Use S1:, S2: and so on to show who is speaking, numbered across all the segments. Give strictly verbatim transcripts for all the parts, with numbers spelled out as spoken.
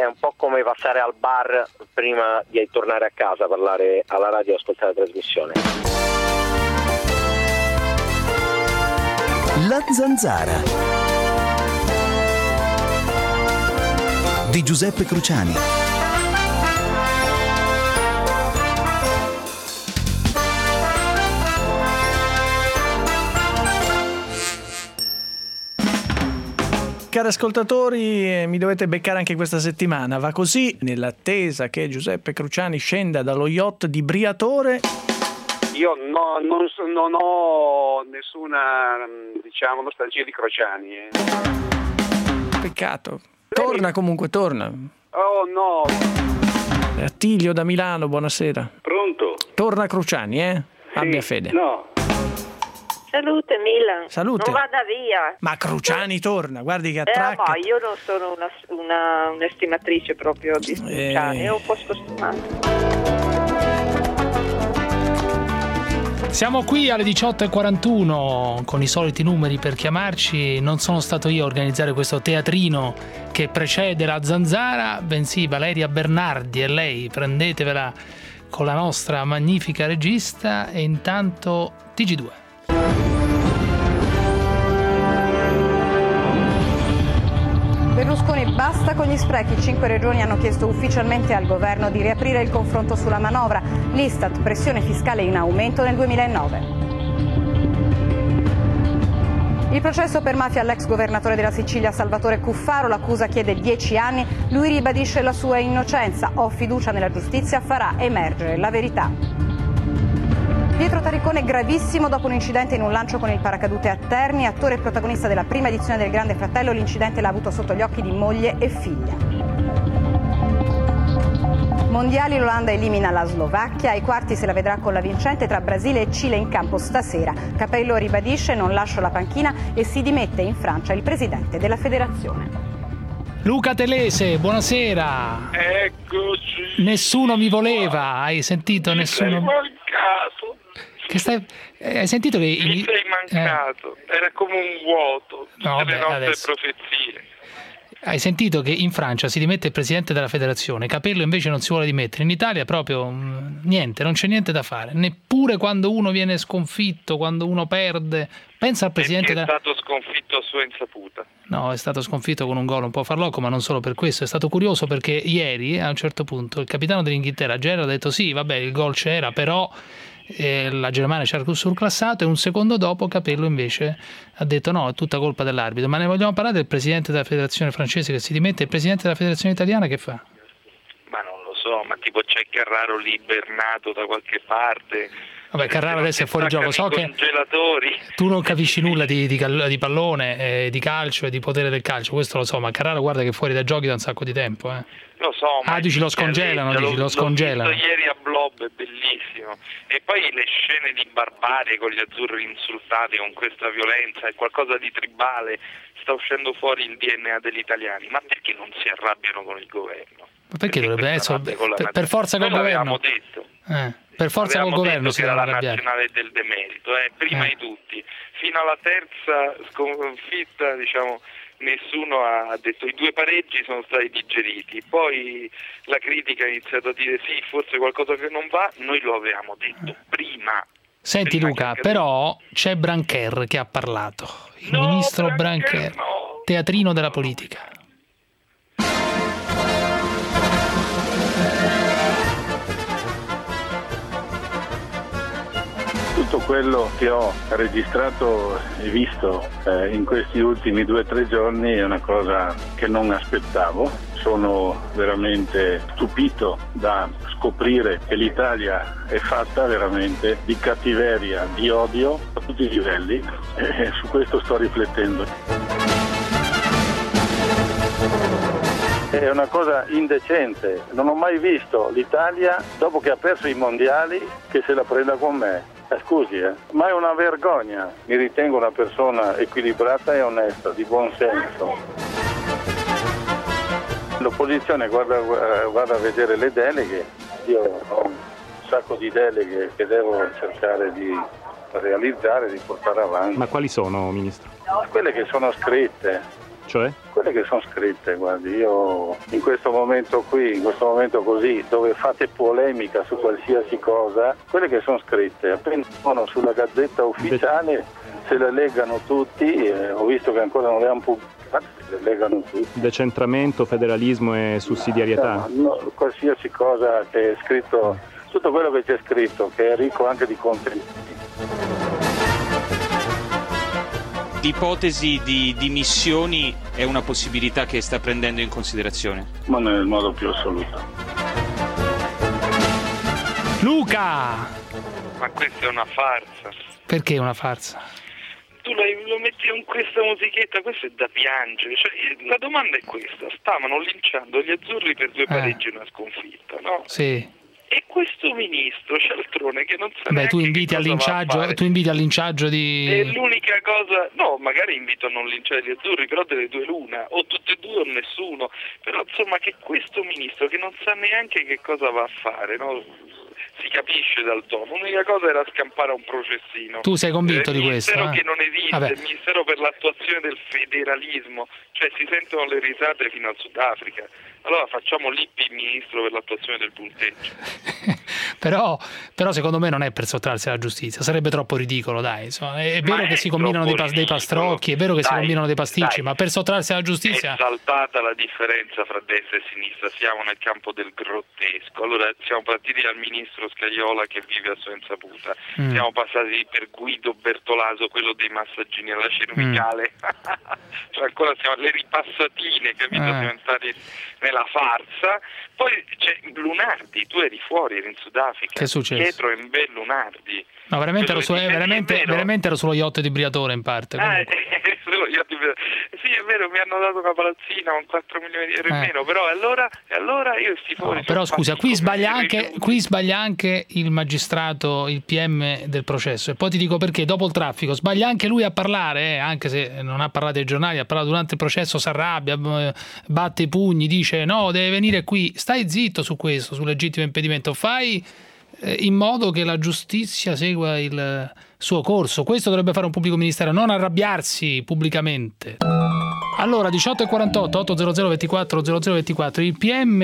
S1: è un po' come passare al bar prima di tornare a casa, parlare alla radio e ascoltare la trasmissione.
S2: La Zanzara di Giuseppe Cruciani.
S3: Cari ascoltatori, mi dovete beccare anche questa settimana. Va così, nell'attesa che Giuseppe Cruciani scenda dallo yacht di Briatore.
S4: Io no, non, so, non ho nessuna, diciamo, nostalgia di Cruciani. Eh.
S3: Peccato. Torna comunque, torna.
S4: Oh no.
S3: Attilio da Milano, buonasera.
S4: Pronto?
S3: Torna Cruciani, eh?
S4: Sì.
S3: Abbia fede.
S4: No.
S5: Salute Milan.
S3: Salute.
S5: Non vada via.
S3: Ma Cruciani torna, guardi che
S5: Eh,
S3: attracca.
S5: ma io non sono una, una, un'estimatrice proprio di Cruciani,
S3: Eh.
S5: è un po' scostumata.
S6: Siamo qui alle diciotto e quarantuno con i soliti numeri per chiamarci. Non sono stato io a organizzare questo teatrino che precede la Zanzara, bensì Valeria Bernardi, e lei prendetevela con la nostra magnifica regista. E intanto T G due.
S7: Berlusconi, basta con gli sprechi. Cinque regioni hanno chiesto ufficialmente al governo di riaprire il confronto sulla manovra. L'Istat, pressione fiscale in aumento nel duemilanove. Il processo per mafia all'ex governatore della Sicilia Salvatore Cuffaro, l'accusa chiede dieci anni, lui ribadisce la sua innocenza. Ho fiducia nella giustizia, farà emergere la verità. Pietro Taricone gravissimo dopo un incidente in un lancio con il paracadute a Terni, attore e protagonista della prima edizione del Grande Fratello, l'incidente l'ha avuto sotto gli occhi di moglie e figlia. Mondiali, l'Olanda elimina la Slovacchia, ai quarti se la vedrà con la vincente tra Brasile e Cile in campo stasera. Capello ribadisce non lascio la panchina e si dimette in Francia il presidente della federazione.
S6: Luca Telese, buonasera.
S4: Eccoci.
S6: Nessuno mi voleva, hai sentito? Nessuno.
S4: Sei mancato.
S6: Che stai... eh, hai sentito che...
S4: Mi sei mancato.
S6: Eh.
S4: Era come un vuoto.
S6: No,
S4: Tutte le
S6: beh,
S4: nostre
S6: adesso.
S4: profezie.
S6: Hai sentito che in Francia si dimette il presidente della federazione, Capello invece non si vuole dimettere. In Italia proprio mh, niente, non c'è niente da fare. Neppure quando uno viene sconfitto, quando uno perde. Pensa al presidente...
S4: Perché
S6: da...
S4: è stato sconfitto a sua insaputa.
S6: No, è stato sconfitto con un gol un po' farlocco, ma non solo per questo. È stato curioso perché ieri, a un certo punto, il capitano dell'Inghilterra, Gerrard, ha detto sì, vabbè, il gol c'era, però eh, la Germania ci ha surclassato, e un secondo dopo Capello invece ha detto no, è tutta colpa dell'arbitro. Ma ne vogliamo parlare del presidente della federazione francese che si dimette, il presidente della federazione italiana che fa?
S4: Ma non lo so, ma tipo c'è Carraro libernato da qualche parte.
S6: Vabbè, Carraro adesso è fuori gioco, so che tu non capisci nulla di, di, di pallone, eh, di calcio e di potere del calcio, questo lo so, ma Carraro guarda che è fuori dai giochi da un sacco di tempo. Eh.
S4: Lo so, ma
S6: ah, dici lo scongelano, dici lo scongelano.
S4: L'ho visto ieri a Blob, è bellissimo. E poi le scene di barbarie con gli azzurri insultati, con questa violenza, è qualcosa di tribale, sta uscendo fuori il D N A degli italiani. Ma perché non si arrabbiano con il governo?
S6: Ma perché, perché dovrebbe essere per, per forza col governo?
S4: L'avevamo detto.
S6: Eh, per forza col governo si
S4: era
S6: deve
S4: la
S6: arrabbiare.
S4: nazionale del demerito, eh, prima
S6: eh.
S4: di tutti. Fino alla terza sconfitta, diciamo, nessuno ha detto i due pareggi sono stati digeriti. Poi la critica ha iniziato a dire sì, forse qualcosa che non va, noi lo avevamo detto prima.
S6: Senti
S4: prima
S6: Luca, però c'è Brancher che ha parlato, il
S4: no,
S6: ministro
S4: Brancher,
S6: Brancher,
S4: no.
S6: teatrino della politica.
S8: Tutto quello che ho registrato e visto eh, in questi ultimi due o tre giorni è una cosa che non aspettavo. Sono veramente stupito da scoprire che l'Italia è fatta veramente di cattiveria, di odio a tutti i livelli, e su questo sto riflettendo. È una cosa indecente, non ho mai visto l'Italia, dopo che ha perso i mondiali, che se la prenda con me. Eh, scusi, eh, ma è una vergogna. Mi ritengo una persona equilibrata e onesta, di buon senso. L'opposizione guarda, guarda a vedere le deleghe, io ho un sacco di deleghe che devo cercare di realizzare, di portare avanti.
S9: Ma quali sono, Ministro?
S8: Quelle che sono scritte.
S9: Cioè?
S8: Que- quelle che sono scritte, guardi, io in questo momento qui, in questo momento così, dove fate polemica su qualsiasi cosa, quelle che sono scritte, appena sono sulla Gazzetta Ufficiale, se le leggano tutti, eh, ho visto che ancora non le hanno pubblicate, le leggano tutti.
S9: Decentramento, federalismo e sussidiarietà.
S8: No, no, qualsiasi cosa che è scritto, tutto quello che c'è scritto, che è ricco anche di contenuti.
S10: L'ipotesi di dimissioni è una possibilità che sta prendendo in considerazione?
S8: Ma nel modo più assoluto.
S6: Luca!
S4: Ma questa è una farsa.
S6: Perché una farsa?
S4: Tu lo metti con questa musichetta, questo è da piangere. Cioè, la domanda è questa: stavano linciando gli azzurri per due pareggi e una sconfitta, no?
S6: Sì.
S4: E questo ministro Cialtrone che non sa
S6: Beh,
S4: neanche
S6: tu inviti
S4: che
S6: al
S4: cosa va a
S6: linciaggio,
S4: fare.
S6: tu inviti al linciaggio di
S4: E l'unica cosa, no, magari invito a non linciare gli azzurri, però delle due l'una, o tutte e due o nessuno. Però insomma che questo ministro che non sa neanche che cosa va a fare, no? Si capisce dal tono, l'unica cosa era scampare un processino.
S6: Tu sei convinto
S4: eh,
S6: di questo?
S4: Il Ministero
S6: eh?
S4: che non esiste,
S6: Vabbè.
S4: il Ministero per l'attuazione del federalismo, cioè si sentono le risate fino al Sudafrica. Allora facciamo l'I P Ministro per l'attuazione del punteggio.
S6: però, però secondo me non è per sottrarsi alla giustizia, sarebbe troppo ridicolo, dai. Insomma, è, è vero
S4: Ma
S6: che
S4: è
S6: si combinano dei, pas- dei pastrocchi, è vero che
S4: dai,
S6: si combinano dei pasticci,
S4: dai.
S6: ma per sottrarsi alla giustizia...
S4: È saltata la differenza fra destra e sinistra, siamo nel campo del grottesco. Allora siamo partiti dal ministro Scajola che vive a sua insaputa,
S6: Mm.
S4: siamo passati per Guido Bertolaso, quello dei massaggini alla cervicale, cioè ancora siamo alle ripassatine, capito?
S6: Eh.
S4: Siamo entrati nella farsa. Poi c'è Lunardi, tu eri fuori, eri in Sudafrica.
S6: Che è successo?
S4: Pietro Embè Lunardi.
S6: No, veramente ero, su,
S4: Quello
S6: eh,
S4: di-
S6: veramente,
S4: è vero.
S6: veramente ero sullo yacht di Briatore in parte.
S4: Ah,
S6: comunque.
S4: eh, solo io ti- sì, è vero, mi hanno dato una palazzina con quattro milioni di euro in
S6: Eh.
S4: meno, però allora, e allora io sti fuori.
S6: No, però
S4: sono
S6: scusa,
S4: fatti
S6: qui
S4: come
S6: sbaglia,
S4: dei
S6: anche,
S4: rifiuti.
S6: qui sbaglia anche il magistrato, il P M del processo. E poi ti dico perché, dopo il traffico, sbaglia anche lui a parlare, eh, anche se non ha parlato ai giornali, ha parlato durante il processo, si arrabbia, eh, batte i pugni, dice no, deve venire qui. Stai zitto su questo, sul legittimo impedimento. Fai eh, in modo che la giustizia segua il suo corso. Questo dovrebbe fare un pubblico ministero, non arrabbiarsi pubblicamente. Allora, diciotto e quarantotto, ottocento ventiquattro zero zero ventiquattro, il P M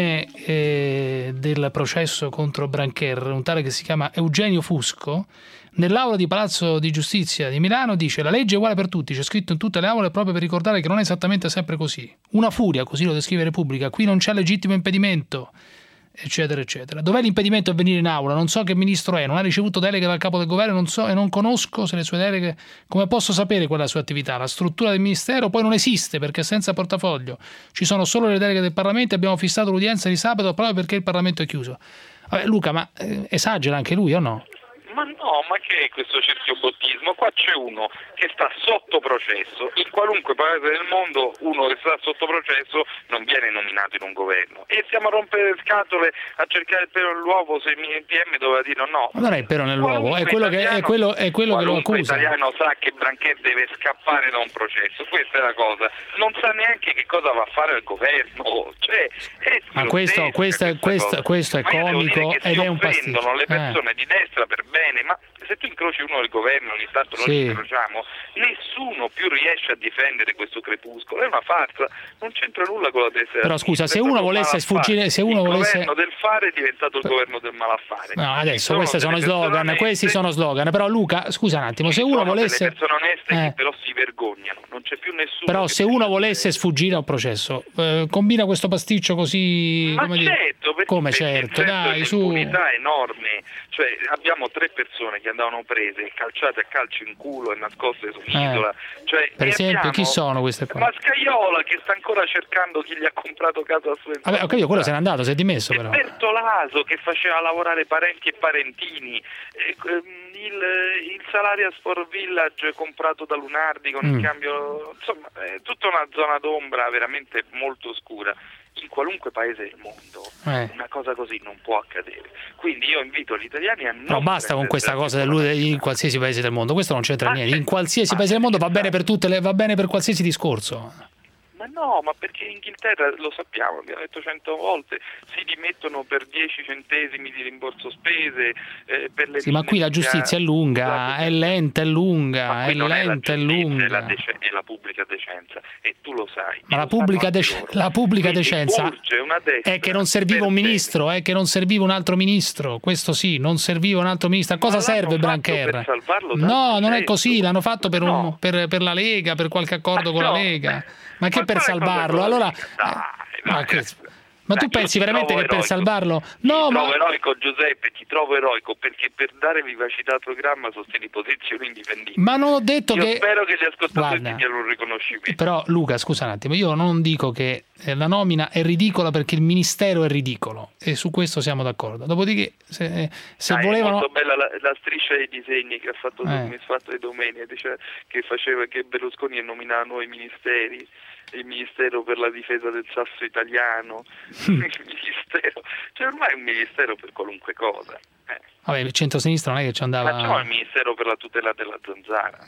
S6: eh, del processo contro Brancher, un tale che si chiama Eugenio Fusco, nell'aula di Palazzo di Giustizia di Milano dice: la legge è uguale per tutti, c'è scritto in tutte le aule proprio per ricordare che non è esattamente sempre così. Una furia, così lo descrive Repubblica, qui non c'è legittimo impedimento, eccetera eccetera. Dov'è l'impedimento a venire in aula? Non so che ministro è, non ha ricevuto deleghe dal capo del governo, non so e non conosco se le sue deleghe, come posso sapere qual è la sua attività? La struttura del ministero poi non esiste perché è senza portafoglio, ci sono solo le deleghe del Parlamento e abbiamo fissato l'udienza di sabato proprio perché il Parlamento è chiuso. Vabbè, Luca, ma eh, esagera anche lui o no?
S4: Ma no, ma che è questo cerchiobottismo? Qua c'è uno che sta sotto processo, in qualunque paese del mondo uno che sta sotto processo non viene nominato in un governo. E stiamo a rompere le scatole a cercare il pelo nell'uovo se il P M doveva dire no.
S6: Ma non è il pelo nell'uovo, è quello che, è quello, è quello che lo accusa.
S4: L'italiano sa che Brancher deve scappare da un processo, questa è la cosa. Non sa neanche che cosa va a fare il governo. Cioè, è
S6: Ma questo, questo, è, questo, questo è
S4: Ma io devo dire
S6: comico
S4: che
S6: ed
S4: si
S6: è un pasticcio.
S4: offendono le
S6: Eh.
S4: persone di destra per bene, ma se tu incroci uno del governo, ogni tanto noi
S6: Sì.
S4: ci incrociamo, nessuno più riesce a difendere questo crepuscolo, è una farsa, non c'entra nulla con la destra.
S6: Però scusa, se
S4: È
S6: uno
S4: stato un
S6: volesse
S4: malaffare.
S6: sfuggire, se uno
S4: il
S6: volesse...
S4: governo del fare è diventato il governo del malaffare.
S6: No, adesso
S4: Sono
S6: questi sono
S4: delle persone
S6: slogan,
S4: oneste,
S6: questi sono slogan. Però Luca, scusa un attimo, se
S4: ci
S6: uno
S4: sono
S6: volesse...
S4: delle persone oneste
S6: Eh.
S4: che però si vergognano, non c'è più nessuno.
S6: Però
S4: che
S6: se
S4: si
S6: uno
S4: vergogna.
S6: volesse sfuggire a un processo, eh, combina questo pasticcio così...
S4: Ma
S6: come dire-
S4: certo, perché
S6: come
S4: perché
S6: certo,
S4: il senso
S6: dai,
S4: di
S6: su...
S4: impunità è enorme, cioè abbiamo tre persone che andavano prese, calciate a calcio in culo e nascoste su un'isola. Cioè,
S6: Per
S4: e
S6: esempio,
S4: abbiamo-
S6: chi sono queste qua?
S4: Ma Scajola che sta ancora cercando chi gli ha comprato casa a sua
S6: Vabbè, ho capito, quello se n'è andato, si è dimesso
S4: e
S6: però.
S4: Bertolaso che faceva lavorare parenti e parentini, e, ehm, il, il Salaria Sport Village comprato da Lunardi con
S6: Mm.
S4: il cambio, insomma è tutta una zona d'ombra veramente molto scura. In qualunque paese del mondo
S6: Eh.
S4: una cosa così non può accadere, quindi io invito gli italiani a non
S6: No, basta con questa cosa dell'U in qualsiasi paese del mondo, questo non c'entra
S4: Ma
S6: niente.
S4: c'è-
S6: In qualsiasi
S4: ma
S6: paese del mondo va
S4: c'è-
S6: bene per tutte le, va bene per qualsiasi discorso.
S4: Ma no, ma perché in Inghilterra, lo sappiamo, abbiamo detto cento volte, si dimettono per dieci centesimi di rimborso spese, eh, per le
S6: sì, ma qui la giustizia è lunga, è lenta, è lunga, è lenta, è lunga.
S4: È la, dece- è la pubblica decenza, e tu lo sai.
S6: Ma la pubblica, dec- la pubblica decenza è che non serviva un ministro, è che non serviva un altro ministro, questo sì, non serviva un altro ministro. A cosa serve Brancher? No, non è così, l'hanno fatto per, un, no. per, per la Lega, per qualche accordo con la Lega. Ma che ma per salvarlo? Allora, dai, ma, che, ma tu pensi veramente che eroico. Per salvarlo? No,
S4: ti
S6: ma...
S4: trovo eroico, Giuseppe, ti trovo eroico, perché per dare vivacità al programma sostieni posizioni indipendenti.
S6: Ma non ho detto
S4: io
S6: che...
S4: spero che gli ascoltatori ti diano un riconoscimento.
S6: Però Luca, scusa un attimo, io non dico che la nomina è ridicola perché il ministero è ridicolo, e su questo siamo d'accordo. Dopodiché, se, se
S4: ah,
S6: volevano...
S4: È molto bella la, la striscia dei disegni che ha fatto eh. il misfatto di Domenia, dice che faceva che Berlusconi nominava nuovi ministeri, il Ministero per la difesa del sasso italiano, mm. il Ministero, cioè ormai è un ministero per qualunque cosa. Eh.
S6: Vabbè, il centro-sinistra non è che ci andava...
S4: Facciamo il Ministero per la tutela della zanzara.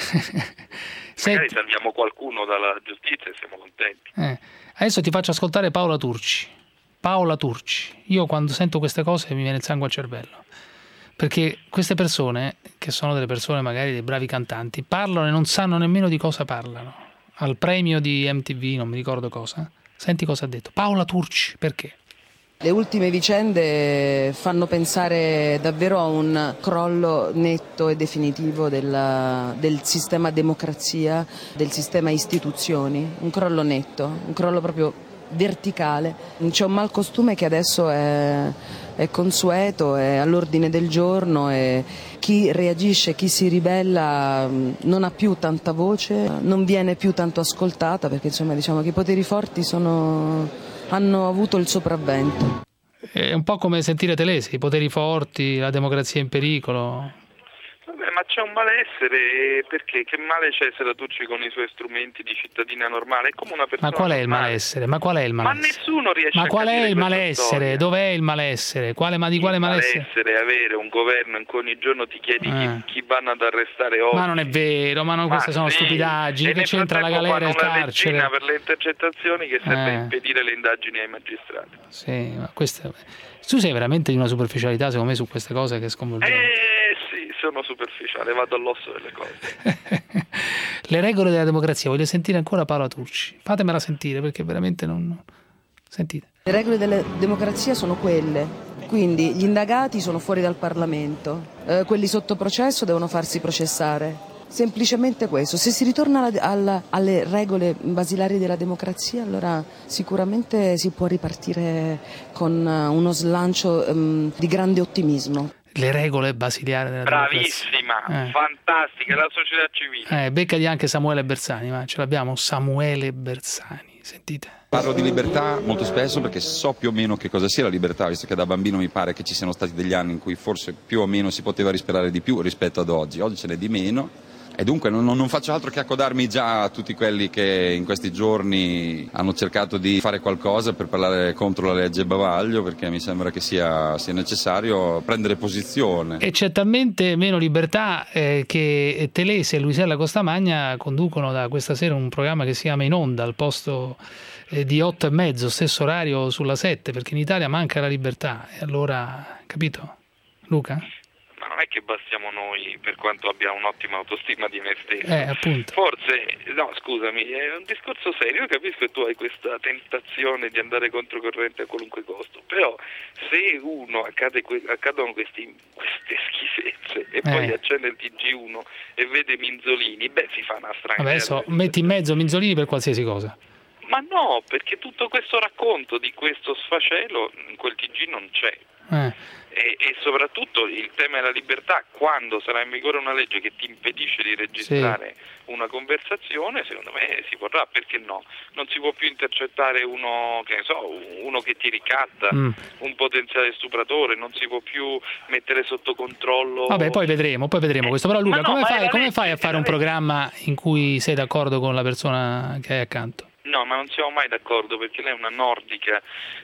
S6: Senti...
S4: Magari salviamo qualcuno dalla giustizia e siamo contenti.
S6: Eh. Adesso ti faccio ascoltare Paola Turci. Paola Turci. Io quando sento queste cose mi viene il sangue al cervello. Perché queste persone, che sono delle persone magari dei bravi cantanti, parlano e non sanno nemmeno di cosa parlano. Al premio di M T V, non mi ricordo cosa. Senti cosa ha detto. Paola Turci, perché?
S11: Le ultime vicende fanno pensare davvero a un crollo netto e definitivo della, del sistema democrazia, del sistema istituzioni. Un crollo netto, un crollo proprio verticale. C'è un malcostume che adesso è, è consueto, è all'ordine del giorno, e chi reagisce, chi si ribella non ha più tanta voce, non viene più tanto ascoltata, perché insomma diciamo che i poteri forti sono, hanno avuto il sopravvento.
S6: È un po' come sentire Telese, i poteri forti, la democrazia in pericolo.
S4: Vabbè, ma c'è un malessere, perché che male c'è se la Turci con i suoi strumenti di cittadina normale? È come una persona
S6: Ma qual è il
S4: normale.
S6: malessere? Ma qual è il malessere?
S4: Ma nessuno riesce
S6: ma
S4: a
S6: qual
S4: capire
S6: è il malessere?
S4: storia.
S6: Dov'è il malessere? Quale, ma di quale
S4: il
S6: malessere?
S4: malessere è avere un governo in cui ogni giorno ti chiedi
S6: eh.
S4: chi, chi vanno ad arrestare oggi.
S6: Ma non è vero, ma, non, ma queste sono
S4: sì.
S6: stupidaggini,
S4: e
S6: che c'entra la galera e il carcere?
S4: Una per le intercettazioni che serve
S6: eh.
S4: a impedire le indagini ai magistrati.
S6: Sì, ma queste... Tu sei veramente di una superficialità secondo me su queste cose che è sconvolgente.
S4: Eh sì, sono superficiale, vado all'osso delle cose.
S6: Le regole della democrazia, voglio sentire ancora Paola Turci. Fatemela sentire perché veramente non... Sentite.
S11: Le regole della democrazia sono quelle, quindi gli indagati sono fuori dal Parlamento, eh, quelli sotto processo devono farsi processare. Semplicemente questo. Se si ritorna alla, alla, alle regole basilari della democrazia, allora sicuramente si può ripartire con uno slancio um, di grande ottimismo.
S6: Le regole basilari della
S4: Bravissima,
S6: democrazia. Eh.
S4: Fantastica, la società civile.
S6: Eh, beccati anche Samuele Bersani, ma ce l'abbiamo, Samuele Bersani, sentite.
S12: Parlo di libertà molto spesso perché so più o meno che cosa sia la libertà, visto che da bambino mi pare che ci siano stati degli anni in cui forse più o meno si poteva risperare di più rispetto ad oggi. Oggi ce n'è di meno. E dunque non, non faccio altro che accodarmi già a tutti quelli che in questi giorni hanno cercato di fare qualcosa per parlare contro la legge bavaglio, perché mi sembra che sia, sia necessario prendere posizione.
S6: E c'è talmente meno libertà eh, che Telese e Luisella Costamagna conducono da questa sera un programma che si chiama In Onda al posto eh, di otto e mezzo, stesso orario sulla sette, perché in Italia manca la libertà. E allora, capito? Luca?
S4: Non è che bastiamo noi, per quanto abbiamo un'ottima autostima di me stesso.
S6: Eh, appunto.
S4: Forse, no, scusami, è un discorso serio. Io capisco che tu hai questa tentazione di andare controcorrente a qualunque costo, però se uno accade, accadono questi, queste schifezze e eh. poi accende il T G uno e vede Minzolini, beh, si fa una strana.
S6: Vabbè, adesso metti in mezzo Minzolini per qualsiasi cosa.
S4: Ma no, perché tutto questo racconto di questo sfacelo in quel T G non c'è.
S6: Eh.
S4: E, e soprattutto il tema della libertà, quando sarà in vigore una legge che ti impedisce di registrare sì. una conversazione, secondo me si vorrà, perché no? Non si può più intercettare uno, che ne so, uno che ti ricatta, mm. un potenziale stupratore, non si può più mettere sotto controllo.
S6: Vabbè, poi vedremo, poi vedremo questo. Però Luca, no, come, fai, come
S4: legge,
S6: fai a fare un programma in cui sei d'accordo con la persona che hai accanto?
S4: No, ma non siamo mai d'accordo, perché lei è una nordica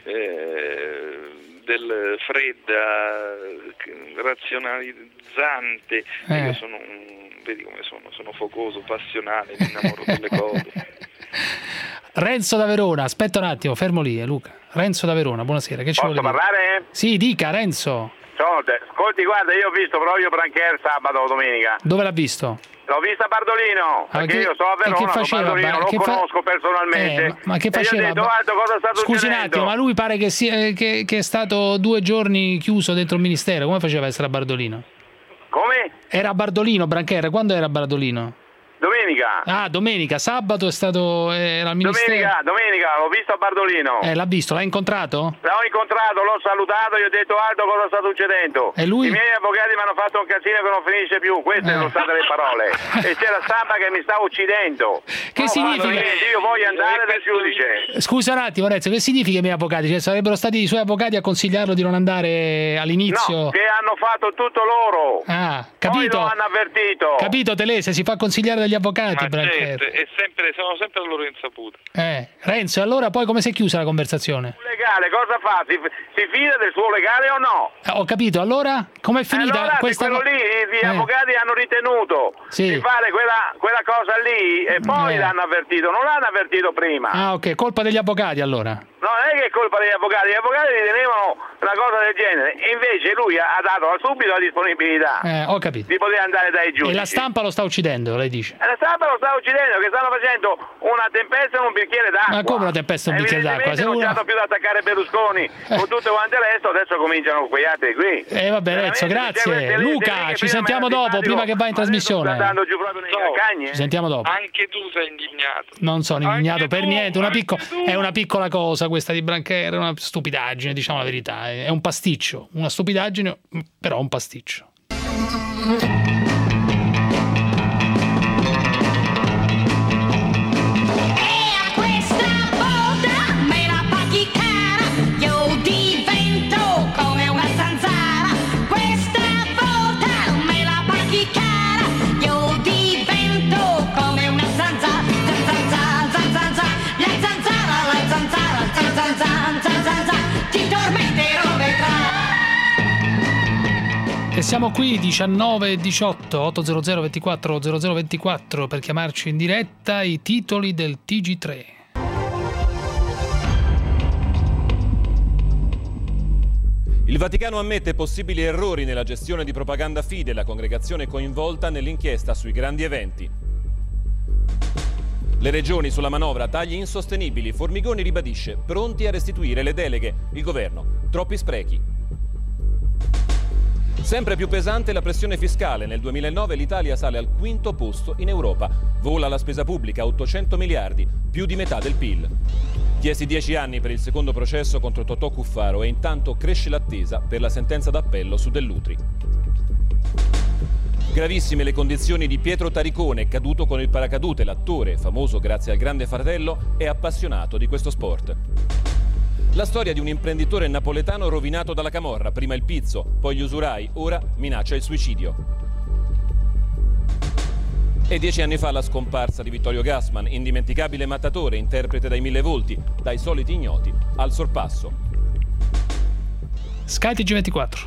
S4: eh, del fredda, razionalizzante. Eh. Io sono un, vedi come sono, sono focoso, passionale, mi innamoro delle cose.
S6: Renzo da Verona, aspetta un attimo, fermo lì, eh, Luca. Renzo da Verona, buonasera. Che ci
S13: Posso
S6: vuole dire?
S13: parlare?
S6: Sì, dica, Renzo.
S13: Ciao, te. Ascolti, guarda, io ho visto proprio Brancher sabato o domenica.
S6: Dove l'ha visto?
S13: L'ho vista a Bardolino,
S6: Ah,
S13: perché
S6: che-
S13: io sto a
S6: e che
S13: Verona,
S6: faceva,
S13: Bardolino,
S6: Ba-
S13: lo
S6: che fa-
S13: conosco personalmente.
S6: Eh, ma- ma che
S13: E gli ho
S6: faceva,
S13: detto,
S6: Ba-
S13: guarda cosa sta
S6: Scusi un
S13: succedendo.
S6: attimo, ma lui pare che, sia, eh, che, che è stato due giorni chiuso dentro il ministero. Come faceva a essere a Bardolino?
S13: Come?
S6: Era a Bardolino, Brancher. Quando era a Bardolino?
S13: Domenica.
S6: Ah, domenica. Sabato è stato era al ministero.
S13: Domenica, domenica, l'ho visto a Bardolino.
S6: Eh, l'ha visto? L'ha incontrato?
S13: L'ho incontrato, l'ho salutato, gli ho detto Aldo cosa sta succedendo.
S6: E lui?
S13: I miei avvocati mi hanno fatto un casino che non finisce più, queste
S6: Eh.
S13: sono state le parole. E c'è la stampa che mi sta uccidendo.
S6: Che
S13: No,
S6: significa?
S13: guarda, niente, io voglio andare dal giudice.
S6: Scusa un attimo, Renzo, che significa i miei avvocati? Cioè, sarebbero stati i suoi avvocati a consigliarlo di non andare all'inizio?
S13: No, che hanno fatto tutto loro.
S6: Ah,
S13: Poi
S6: capito?
S13: lo hanno avvertito.
S6: Capito, Telese, si fa consigliare dagli avvocati,
S4: Ma
S6: Brancher.
S4: certo, è sempre, sono sempre a loro insaputa.
S6: Eh, Renzo, e allora poi come si è chiusa la conversazione?
S13: Legale, cosa fa? Si, si fida del suo legale o no?
S6: Eh, ho capito, allora com'è finita
S13: allora,
S6: questa
S13: quello
S6: co-
S13: lì gli
S6: Eh.
S13: avvocati hanno ritenuto
S6: Sì.
S13: di fare quella, quella cosa lì e poi
S6: Eh.
S13: l'hanno avvertito, non l'hanno avvertito prima.
S6: Ah, ok, colpa degli avvocati allora.
S13: No, non è che è colpa degli avvocati, gli avvocati ritenevano una cosa del genere, e invece lui ha ha dato subito la disponibilità
S6: Eh, ho capito.
S13: di poter andare dai giudici.
S6: E la stampa lo sta uccidendo, lei dice.
S13: E la stampa lo sta uccidendo, che stanno facendo una tempesta in un bicchiere d'acqua.
S6: Ma come una tempesta in un bicchiere d'acqua? Se
S13: Evidentemente non
S6: uno-
S13: c'hanno più da attaccare Berlusconi con tutto quanto il resto, adesso cominciano quegli altri qui.
S6: Eh vabbè, Renzo,
S13: Veramente,
S6: grazie.
S13: c'è queste lì-
S6: Luca,
S13: queste lì che
S6: ci
S13: prima
S6: sentiamo
S13: mi era
S6: dopo, prima che vai in
S13: simpatico, adesso sta
S6: trasmissione.
S13: andando giù proprio nei calcagni, eh.
S6: Ci sentiamo dopo.
S4: Anche tu sei indignato.
S6: Non sono indignato per
S4: tu,
S6: niente, una
S4: anche
S6: picco-
S4: tu.
S6: è una piccola cosa questa di Brancher, è una stupidaggine, diciamo la verità, è un pasticcio, una stupidaggine, però un pasticcio.
S14: Questa volta me la paghi cara, io divento come una zanzara. Questa volta me la paghi cara, io divento come una zanzara. Zanzara, zanzara, la zanzara, la zanzara, zanzara, zanzara, ti tormenterò, vedrai.
S6: E siamo qui diciannove e diciotto, ottocento ventiquattro zero zero ventiquattro per chiamarci in diretta, i titoli del T G tre.
S15: Il Vaticano ammette possibili errori nella gestione di Propaganda Fide, la congregazione coinvolta nell'inchiesta sui grandi eventi. Le regioni sulla manovra, tagli insostenibili, Formigoni ribadisce, pronti a restituire le deleghe. Il governo, troppi sprechi. Sempre più pesante la pressione fiscale. Nel duemilanove l'Italia sale al quinto posto in Europa. Vola la spesa pubblica, ottocento miliardi, più di metà del P I L. Chiesi dieci anni per il secondo processo contro Totò Cuffaro e intanto cresce l'attesa per la sentenza d'appello su Dell'Utri. Gravissime le condizioni di Pietro Taricone, caduto con il paracadute. L'attore, famoso grazie al Grande Fratello, è appassionato di questo sport. La storia di un imprenditore napoletano rovinato dalla camorra, prima il pizzo, poi gli usurai, ora minaccia il suicidio. E dieci anni fa la scomparsa di Vittorio Gassman, indimenticabile mattatore, interprete dai mille volti, dai soliti ignoti al sorpasso.
S6: Sky T G ventiquattro.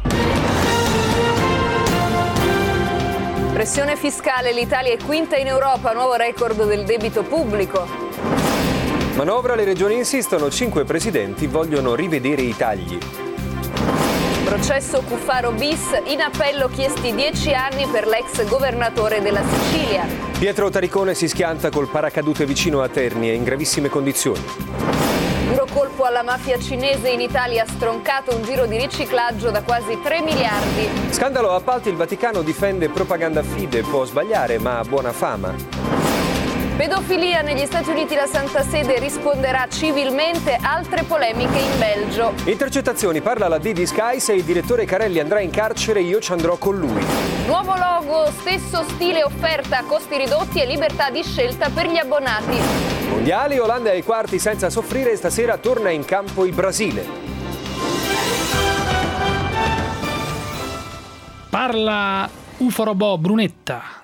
S16: Pressione fiscale, l'Italia è quinta in Europa, nuovo record del debito pubblico.
S17: Manovra, le regioni insistono, cinque presidenti vogliono rivedere i tagli.
S16: Processo Cuffaro bis, in appello chiesti dieci anni per l'ex governatore della Sicilia.
S17: Pietro Taricone si schianta col paracadute vicino a Terni e in gravissime condizioni.
S16: Duro colpo alla mafia cinese, in Italia ha stroncato un giro di riciclaggio da quasi tre miliardi.
S17: Scandalo appalti, il Vaticano difende Propaganda Fide, può sbagliare ma ha buona fama.
S16: Pedofilia, negli Stati Uniti la Santa Sede risponderà civilmente, altre polemiche in Belgio.
S17: Intercettazioni, parla la D di Sky, se il direttore Carelli andrà in carcere io ci andrò con lui.
S16: Nuovo logo, stesso stile, offerta, costi ridotti e libertà di scelta per gli abbonati.
S17: Mondiali, Olanda ai quarti senza soffrire, stasera torna in campo il Brasile.
S6: Parla Ufo Robot Brunetta.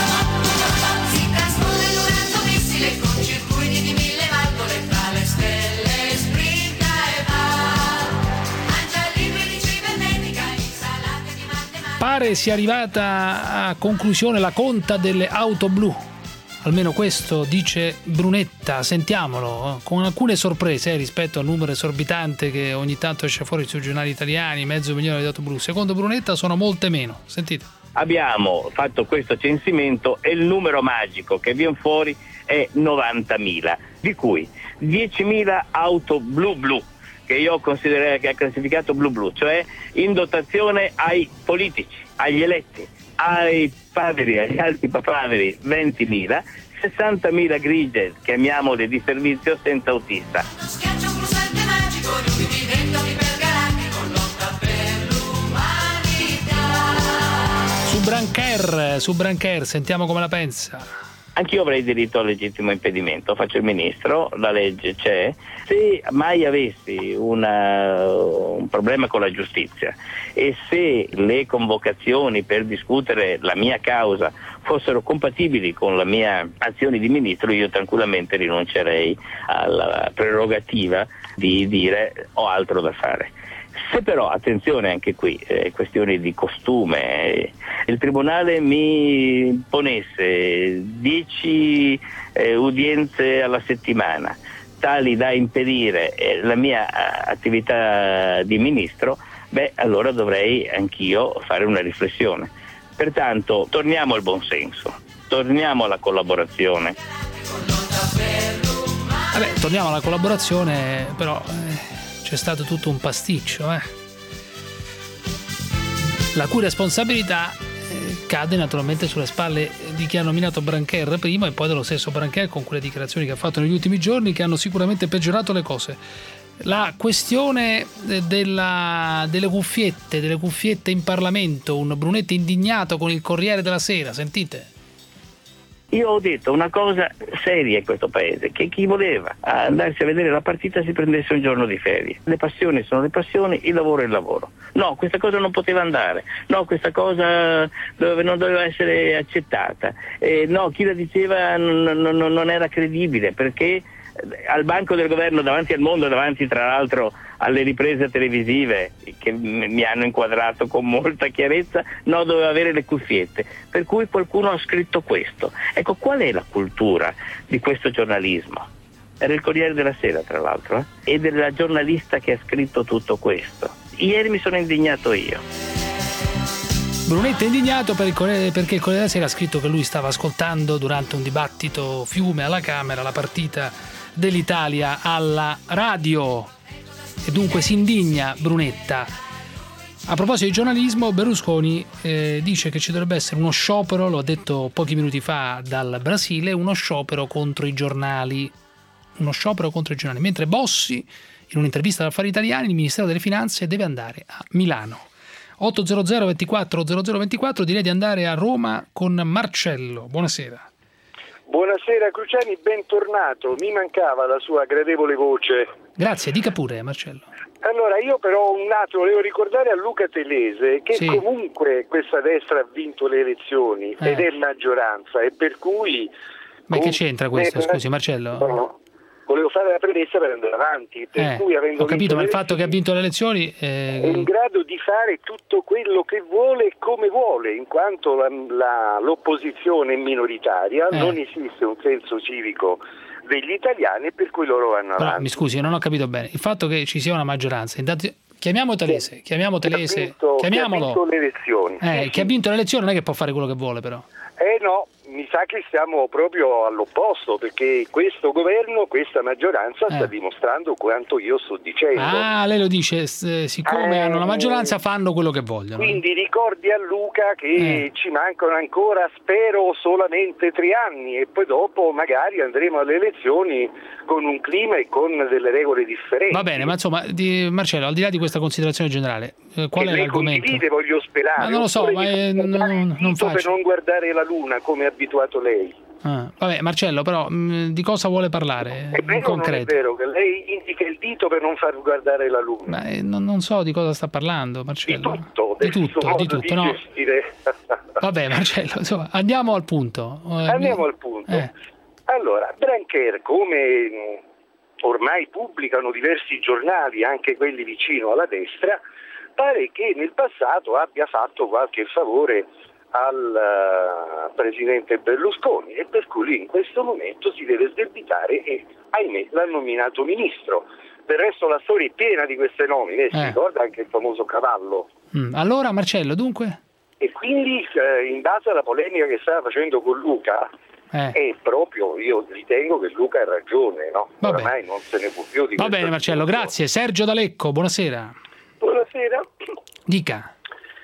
S14: Con circuiti di mille valvole tra le stelle, sprinta e va. Mangia libri di cibernetica, insalate di matematica.
S6: Pare sia arrivata a conclusione la conta delle auto blu. Almeno questo dice Brunetta, sentiamolo, con alcune sorprese eh, rispetto al numero esorbitante che ogni tanto esce fuori sui giornali italiani, mezzo milione di auto blu. Secondo Brunetta sono molte meno, sentite.
S18: Abbiamo fatto questo censimento e il numero magico che viene fuori è novantamila, di cui diecimila auto blu blu, che io considererei che ha classificato blu blu, cioè in dotazione ai politici, agli eletti, ai padri, agli altri papaveri ventimila, sessantamila grigie, chiamiamole di servizio senza autista.
S14: Schiaccia un pulsante magico, lui diventa ipergalattico, lotta per l'umanità.
S6: Su Brancher, su Brancher, sentiamo come la pensa.
S18: Anch'io avrei diritto al legittimo impedimento, faccio il ministro, la legge c'è. Se mai avessi una, un problema con la giustizia e se le convocazioni per discutere la mia causa fossero compatibili con la mia azione di ministro, io tranquillamente rinuncerei alla prerogativa di dire ho altro da fare. Se però, attenzione anche qui, eh, questioni di costume, eh, il Tribunale mi ponesse dieci eh, udienze alla settimana, tali da impedire eh, la mia attività di ministro, beh, allora dovrei anch'io fare una riflessione. Pertanto, torniamo al buonsenso, torniamo alla collaborazione.
S6: Vabbè, torniamo alla collaborazione, però... Eh... c'è stato tutto un pasticcio, eh? la cui responsabilità eh, cade naturalmente sulle spalle di chi ha nominato Brancher prima e poi dello stesso Brancher con quelle dichiarazioni che ha fatto negli ultimi giorni che hanno sicuramente peggiorato le cose. La questione della, delle cuffiette, delle cuffiette in Parlamento, un Brunetta indignato con il Corriere della Sera, sentite?
S18: Io ho detto una cosa seria in questo paese, che chi voleva andarsi a vedere la partita si prendesse un giorno di ferie. Le passioni sono le passioni, il lavoro è il lavoro. No, questa cosa non poteva andare, no, questa cosa dove non doveva essere accettata, eh, no, chi la diceva non, non, non era credibile, perché al banco del governo, davanti al mondo, davanti tra l'altro alle riprese televisive che mi hanno inquadrato con molta chiarezza, no, doveva avere le cuffiette, per cui qualcuno ha scritto questo. Ecco, qual è la cultura di questo giornalismo? Era il Corriere della Sera, tra l'altro, eh? ed è la giornalista che ha scritto tutto questo. Ieri mi sono indignato io.
S6: Brunetta è indignato per il Corriere, perché il Corriere della Sera ha scritto che lui stava ascoltando durante un dibattito fiume alla Camera la partita dell'Italia alla radio e dunque si indigna Brunetta. A proposito di giornalismo, Berlusconi eh, dice che ci dovrebbe essere uno sciopero, lo ha detto pochi minuti fa dal Brasile, uno sciopero contro i giornali, uno sciopero contro i giornali, mentre Bossi in un'intervista ad Affari Italiani, il Ministero delle Finanze deve andare a Milano. otto zero zero ventiquattro zero zero ventiquattro, direi di andare a Roma con Marcello. Buonasera.
S19: Buonasera Cruciani, bentornato. Mi mancava la sua gradevole voce.
S6: Grazie, dica pure Marcello.
S19: Allora, io però un attimo volevo ricordare a Luca Telese che sì. comunque questa destra ha vinto le elezioni eh. ed è maggioranza e per cui...
S6: Ma che c'entra questo, eh, scusi Marcello?
S19: No. Volevo fare la premessa per andare avanti, per
S6: eh,
S19: cui avendo
S6: ho capito, ma il
S19: elezioni,
S6: fatto che ha vinto le elezioni eh...
S19: è in grado di fare tutto quello che vuole e come vuole, in quanto la, la, l'opposizione è minoritaria, eh. non esiste un senso civico degli italiani e per cui loro vanno
S6: Però,
S19: avanti.
S6: Mi scusi, non ho capito bene, il fatto che ci sia una maggioranza, intanto chiamiamo Telese, sì. chiamiamo Telese,
S19: che ha vinto,
S6: chiamiamolo.
S19: Che ha vinto le elezioni.
S6: Eh,
S19: sì,
S6: che ha vinto le elezioni non è che può fare quello che vuole però.
S19: Eh no, mi sa che siamo proprio all'opposto, perché questo governo, questa maggioranza eh. sta dimostrando quanto io sto dicendo.
S6: Ah, lei lo dice, siccome eh, hanno la maggioranza fanno quello che vogliono.
S19: Quindi ricordi a Luca che eh. ci mancano ancora, spero, solamente tre anni e poi dopo magari andremo alle elezioni con un clima e con delle regole differenti.
S6: Va bene, ma insomma, di, Marcello, al di là di questa considerazione generale, eh, qual
S19: che
S6: è
S19: lei
S6: l'argomento?
S19: Condivide, voglio sperare.
S6: Ma non lo so, ma è, non, non faccio.
S19: Per non guardare la luna come è abituato lei.
S6: Ah, vabbè, Marcello, però mh, di cosa vuole parlare?
S19: È vero,
S6: in concreto?
S19: Non è vero che lei indica il dito per non far guardare la luna.
S6: Ma, eh, non, non so di cosa sta parlando, Marcello.
S19: Di tutto,
S6: di tutto, di tutto,
S19: di
S6: no.
S19: Gestire.
S6: Vabbè, Marcello, insomma, andiamo al punto.
S19: Andiamo al punto.
S6: Eh.
S19: Allora, Brancher, come ormai pubblicano diversi giornali, anche quelli vicino alla destra, pare che nel passato abbia fatto qualche favore al uh, presidente Berlusconi e per cui in questo momento si deve sdebitare e ahimè l'ha nominato ministro. Del resto la storia è piena di queste nomine, si
S6: Eh.
S19: ricorda anche il famoso Cavallo.
S6: Mm. Allora, Marcello, dunque?
S19: E quindi eh, in base alla polemica che stava facendo con Luca,
S6: Eh.
S19: è proprio, io ritengo che Luca ha ragione, no?
S6: Va
S19: Oramai non se ne può più di
S6: Va
S19: questa
S6: bene, Marcello,
S19: discussione.
S6: grazie. Sergio D'Alecco, buonasera.
S20: Buonasera.
S6: Dica.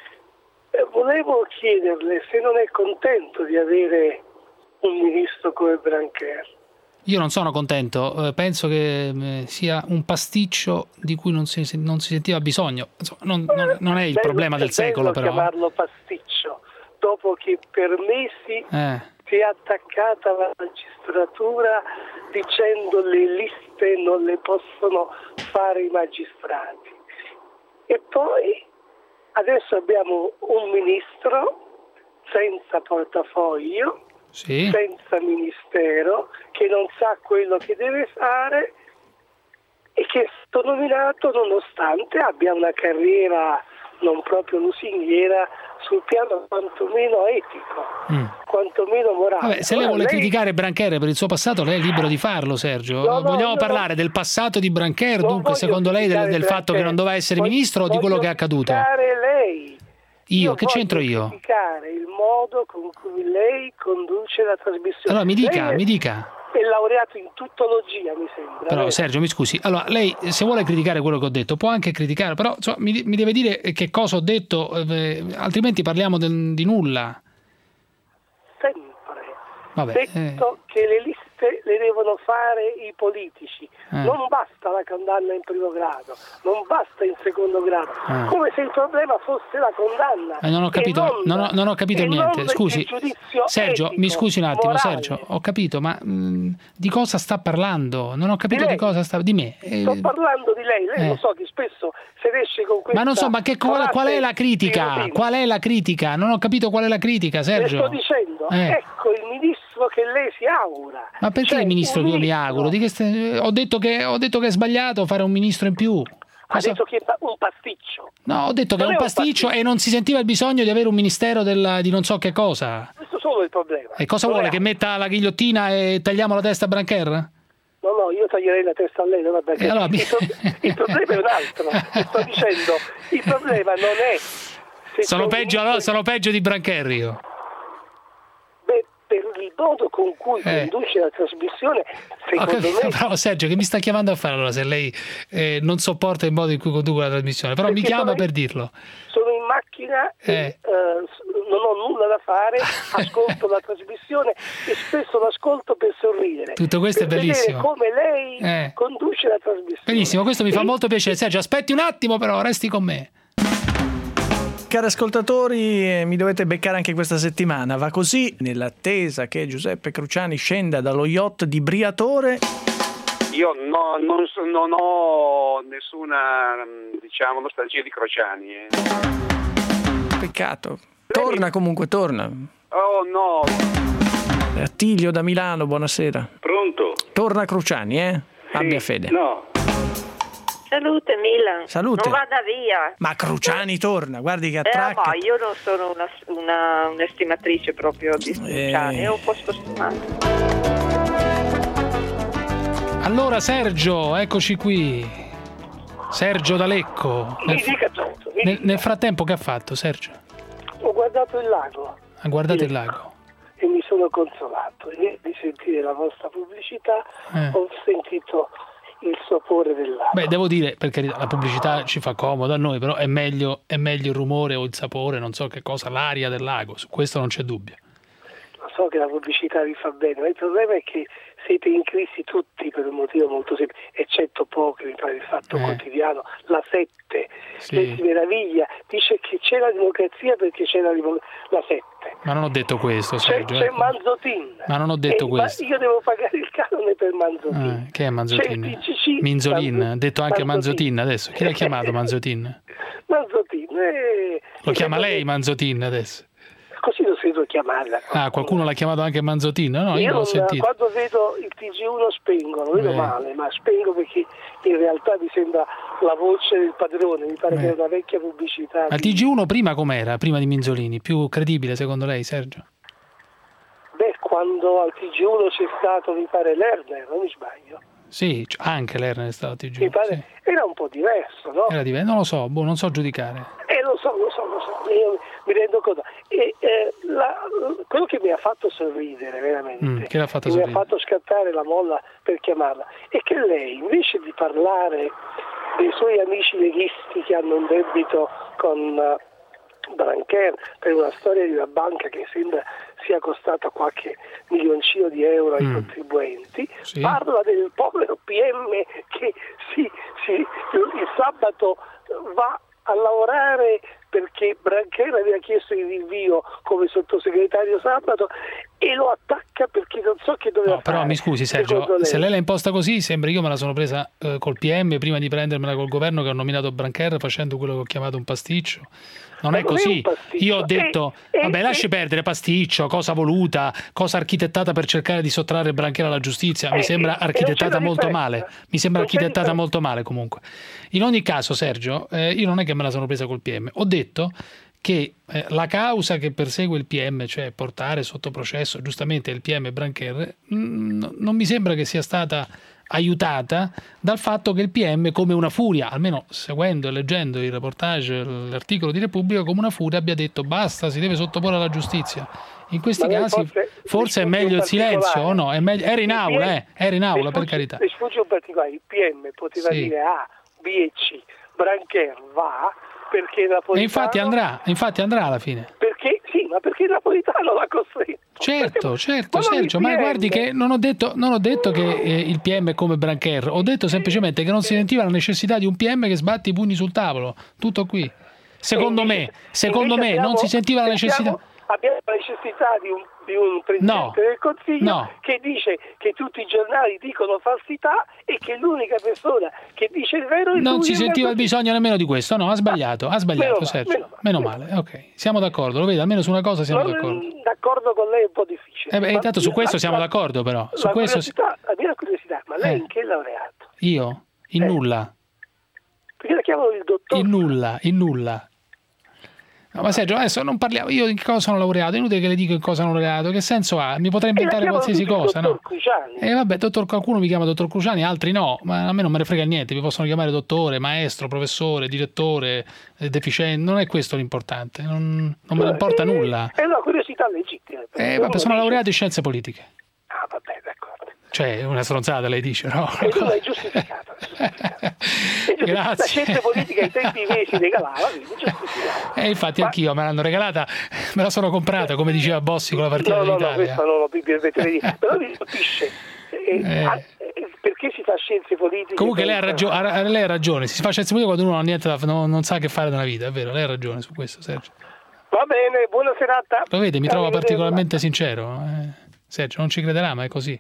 S20: Eh, volevo chiederle se non è contento di avere un ministro come Brancher.
S6: Io non sono contento, eh, penso che eh, sia un pasticcio di cui non si, non si sentiva bisogno. Insomma, non, non- non è il
S20: Bello-
S6: problema del
S20: è bello
S6: secolo, però.
S20: chiamarlo pasticcio, dopo che per mesi
S6: Eh.
S20: si è attaccata alla magistratura dicendo le liste non le possono fare i magistrati. E poi adesso abbiamo un ministro senza portafoglio,
S6: Sì.
S20: senza ministero, che non sa quello che deve fare e che è stato nominato nonostante abbia una carriera non proprio lusinghiera sul piano quantomeno etico,
S6: Mm.
S20: quantomeno morale.
S6: Vabbè, se lei
S20: Ora,
S6: vuole
S20: lei-
S6: criticare Brancher per il suo passato, lei è libero di farlo, Sergio.
S20: No, no,
S6: Vogliamo
S20: io
S6: parlare del passato di Brancher,
S20: non
S6: dunque,
S20: voglio
S6: secondo lei, del,
S20: criticare
S6: del fatto che
S20: Brancher,
S6: non doveva essere
S20: voglio-
S6: ministro o di quello
S20: voglio
S6: che è accaduto?
S20: criticare lei.
S6: Io, che
S20: voglio
S6: c'entro io?
S20: criticare il modo con cui lei conduce la trasmissione.
S6: Allora, mi dica,
S20: Lei è-
S6: mi dica.
S20: È laureato in tuttologia, mi sembra.
S6: Però
S20: vero?
S6: Sergio, mi scusi, allora lei se vuole criticare quello che ho detto può anche criticare, però insomma, mi, mi deve dire che cosa ho detto, eh, altrimenti parliamo del- di nulla.
S20: Sempre
S6: Vabbè,
S20: detto che le liste le devono fare i politici.
S6: Eh.
S20: Non basta la condanna in primo grado, non basta in secondo grado,
S6: Eh.
S20: come se il problema fosse la condanna.
S6: Eh, non ho capito,
S20: e
S6: non ho, non ho capito
S20: e
S6: niente.
S20: non
S6: Scusi,
S20: il giudizio
S6: Sergio,
S20: etico,
S6: mi scusi un attimo,
S20: morale.
S6: Sergio, ho capito, ma mh, di cosa sta parlando? Non ho capito
S20: Di
S6: di
S20: lei.
S6: cosa sta di me. Eh,
S20: Sto parlando di lei, lei
S6: eh.
S20: lo so che spesso se ne esce con questa
S6: ma non so, ma che, qual, qual è la critica?
S20: tirotina.
S6: Qual è la critica? Non ho capito qual è la critica,
S20: Le
S6: Sergio.
S20: sto dicendo,
S6: Eh.
S20: ecco il ministro che lei si augura.
S6: Ma perché
S20: Cioè,
S6: il ministro
S20: un
S6: che io mi
S20: ministro-
S6: auguro? Di che ste- ho, detto che, ho detto che è sbagliato fare un ministro in più.
S20: Ha
S6: Cosa-
S20: detto che è un pasticcio.
S6: No, ho detto che è
S20: Non
S6: un
S20: è un
S6: pasticcio e non si sentiva il bisogno di avere un ministero della- di non so che cosa.
S20: Questo solo è il problema.
S6: E cosa
S20: Non
S6: vuole?
S20: è-
S6: Che metta la ghigliottina e tagliamo la testa a Brancher?
S20: No, no, io taglierei la testa a lei, non vabbè.
S6: E allora mi-
S20: il, pro- il problema è un altro. Sto dicendo, il problema non è se
S6: Sono
S20: c'è un
S6: peggio,
S20: ministro-
S6: allora, sono peggio di Brancher io.
S20: Beh, per il modo con cui
S6: Eh.
S20: conduce la trasmissione,
S6: Ho
S20: secondo
S6: capito,
S20: me...
S6: però Sergio, che mi sta chiamando a fare allora se lei eh, non sopporta il modo in cui conduco la trasmissione? Però mi
S20: Perché
S6: chiama
S20: sono-
S6: per dirlo.
S20: Sono in macchina, e,
S6: Eh.
S20: eh, s- non ho nulla da fare, ascolto la trasmissione e spesso l'ascolto per sorridere.
S6: Tutto questo è
S20: per vedere
S6: bellissimo.
S20: come lei
S6: Eh.
S20: conduce la trasmissione.
S6: Benissimo, questo mi fa
S20: E-
S6: molto piacere. Sergio, aspetti un attimo però, resti con me.
S3: Cari ascoltatori, eh, mi dovete beccare anche questa settimana. Va così, nell'attesa che Giuseppe Cruciani scenda dallo yacht di Briatore.
S21: Io no- non, so- non ho nessuna, diciamo, nostalgia di Crociani. eh.
S3: Peccato. Torna comunque, torna.
S21: Oh no,
S3: Attilio da Milano, buonasera.
S21: pronto?
S3: Torna Cruciani, eh? Abbia fede.
S21: No.
S5: Salute Milan.
S3: Salute.
S5: Non vada via.
S3: Ma Cruciani torna, guardi che
S5: Eh,
S3: attracca.
S5: ma io non sono una, una, un'estimatrice proprio di Cruciani,
S3: Eh.
S5: è un po' scostumato.
S6: Allora Sergio, eccoci qui. Sergio D'Alecco.
S20: Mi
S6: Nel,
S20: dica tutto. mi
S6: nel-
S20: dica.
S6: nel frattempo che ha fatto Sergio?
S20: Ho guardato il lago
S6: Ha guardato il lago.
S20: e mi sono consolato. E nel di sentire la vostra pubblicità
S6: Eh.
S20: ho sentito il sapore del lago.
S6: Beh, devo dire, per carità, la pubblicità ci fa comodo a noi, però è meglio, è meglio il rumore o il sapore, non so che cosa, l'aria del lago, su questo non c'è dubbio.
S20: Lo so che la pubblicità vi fa bene, ma il problema è che siete in crisi tutti per un motivo molto semplice, eccetto pochi, mi pare il Fatto
S6: Eh.
S20: Quotidiano, la sette,
S6: Sì.
S20: lei si meraviglia, dice che c'è la democrazia perché c'è la, demo- la sette.
S6: Ma non ho detto questo,
S20: C'è,
S6: Sergio.
S20: c'è
S6: ecco.
S20: Manzotin.
S6: Ma non ho detto
S20: Eh, ma
S6: questo.
S20: io devo pagare il canone per Manzotin.
S6: Ah, che è Manzotin?
S20: C'è il P C C,
S6: Minzolin, ha
S20: Manzo-
S6: detto anche
S20: Manzotin.
S6: Manzotin adesso. Chi l'ha chiamato Manzotin?
S20: Manzotin. eh,
S6: Lo
S20: e
S6: chiama
S20: secondo
S6: lei
S20: me-
S6: Manzotin adesso?
S20: così lo sento chiamare.
S6: Ah, qualcuno l'ha chiamato anche Manzottino? No, io,
S20: io
S6: non l'ho sentito.
S20: Quando vedo il T G uno spengo, lo vedo
S6: Beh.
S20: male, ma spengo perché in realtà mi sembra la voce del padrone, mi pare
S6: Beh.
S20: che è una vecchia pubblicità.
S6: Ma il T G uno prima com'era? Prima di Minzolini? Più credibile secondo lei, Sergio?
S20: Beh, quando al T G uno c'è stato, mi pare, Lerner, non mi sbaglio.
S6: Sì, anche Lerner è stato al T G uno.
S20: Mi pare,
S6: sì.
S20: era un po' diverso, no?
S6: Era diverso, non lo so, boh, non so giudicare.
S20: Eh, lo so, lo so, lo so, io mi rendo conto. E, eh, la, quello che mi ha fatto sorridere veramente,
S6: Mm, che l'ha fatto
S20: che mi
S6: sorridere?
S20: ha fatto scattare la molla per chiamarla, è che lei, invece di parlare dei suoi amici leghisti che hanno un debito con uh, Brancher per una storia di una banca che sembra sia costata qualche milioncino di euro ai
S6: Mm.
S20: contribuenti,
S6: Sì.
S20: parla del povero P M che si, si, il sabato va a lavorare perché Brancher aveva chiesto il rinvio come sottosegretario sabato e lo attacca perché non so che doveva
S6: No, però
S20: fare.
S6: mi scusi Sergio,
S20: secondo
S6: se
S20: lei.
S6: lei l'ha imposta così, sembra io me la sono presa eh, col P M prima di prendermela col governo che ho nominato Brancher facendo quello che ho chiamato un pasticcio. Non
S20: Ma
S6: è
S20: non è
S6: così.
S20: un pasticcio,
S6: Io ho
S20: è-
S6: detto,
S20: è-
S6: vabbè,
S20: è-
S6: lasci perdere pasticcio, cosa voluta, cosa architettata per cercare di sottrarre Brancher alla giustizia. Mi
S20: Eh,
S6: sembra
S20: eh, e non
S6: architettata
S20: c'è la
S6: molto
S20: differenza.
S6: male. Mi sembra
S20: Non c'è
S6: architettata
S20: differenza.
S6: molto male comunque. In ogni caso, Sergio, eh, io non è che me la sono presa col P M. Ho detto che eh, la causa che persegue il P M, cioè portare sotto processo giustamente il P M Brancher, mh, non mi sembra che sia stata aiutata dal fatto che il P M, come una furia, almeno seguendo e leggendo il reportage, l'articolo di Repubblica, come una furia abbia detto basta, si deve sottoporre alla giustizia. In questi
S20: Ma lei
S6: casi
S20: forse-
S6: forse è
S20: mi sfugge
S6: meglio
S20: un
S6: il silenzio
S20: particolare.
S6: o no? È meglio- era in
S20: Il
S6: aula,
S20: P M
S6: eh? Era in aula,
S20: mi
S6: per
S20: sfugge-
S6: carità.
S20: Mi sfugge un particolare, il P M poteva
S6: Sì.
S20: dire A, B e C, Brancher va perché Napolitano...
S6: E infatti andrà, infatti andrà alla fine.
S20: Perché, sì, ma perché Napolitano l'ha costretto.
S6: Certo, certo,
S20: Ma non il
S6: Sergio, ma
S20: P M.
S6: guardi che non ho detto, non ho detto che eh, il P M è come Brancher, ho detto semplicemente che non si sentiva la necessità di un P M che sbatti i pugni sul tavolo, tutto qui. Secondo me, secondo
S20: Invece
S6: me non
S20: abbiamo-
S6: si sentiva la necessità.
S20: sentiamo- Abbiamo la necessità di un, di un Presidente
S6: No,
S20: del Consiglio
S6: no.
S20: che dice che tutti i giornali dicono falsità e che l'unica persona che dice il vero è
S6: Non
S20: lui
S6: si
S20: e
S6: sentiva il
S20: Berlusconi.
S6: bisogno nemmeno di questo, no, ha sbagliato, ha sbagliato
S20: meno male,
S6: Sergio,
S20: meno
S6: meno male, ok, siamo d'accordo, lo vede, almeno su una cosa siamo
S20: Non-
S6: d'accordo.
S20: D'accordo con lei è un po' difficile.
S6: Eh beh,
S20: Ma
S6: intanto su
S20: la-
S6: questo
S20: la-
S6: siamo d'accordo però, su
S20: la
S6: questo
S20: curiosità, la mia curiosità, ma lei
S6: Eh.
S20: in che è laureato?
S6: io, in
S20: Eh.
S6: nulla,
S20: Perché la chiamano il dottor?
S6: in nulla, in nulla. No, ma Sergio, adesso non parliamo, io in cosa sono laureato, è inutile che le dico in cosa sono laureato, che senso ha? Mi potrei
S20: E la
S6: inventare
S20: chiamano
S6: qualsiasi
S20: tutti il
S6: cosa, no?
S20: dottor Cruciani.
S6: E vabbè, dottor, qualcuno mi chiama dottor Cruciani, altri no, ma a me non me ne frega niente, mi possono chiamare dottore, maestro, professore, direttore, eh, deficiente, non è questo l'importante, non, non me ne importa
S20: Eh,
S6: nulla.
S20: È una curiosità legittima.
S6: Eh,
S20: Uno
S6: vabbè, sono
S20: dice-
S6: laureato in scienze politiche.
S20: Ah, vabbè, d'accordo.
S6: Cioè, una stronzata lei dice, no?
S20: E tu l'hai giustificato. La
S6: Grazie.
S20: scienza politica ai tempi miei si regalava, quindi giustificato.
S6: E infatti anch'io me l'hanno regalata, me la sono comprata, come diceva Bossi con la partita
S20: No, no, no,
S6: dell'Italia.
S20: questa non lo permetterei di dire. Però mi colpisce. Eh,
S6: Eh.
S20: ah, eh, perché si fa scienze politiche?
S6: Comunque lei ha,
S20: per-
S6: ragio- ha- lei ha ragione, si fa scienze politiche quando uno non ha niente da, non, non sa che fare nella vita, è vero, lei ha ragione su questo, Sergio.
S20: Va bene, buona serata.
S6: Lo vede, mi trova
S20: Arrivederci.
S6: particolarmente sincero. eh. Sergio, non ci crederà, ma è così.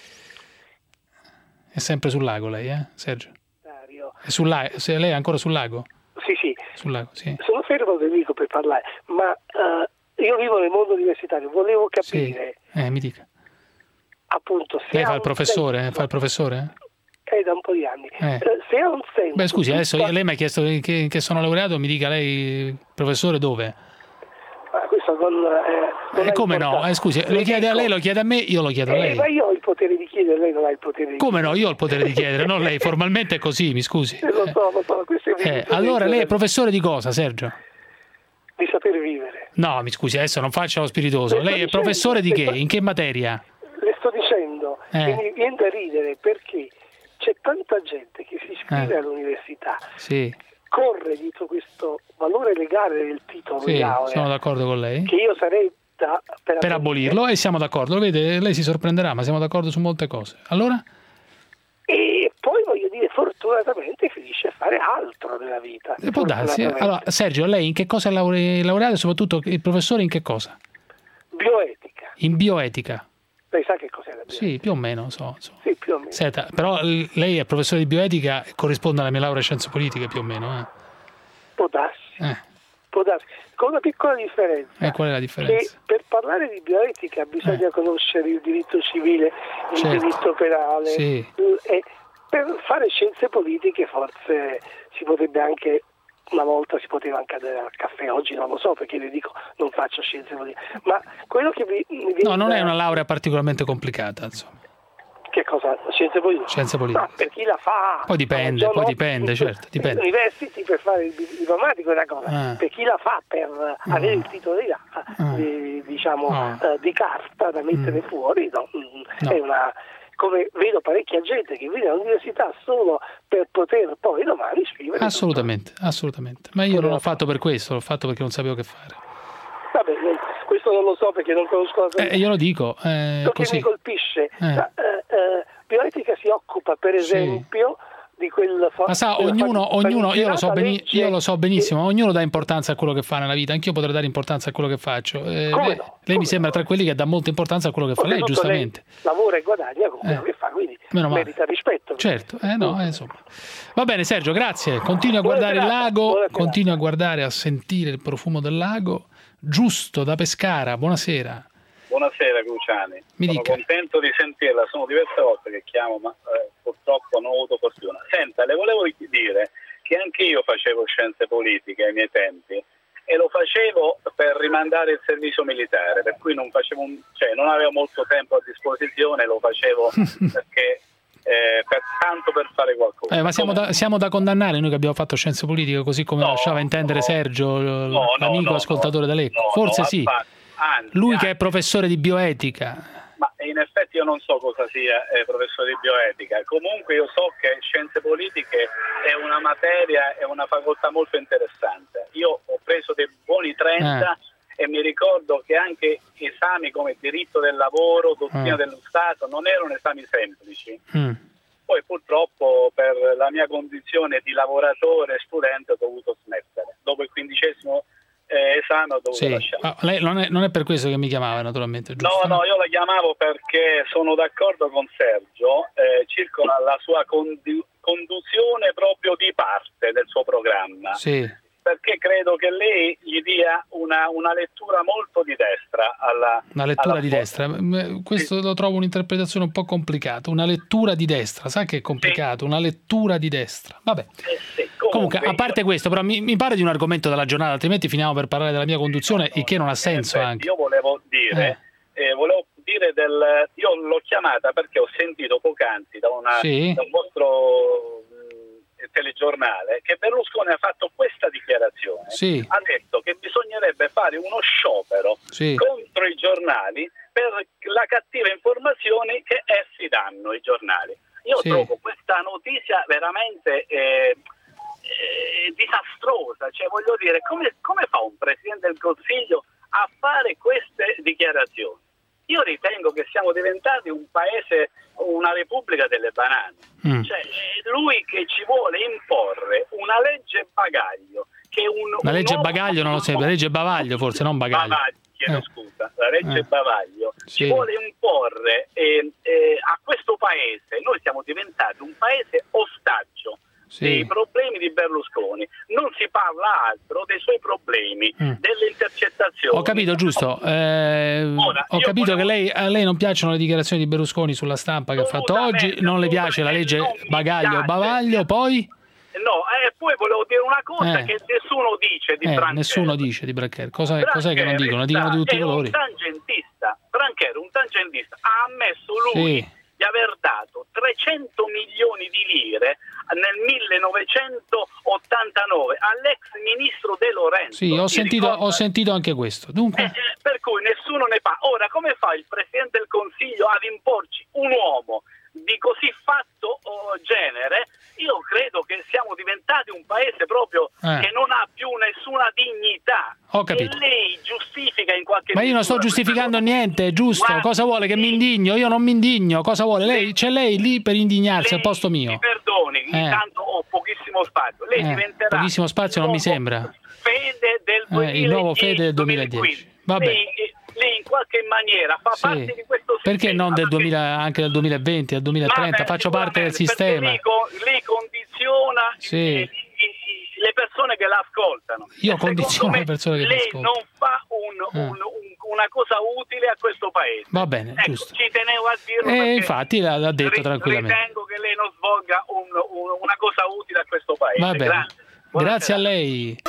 S6: È sempre sul lago lei, eh, Sergio?
S20: Dario.
S6: È sul la- se lei è ancora sul lago?
S20: Sì, sì.
S6: Sul lago, sì.
S20: Sono fermo del dico per parlare, ma eh, io vivo nel mondo universitario, volevo
S6: Sì.
S20: capire
S6: Eh, mi dica.
S20: appunto se
S6: Lei
S20: ha
S6: fa il
S20: un
S6: professore?
S20: senso-
S6: fa il professore?
S20: È da un po' di anni.
S6: Eh.
S20: Eh, se ha un senso.
S6: Beh, scusi, adesso
S20: tutta-
S6: lei mi ha chiesto che, che sono laureato, mi dica lei, professore, dove?
S20: Ah, questo non, eh, non
S6: E
S20: ha
S6: come no?
S20: importanza.
S6: Eh, scusi, lo
S20: Le
S6: chiede a
S20: dico-
S6: lei, lo chiede a me, io lo chiedo a
S20: Eh,
S6: lei.
S20: ma io ho il potere di chiedere, lei non ha il potere di
S6: Come no? Io ho il potere di chiedere, non lei, formalmente è così, mi scusi.
S20: chiedere. Lo so, lo so, questo è il
S6: Eh,
S20: diritto
S6: allora
S20: di-
S6: lei è professore di cosa, Sergio?
S20: di saper vivere.
S6: No, mi scusi, adesso non faccia lo spiritoso.
S20: Le sto
S6: Lei è
S20: dicendo,
S6: professore di
S20: le
S6: che?
S20: sto-
S6: In che materia?
S20: Le sto dicendo
S6: Eh.
S20: che mi viene da ridere perché c'è tanta gente che si iscrive
S6: Eh.
S20: all'università,
S6: Sì,
S20: corre dietro questo valore legale del titolo di
S6: sì,
S20: laurea,
S6: sono d'accordo con lei.
S20: che io sarei da, per,
S6: Per
S20: abolire.
S6: abolirlo e siamo d'accordo, lo vede, lei si sorprenderà, ma siamo d'accordo su molte cose. Allora?
S20: E poi voglio dire, fortunatamente finisce a fare altro nella vita.
S6: Eh, Può darsi.
S20: fortunatamente.
S6: Allora, Sergio, lei in che cosa è laure- laureato e soprattutto il professore in che cosa?
S20: Bioetica.
S6: In bioetica.
S20: Lei sa che cos'è la bioetica?
S6: Sì, più o meno, so. so.
S20: Sì, più o meno.
S6: Senta, però l- lei è professore di bioetica e corrisponde alla mia laurea in scienze politiche più o meno. Eh.
S20: Può darsi.
S6: Eh.
S20: può darsi, con una piccola differenza.
S6: E qual è la differenza?
S20: Che per parlare di bioetica bisogna eh. conoscere il diritto civile, il
S6: certo.
S20: diritto penale,
S6: sì.
S20: e per fare scienze politiche forse si potrebbe anche, una volta si poteva anche andare al caffè, oggi non lo so perché vi dico non faccio scienze politiche, ma quello che vi... mi
S6: no, non
S20: da...
S6: è una laurea particolarmente complicata, insomma.
S20: Che cosa? Scienze politiche?
S6: Scienze politiche.
S20: No, per chi la fa.
S6: Poi dipende, poi dipende, certo, dipende.
S20: L'university per fare il diplomatico è una cosa,
S6: ah.
S20: per chi la fa per ah. avere il titolo di, ah. di, diciamo, ah. uh, di carta da mettere mm. fuori, no? No. È una... come vedo parecchia gente che viene all'università solo per poter poi domani scrivere.
S6: Assolutamente, assolutamente. Ma io non l'ho fatto per questo, l'ho fatto perché non sapevo che fare.
S20: Vabbè, questo non lo so perché non conosco la
S6: storia. Eh, io lo dico. Eh,
S20: Ciò
S6: così.
S20: che mi colpisce,
S6: Eh.
S20: la, eh, eh, bioetica si occupa per esempio sì. di quel...
S6: Ma sa, ognuno, ognuno io, lo so beni- io lo so benissimo, che... ognuno dà importanza a quello che fa nella vita, anch'io potrei dare importanza a quello che faccio. Eh, lei
S20: no?
S6: lei mi sembra tra quelli che dà molta importanza a quello che fa lei, giustamente.
S20: Lei lavora e guadagna con quello
S6: eh.
S20: che fa, quindi
S6: Meno
S20: merita
S6: male.
S20: rispetto.
S6: Certo, eh, no, eh, insomma. Va bene Sergio, grazie. Continui a guardare il lago, continui a guardare, a sentire il profumo del lago. Giusto da Pescara, buonasera.
S1: Buonasera Cruciani,
S6: Mi
S1: sono
S6: dica.
S1: contento di sentirla, sono diverse volte che chiamo ma eh, purtroppo non ho avuto fortuna. Senta, le volevo dire che anche io facevo scienze politiche ai miei tempi e lo facevo per rimandare il servizio militare, per cui non facevo un, cioè non avevo molto tempo a disposizione, lo facevo perché eh, per, tanto per fare qualcosa.
S6: Eh, ma siamo da, siamo da condannare noi che abbiamo fatto scienze politiche, così come
S1: no,
S6: lasciava intendere
S1: no,
S6: Sergio,
S1: no,
S6: l'amico
S1: no,
S6: ascoltatore
S1: no,
S6: da Lecco.
S1: no,
S6: Forse
S1: no,
S6: sì.
S1: Anzi,
S6: Lui
S1: anzi.
S6: che è professore di bioetica.
S1: Ma in effetti io non so cosa sia eh, professore di bioetica, comunque io so che scienze politiche è una materia, è una facoltà molto interessante. Io ho preso dei buoni trenta eh. e mi ricordo che anche esami come diritto del lavoro, dottrina
S6: eh.
S1: dello Stato non erano esami semplici.
S6: Mm.
S1: Poi purtroppo per la mia condizione di lavoratore e studente ho dovuto smettere. Dopo il quindicesimo eh, esame ho dovuto
S6: sì.
S1: lasciare.
S6: Ah, lei non è, non è per questo che mi chiamava naturalmente, giusto?
S1: No, no, io la chiamavo perché sono d'accordo con Sergio eh, circa la, la sua condu- conduzione proprio di parte del suo programma.
S6: Sì.
S1: Perché credo che lei gli dia una, una lettura molto di destra alla
S6: una lettura
S1: alla
S6: di
S1: sua...
S6: destra. Questo sì. Lo trovo un'interpretazione un po' complicata. Una lettura di destra, sa che è complicato? Sì. Una lettura di destra. Vabbè.
S1: Eh sì.
S6: Comunque, Comunque, a parte questo, però mi, mi pare di un argomento della giornata, altrimenti finiamo per parlare della mia conduzione, no, no, il che non ha senso effetti, anche.
S1: Io volevo dire, eh. Eh, volevo dire del, io l'ho chiamata perché ho sentito poc'anzi da, una,
S6: sì.
S1: da un vostro telegiornale che Berlusconi ha fatto questa dichiarazione,
S6: sì.
S1: ha detto che bisognerebbe fare uno sciopero
S6: sì.
S1: contro i giornali per la cattiva informazione che essi danno, i giornali. Io sì. trovo questa notizia veramente eh, eh, disastrosa, cioè voglio dire, come, come fa un Presidente del Consiglio a fare queste dichiarazioni? Io ritengo che siamo diventati un paese, una repubblica delle banane. Mm. Cioè, lui che ci vuole imporre una legge bagaglio. Che un,
S6: la legge
S1: un
S6: bagaglio non lo so, la legge bavaglio forse, non bagaglio.
S1: Bavaglio, chiedo
S6: eh.
S1: scusa, la legge
S6: eh.
S1: bavaglio
S6: sì.
S1: ci vuole imporre eh, eh, a questo paese, noi siamo diventati un paese ostaggio. Sì. Dei problemi di Berlusconi, non si parla altro dei suoi problemi, mm. delle intercettazioni.
S6: Ho capito, giusto. Eh, Ora, ho capito volevo... che lei, a lei non piacciono le dichiarazioni di Berlusconi sulla stampa che ha fatto oggi, non le piace la legge bagaglio bavaglio, poi?
S1: No, e eh, poi volevo dire una cosa
S6: eh.
S1: che nessuno dice di
S6: eh,
S1: Brancher.
S6: Nessuno dice di Brancher. Cosa,
S1: Brancher
S6: cos'è che non dicono? Dicono di tutti i colori.
S1: È un tangentista. Brancher, un tangentista, ha ammesso lui
S6: sì.
S1: di aver dato trecento milioni di lire nel millenovecentottantanove all'ex ministro De Lorenzo.
S6: Sì, ho sentito, ho sentito anche questo. Dunque...
S1: Eh, eh, per cui nessuno ne fa. Ora, come fa il Presidente del Consiglio ad imporci un uomo di così fatto oh, genere? Io credo che siamo diventati un paese proprio
S6: eh.
S1: che non ha più nessuna dignità.
S6: Ho capito.
S1: E lei giustifica in qualche
S6: Ma io non sto giustificando niente, è giusto. Guarda, cosa vuole che mi indigno? Io non mi indigno. Cosa vuole? Lei, c'è lei lì per indignarsi al posto mio.
S1: Mi perdoni,
S6: eh.
S1: intanto ho pochissimo spazio. Lei
S6: eh.
S1: diventerà
S6: pochissimo spazio non mi sembra.
S1: Fede del duemiladieci.
S6: Eh, il nuovo Fede del duemiladieci. Vabbè.
S1: Lei, lei in qualche maniera fa
S6: sì.
S1: parte di questo sistema.
S6: Perché non del duemila, anche del duemilaventi, del duemilatrenta?
S1: Vabbè,
S6: faccio parte del sistema.
S1: Lei, lei condiziona
S6: sì.
S1: i, i, le persone che l'ascoltano.
S6: Io
S1: E
S6: condiziono
S1: secondo
S6: le persone che
S1: me lei
S6: l'ascoltano.
S1: non fa un, un, un, una cosa utile a questo paese.
S6: Va bene,
S1: ecco,
S6: giusto.
S1: ci tenevo a dirlo
S6: E
S1: perché
S6: infatti l'ha, l'ha detto
S1: ri-
S6: tranquillamente.
S1: ritengo che lei non svolga un, un, una cosa utile a questo paese.
S6: Va bene.
S1: Grazie.
S6: Grazie a lei.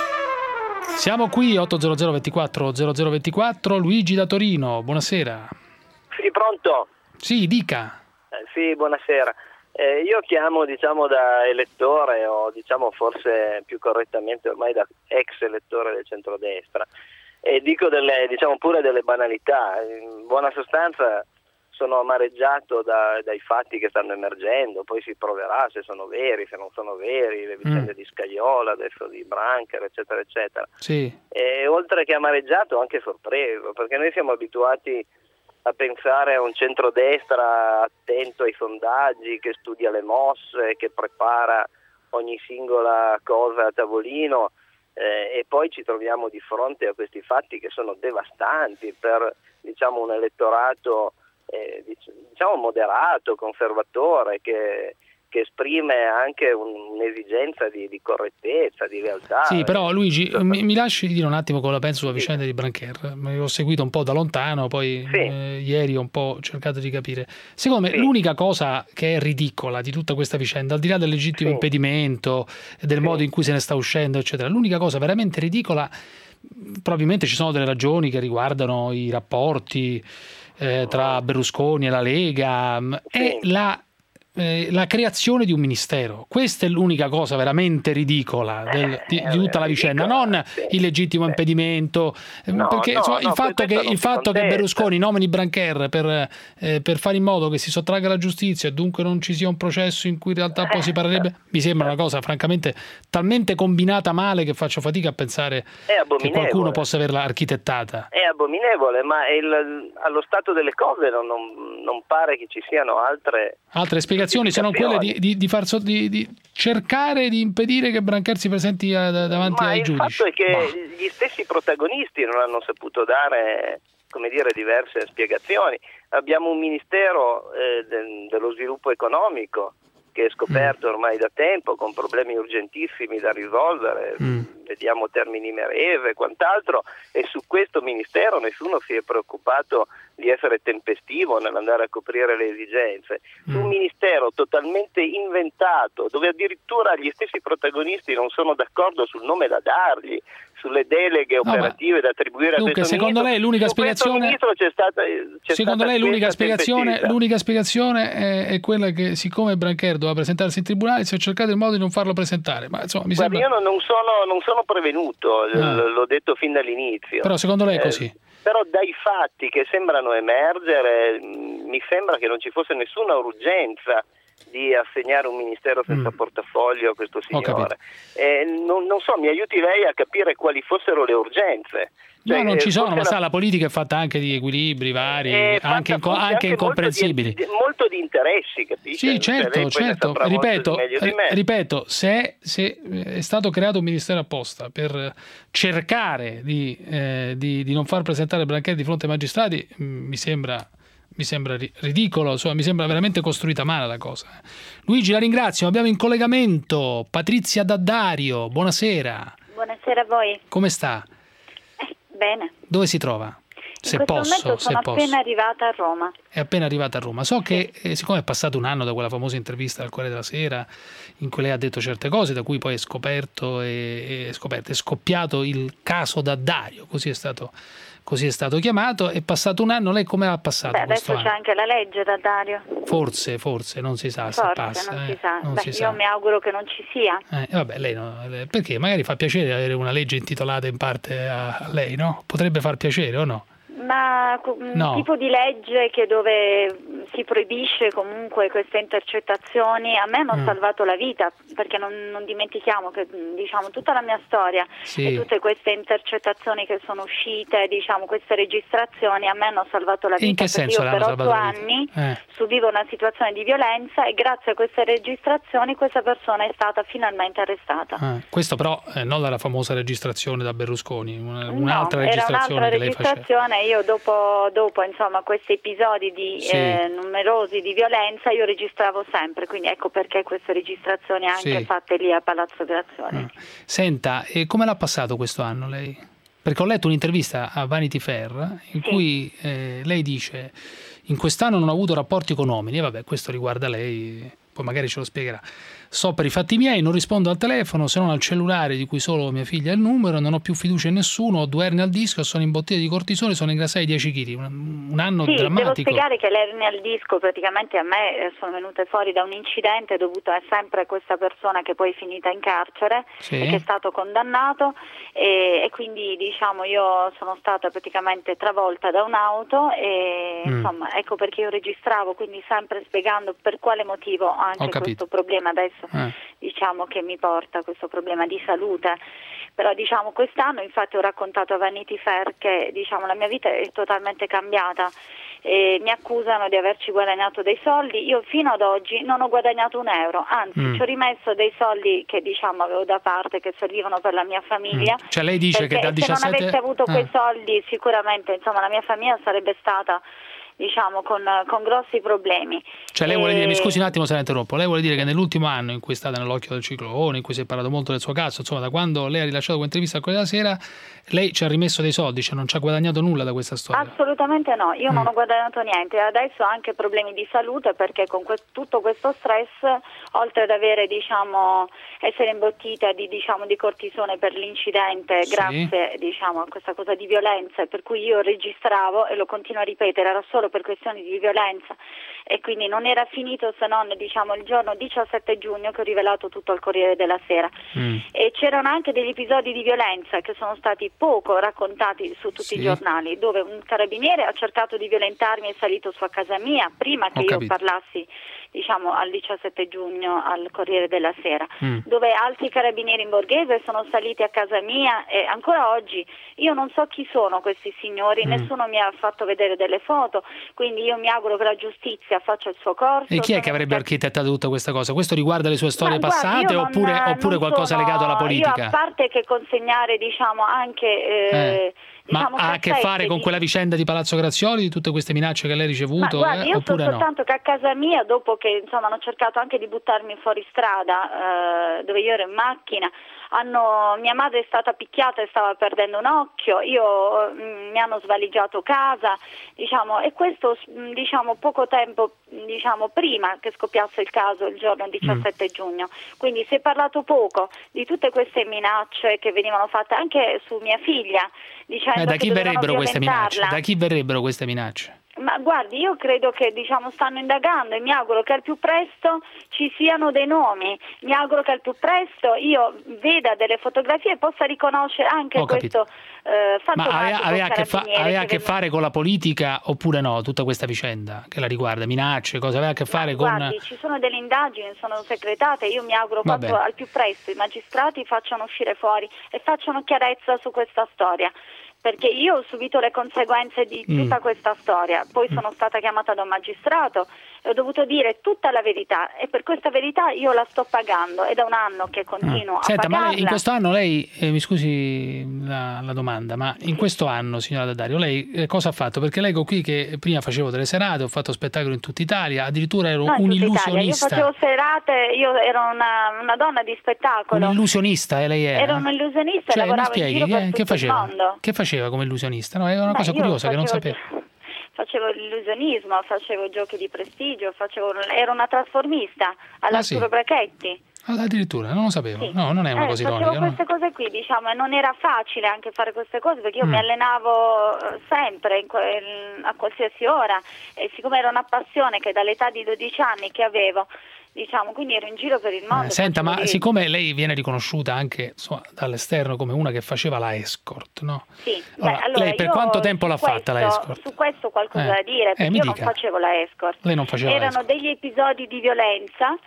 S6: Siamo qui, otto zero zero ventiquattro zero zero ventiquattro, Luigi da Torino, buonasera.
S2: Sì, pronto?
S6: Sì, dica.
S2: Eh, sì, buonasera. Eh, io chiamo, diciamo, da elettore, o diciamo forse più correttamente ormai da ex elettore del centrodestra, e dico delle, diciamo pure delle banalità. In buona sostanza sono amareggiato da, dai fatti che stanno emergendo, poi si proverà se sono veri, se non sono veri, le vicende
S6: Mm.
S2: di Scajola, adesso di Brancher, eccetera, eccetera.
S6: Sì.
S2: E oltre che amareggiato, anche sorpreso, perché noi siamo abituati a pensare a un centrodestra attento ai sondaggi, che studia le mosse, che prepara ogni singola cosa a tavolino, eh, e poi ci troviamo di fronte a questi fatti che sono devastanti per, diciamo, un elettorato eh, diciamo moderato, conservatore, che che esprime anche un, un'esigenza di, di correttezza, di realtà.
S6: Sì, però Luigi, mi, mi lasci dire un attimo cosa penso sulla vicenda di Brancher. L'ho seguito un po' da lontano, poi
S2: Sì.
S6: eh, ieri ho un po' cercato di capire. Secondo me
S2: Sì.
S6: l'unica cosa che è ridicola di tutta questa vicenda, al di là del legittimo
S2: Sì.
S6: impedimento e del modo in cui se ne sta uscendo, eccetera, l'unica cosa veramente ridicola, probabilmente ci sono delle ragioni che riguardano i rapporti eh, tra Berlusconi e la Lega, mh, è la Eh, la creazione di un ministero. Questa è l'unica cosa veramente ridicola del, di, di tutta la vicenda, non il legittimo impedimento, eh,
S2: No,
S6: perché
S2: no,
S6: insomma,
S2: no,
S6: il fatto, che,
S2: questo non
S6: il
S2: si
S6: fatto che
S2: contesta.
S6: Berlusconi nomini Brancher per, eh, per fare in modo che si sottragga la giustizia e dunque non ci sia un processo in cui in realtà poi si parlerebbe, mi sembra una cosa francamente talmente combinata male che faccio fatica a pensare
S2: È
S6: che
S2: abominevole.
S6: qualcuno possa averla architettata.
S2: È abominevole, ma il, allo stato delle cose non, non, non pare che ci siano altre
S6: Altre spiegazioni se non quelle di, di, di, far so, di, di cercare di impedire che Brancher si presenti a, davanti
S2: Ma
S6: ai
S2: il
S6: giudici.
S2: fatto è che gli stessi protagonisti non hanno saputo dare, come dire, diverse spiegazioni. Abbiamo un ministero eh, de- dello sviluppo economico che è scoperto ormai da tempo, con problemi urgentissimi da risolvere,
S6: Mm.
S2: vediamo Termini Imerese e quant'altro, e su questo ministero nessuno si è preoccupato di essere tempestivo nell'andare a coprire le esigenze. Su un ministero totalmente inventato, dove addirittura gli stessi protagonisti non sono d'accordo sul nome da dargli, sulle deleghe
S6: No, ma-
S2: operative da attribuire
S6: Dunque,
S2: a questo
S6: secondo
S2: ministro.
S6: lei l'unica
S2: Su questo
S6: spiegazione-
S2: ministro c'è stata, c'è
S6: Secondo
S2: stata
S6: lei l'unica
S2: questa
S6: spiegazione,
S2: tempestività.
S6: l'unica spiegazione è, è quella che siccome Brancher doveva presentarsi in tribunale si è cercato il modo di non farlo presentare, ma insomma mi
S2: Guarda,
S6: sembra...
S2: io non non sono, non sono prevenuto, l-
S6: Ah.
S2: l'ho detto fin dall'inizio.
S6: Però secondo lei è
S2: Eh,
S6: così?
S2: Però dai fatti che sembrano emergere mh, mi sembra che non ci fosse nessuna urgenza di assegnare un ministero senza portafoglio a questo signore. Eh, non, non so, mi aiuti lei a capire quali fossero le urgenze.
S6: No,
S2: Cioè,
S6: non
S2: eh,
S6: ci sono,
S2: forse
S6: ma
S2: la-
S6: sa, la politica è fatta anche di equilibri vari,
S2: è fatta
S6: anche, inco-
S2: forse
S6: anche incomprensibili.
S2: Molto di, molto di interessi, capisci?
S6: Sì,
S2: Cioè,
S6: certo,
S2: lei poi ne
S6: certo.
S2: saprà molto
S6: Ripeto,
S2: meglio di me.
S6: eh, ripeto, se, se è stato creato un ministero apposta per cercare di, eh, di, di non far presentare Brancher di fronte ai magistrati, mh, mi sembra, mi sembra ri- ridicolo, insomma, mi sembra veramente costruita male la cosa. Luigi, la ringrazio. Abbiamo in collegamento Patrizia Daddario. Buonasera.
S22: Buonasera a voi.
S6: Come sta?
S22: Bene.
S6: Dove si trova? Se
S22: In questo
S6: posso,
S22: momento
S6: se
S22: sono
S6: posso.
S22: appena arrivata a Roma.
S6: È appena arrivata a Roma. So che, eh, siccome è passato un anno da quella famosa intervista al Corriere della Sera, in cui lei ha detto certe cose, da cui poi è scoperto e è, scoperto, è scoppiato il caso Daddario, così è stato, così è stato chiamato. È passato un anno, lei come l'ha passato
S22: Beh,
S6: questo
S22: adesso c'è
S6: anno?
S22: anche la legge da Dario.
S6: Forse, forse, non si sa se
S22: Forse,
S6: passa.
S22: non
S6: eh,
S22: si sa.
S6: non
S22: Beh,
S6: si
S22: io
S6: sa.
S22: mi auguro che non ci sia.
S6: Eh, vabbè, lei no, eh, perché magari fa piacere avere una legge intitolata in parte a a lei, no? Potrebbe far piacere o no?
S22: Ma un
S6: No.
S22: tipo di legge che dove si proibisce comunque queste intercettazioni a me hanno
S6: Mm.
S22: salvato la vita, perché non, non dimentichiamo che diciamo tutta la mia storia
S6: Sì.
S22: e tutte queste intercettazioni che sono uscite, diciamo queste registrazioni a me hanno salvato la
S6: E in
S22: vita,
S6: che
S22: perché
S6: senso
S22: io
S6: le
S22: per
S6: hanno
S22: otto
S6: salvato la vita?
S22: anni
S6: Eh.
S22: subivo una situazione di violenza e grazie a queste registrazioni questa persona è stata finalmente arrestata.
S6: Ah, questo però eh, non era la famosa registrazione da Berlusconi, una-
S22: No,
S6: un'altra
S22: era
S6: registrazione
S22: un'altra
S6: che lei faceva.
S22: registrazione, io io dopo, dopo insomma, questi episodi di,
S6: Sì.
S22: eh, numerosi di violenza, io registravo sempre, quindi ecco perché queste registrazioni anche
S6: Sì.
S22: fatte lì a Palazzo Grazioni.
S6: Senta, e come l'ha passato questo anno lei? Perché ho letto un'intervista a Vanity Fair in
S22: Sì.
S6: cui eh, lei dice: in quest'anno non ho avuto rapporti con uomini, e vabbè, questo riguarda lei, poi magari ce lo spiegherà. So per i fatti miei, non rispondo al telefono se non al cellulare di cui solo mia figlia ha il numero, non ho più fiducia in nessuno, ho due ernie al disco, sono in bottiglia di cortisone, sono ingrassai dieci chili. Un, un anno
S22: Sì, devo
S6: drammatico.
S22: spiegare che le ernie al disco praticamente a me eh, sono venute fuori da un incidente dovuto a sempre questa persona che poi è finita in carcere
S6: Sì.
S22: e che è stato condannato e, e quindi diciamo io sono stata praticamente travolta da un'auto e
S6: Mm.
S22: insomma ecco perché io registravo, quindi sempre spiegando per quale motivo
S6: Ho
S22: anche
S6: capito.
S22: questo problema adesso
S6: Eh.
S22: diciamo che mi porta questo problema di salute. Però diciamo quest'anno infatti ho raccontato a Vanity Fair che diciamo la mia vita è totalmente cambiata e mi accusano di averci guadagnato dei soldi. Io fino ad oggi non ho guadagnato un euro, anzi
S6: Mm.
S22: ci ho rimesso dei soldi che diciamo avevo da parte che servivano per la mia famiglia.
S6: Mm. Cioè lei dice
S22: perché
S6: che dal
S22: se
S6: diciassette
S22: non avessi avuto
S6: Ah.
S22: quei soldi sicuramente insomma la mia famiglia sarebbe stata diciamo con, con grossi problemi.
S6: Cioè lei vuole
S22: E-
S6: dire, mi scusi un attimo se la interrompo, lei vuole dire che nell'ultimo anno in cui è stata nell'occhio del ciclone, in cui si è parlato molto del suo caso, insomma da quando lei ha rilasciato quell'intervista a quella sera, lei ci ha rimesso dei soldi, cioè non ci ha guadagnato nulla da questa storia?
S22: Assolutamente no, io non
S6: Mm.
S22: ho guadagnato niente e adesso ho anche problemi di salute perché con que- tutto questo stress, oltre ad avere diciamo essere imbottita di, diciamo, di cortisone per l'incidente
S6: Sì.
S22: grazie diciamo a questa cosa di violenza per cui io registravo e lo continuo a ripetere, era solo per questioni di violenza e quindi non era finito se non diciamo il giorno diciassette giugno che ho rivelato tutto al Corriere della Sera.
S6: Mm.
S22: E c'erano anche degli episodi di violenza che sono stati poco raccontati su tutti
S6: Sì.
S22: i giornali, dove un carabiniere ha cercato di violentarmi e è salito su a casa mia prima che
S6: Ho
S22: io
S6: capito.
S22: parlassi diciamo al diciassette giugno al Corriere della Sera,
S6: Mm.
S22: dove altri carabinieri in borghese sono saliti a casa mia e ancora oggi io non so chi sono questi signori,
S6: Mm.
S22: nessuno mi ha fatto vedere delle foto, quindi io mi auguro che la giustizia faccia il suo corso.
S6: E chi è
S22: Sono
S6: che avrebbe architettato tutta questa cosa? Questo riguarda le sue storie
S22: Ma guardi,
S6: passate
S22: io
S6: oppure,
S22: non-
S6: oppure
S22: non
S6: qualcosa
S22: sono-
S6: legato alla
S22: Io a
S6: politica?
S22: parte che consegnare diciamo anche eh,
S6: Eh, Ma
S22: diciamo,
S6: ha a che
S22: cassette
S6: fare con
S22: di-
S6: quella vicenda di Palazzo Grazioli, di tutte queste minacce che lei ha
S22: Ma
S6: ricevuto?
S22: guardi,
S6: eh,
S22: io so
S6: oppure no?
S22: soltanto che a casa mia, dopo che insomma hanno cercato anche di buttarmi fuori strada, eh, dove io ero in macchina, hanno, mia madre è stata picchiata e stava perdendo un occhio, io mm, mi hanno svaligiato casa, diciamo, e questo mm, diciamo poco tempo diciamo prima che scoppiasse il caso il giorno diciassette giugno. Quindi si è parlato poco di tutte queste minacce che venivano fatte anche su mia figlia, dicendo
S6: Eh, da
S22: che
S6: chi
S22: dovevano
S6: verrebbero queste minacce?
S22: violentarla.
S6: Da chi verrebbero queste minacce?
S22: Ma guardi, io credo che diciamo stanno indagando e mi auguro che al più presto ci siano dei nomi, mi auguro che al più presto io veda delle fotografie e possa riconoscere anche
S6: Ho capito.
S22: questo eh,
S6: Ma aveva,
S22: fantomatico
S6: aveva a che, fa-
S22: carabiniere
S6: aveva a
S22: che
S6: che
S22: venne-
S6: fare con la politica oppure no? Tutta questa vicenda che la riguarda, minacce, cosa aveva a che fare con...
S22: Guardi, ci sono delle indagini, sono segretate, io mi auguro
S6: Va
S22: quanto
S6: bene.
S22: al più presto i magistrati facciano uscire fuori e facciano chiarezza su questa storia. Perché io ho subito le conseguenze di
S6: Mm.
S22: tutta questa storia, poi sono stata chiamata da un magistrato e ho dovuto dire tutta la verità e per questa verità io la sto pagando, è da un anno che continuo a
S6: Senta, ma
S22: pagarla.
S6: lei, in questo anno lei, eh, mi scusi la, la domanda, ma in questo anno, signora D'Addario, lei eh, cosa ha fatto? Perché leggo qui che prima facevo delle serate, ho fatto spettacoli in tutta Italia, addirittura ero
S22: No, in
S6: un
S22: tutta Italia.
S6: illusionista.
S22: Io facevo serate, io ero una, una donna di spettacolo.
S6: Un illusionista, eh, lei era?
S22: Ero un illusionista
S6: Cioè,
S22: e
S6: mi
S22: lavoravo in
S6: spieghi,
S22: giro per
S6: che,
S22: tutto
S6: che
S22: il
S6: faceva?
S22: mondo.
S6: Che faceva come illusionista? No, è una
S22: Beh,
S6: cosa
S22: io
S6: curiosa che non
S22: facevo-
S6: sapevo.
S22: Facevo l'illusionismo, facevo giochi di prestigio, facevo, ero una trasformista all'Arturo
S6: Ah, sì?
S22: Brachetti.
S6: Ah, addirittura, non lo sapevo.
S22: Sì.
S6: No, non è una
S22: Eh,
S6: cosa
S22: facevo
S6: ironica. no?
S22: queste cose qui, diciamo, e non era facile anche fare queste cose perché io
S6: Mm.
S22: mi allenavo eh, sempre, in quel- a qualsiasi ora, e siccome era una passione che dall'età di dodici anni che avevo, diciamo, quindi ero in giro per il mondo.
S6: Eh, senta,
S22: facevo
S6: ma
S22: di-
S6: siccome lei viene riconosciuta anche insomma, dall'esterno come una che faceva la escort, no?
S22: Sì,
S6: Allora,
S22: beh, allora
S6: lei per
S22: io
S6: quanto tempo
S22: su
S6: l'ha fatta la
S22: questo-
S6: escort?
S22: Su questo qualcosa
S6: Eh,
S22: da dire,
S6: eh,
S22: perché
S6: mi
S22: io non
S6: dica.
S22: facevo la escort.
S6: Lei non faceva la
S22: Erano
S6: escort.
S22: degli episodi di violenza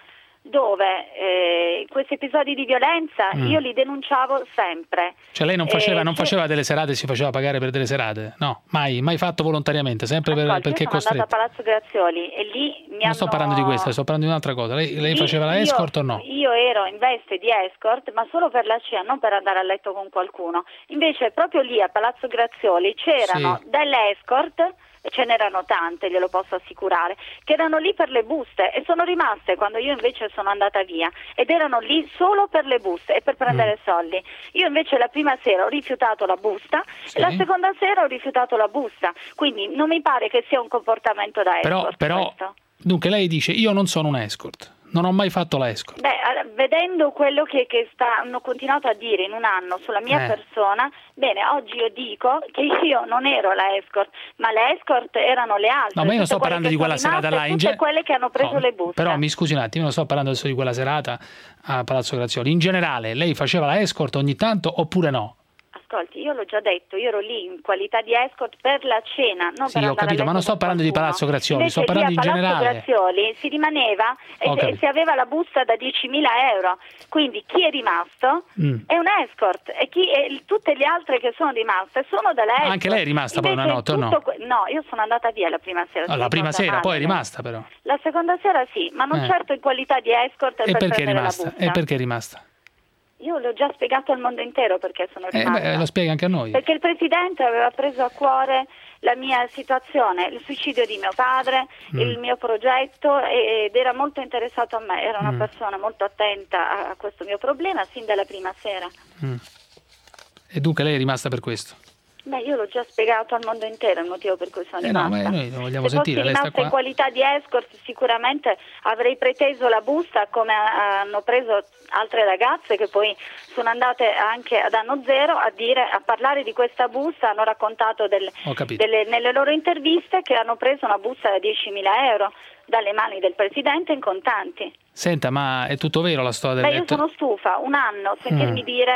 S22: dove eh, questi episodi di violenza
S6: Mm.
S22: io li denunciavo sempre.
S6: Cioè lei non faceva,
S22: Eh,
S6: non
S22: c'è-
S6: faceva delle serate e si faceva pagare per delle serate? No, mai, mai fatto volontariamente, sempre per,
S22: Ascolti,
S6: perché
S22: io sono andata
S6: costretto.
S22: a Palazzo Grazioli e lì mi
S6: Non
S22: hanno...
S6: sto parlando di questo, sto parlando di un'altra cosa. Lei, lei
S22: Lì
S6: faceva la
S22: io-
S6: escort o no?
S22: Io ero in veste di escort, ma solo per la cena, non per andare a letto con qualcuno. Invece proprio lì a Palazzo Grazioli c'erano
S6: Sì.
S22: delle escort, e ce n'erano tante, glielo posso assicurare, che erano lì per le buste e sono rimaste quando io invece sono andata via, ed erano lì solo per le buste e per prendere
S6: Mm.
S22: soldi. Io invece la prima sera ho rifiutato la busta e la seconda sera ho rifiutato la busta, quindi non mi pare che sia un comportamento da
S6: Però,
S22: escort
S6: però
S22: questo.
S6: dunque lei dice io non sono un escort, non ho mai fatto la escort.
S22: Beh, allora, vedendo quello che, che sta- hanno continuato a dire in un anno sulla mia
S6: Eh.
S22: persona, bene, oggi io dico che io non ero la escort, ma le escort erano le altre.
S6: No, ma io non
S22: tutte
S6: sto
S22: quelle
S6: parlando
S22: che
S6: di quella
S22: sono
S6: serata là,
S22: rimaste,
S6: in
S22: tutte
S6: ge-
S22: quelle che hanno preso
S6: No,
S22: le buste.
S6: Però mi scusi un attimo, io non sto parlando adesso di quella serata a Palazzo Grazioli. In generale, lei faceva la escort ogni tanto oppure no?
S22: Ascolti, io l'ho già detto, io ero lì in qualità di escort per la cena, non
S6: Sì,
S22: per
S6: ho
S22: andare a
S6: capito,
S22: letto
S6: ma non sto
S22: con
S6: parlando di
S22: qualcuno.
S6: Palazzo Grazioli,
S22: Invece
S6: sto parlando
S22: lì
S6: in
S22: a Palazzo
S6: generale.
S22: Grazioli si rimaneva e,
S6: Ho
S22: se-
S6: capito.
S22: si aveva la busta da diecimila euro, quindi chi è rimasto
S6: Mm.
S22: è un escort e, chi, e tutte le altre che sono rimaste sono delle escort.
S6: Anche lei è rimasta poi una
S22: Invece
S6: notte o no?
S22: tutto que- no, io sono andata via la prima sera.
S6: Ah,
S22: sono
S6: la prima
S22: stata
S6: sera, poi è
S22: male.
S6: rimasta però.
S22: La seconda sera sì, ma non
S6: Eh.
S22: certo in qualità di escort
S6: E
S22: per
S6: perché è
S22: prendere
S6: rimasta?
S22: la busta.
S6: E perché è rimasta?
S22: Io l'ho già spiegato al mondo intero perché sono
S6: Eh,
S22: rimasta.
S6: beh, lo spiega anche a noi.
S22: Perché il Presidente aveva preso a cuore la mia situazione, il suicidio di mio padre,
S6: Mm.
S22: il mio progetto e- ed era molto interessato a me, era una
S6: Mm.
S22: persona molto attenta a, a questo mio problema sin dalla prima sera.
S6: Mm. E dunque lei è rimasta per questo?
S22: Beh, io l'ho già spiegato al mondo intero il motivo per cui sono
S6: Eh no,
S22: rimasta.
S6: ma noi lo vogliamo
S22: Se
S6: sentire,
S22: fossi
S6: lei sta
S22: rimasta in
S6: qua.
S22: qualità di escort sicuramente avrei preteso la busta come ha- hanno preso altre ragazze che poi sono andate anche ad anno zero a dire, a parlare di questa busta, hanno raccontato del-
S6: Ho capito.
S22: delle- nelle loro interviste che hanno preso una busta da diecimila euro dalle mani del Presidente in contanti.
S6: Senta, ma è tutto vero la storia
S22: Beh,
S6: del
S22: io
S6: letto?
S22: sono stufa, un anno, sentirmi
S6: Mm.
S22: dire...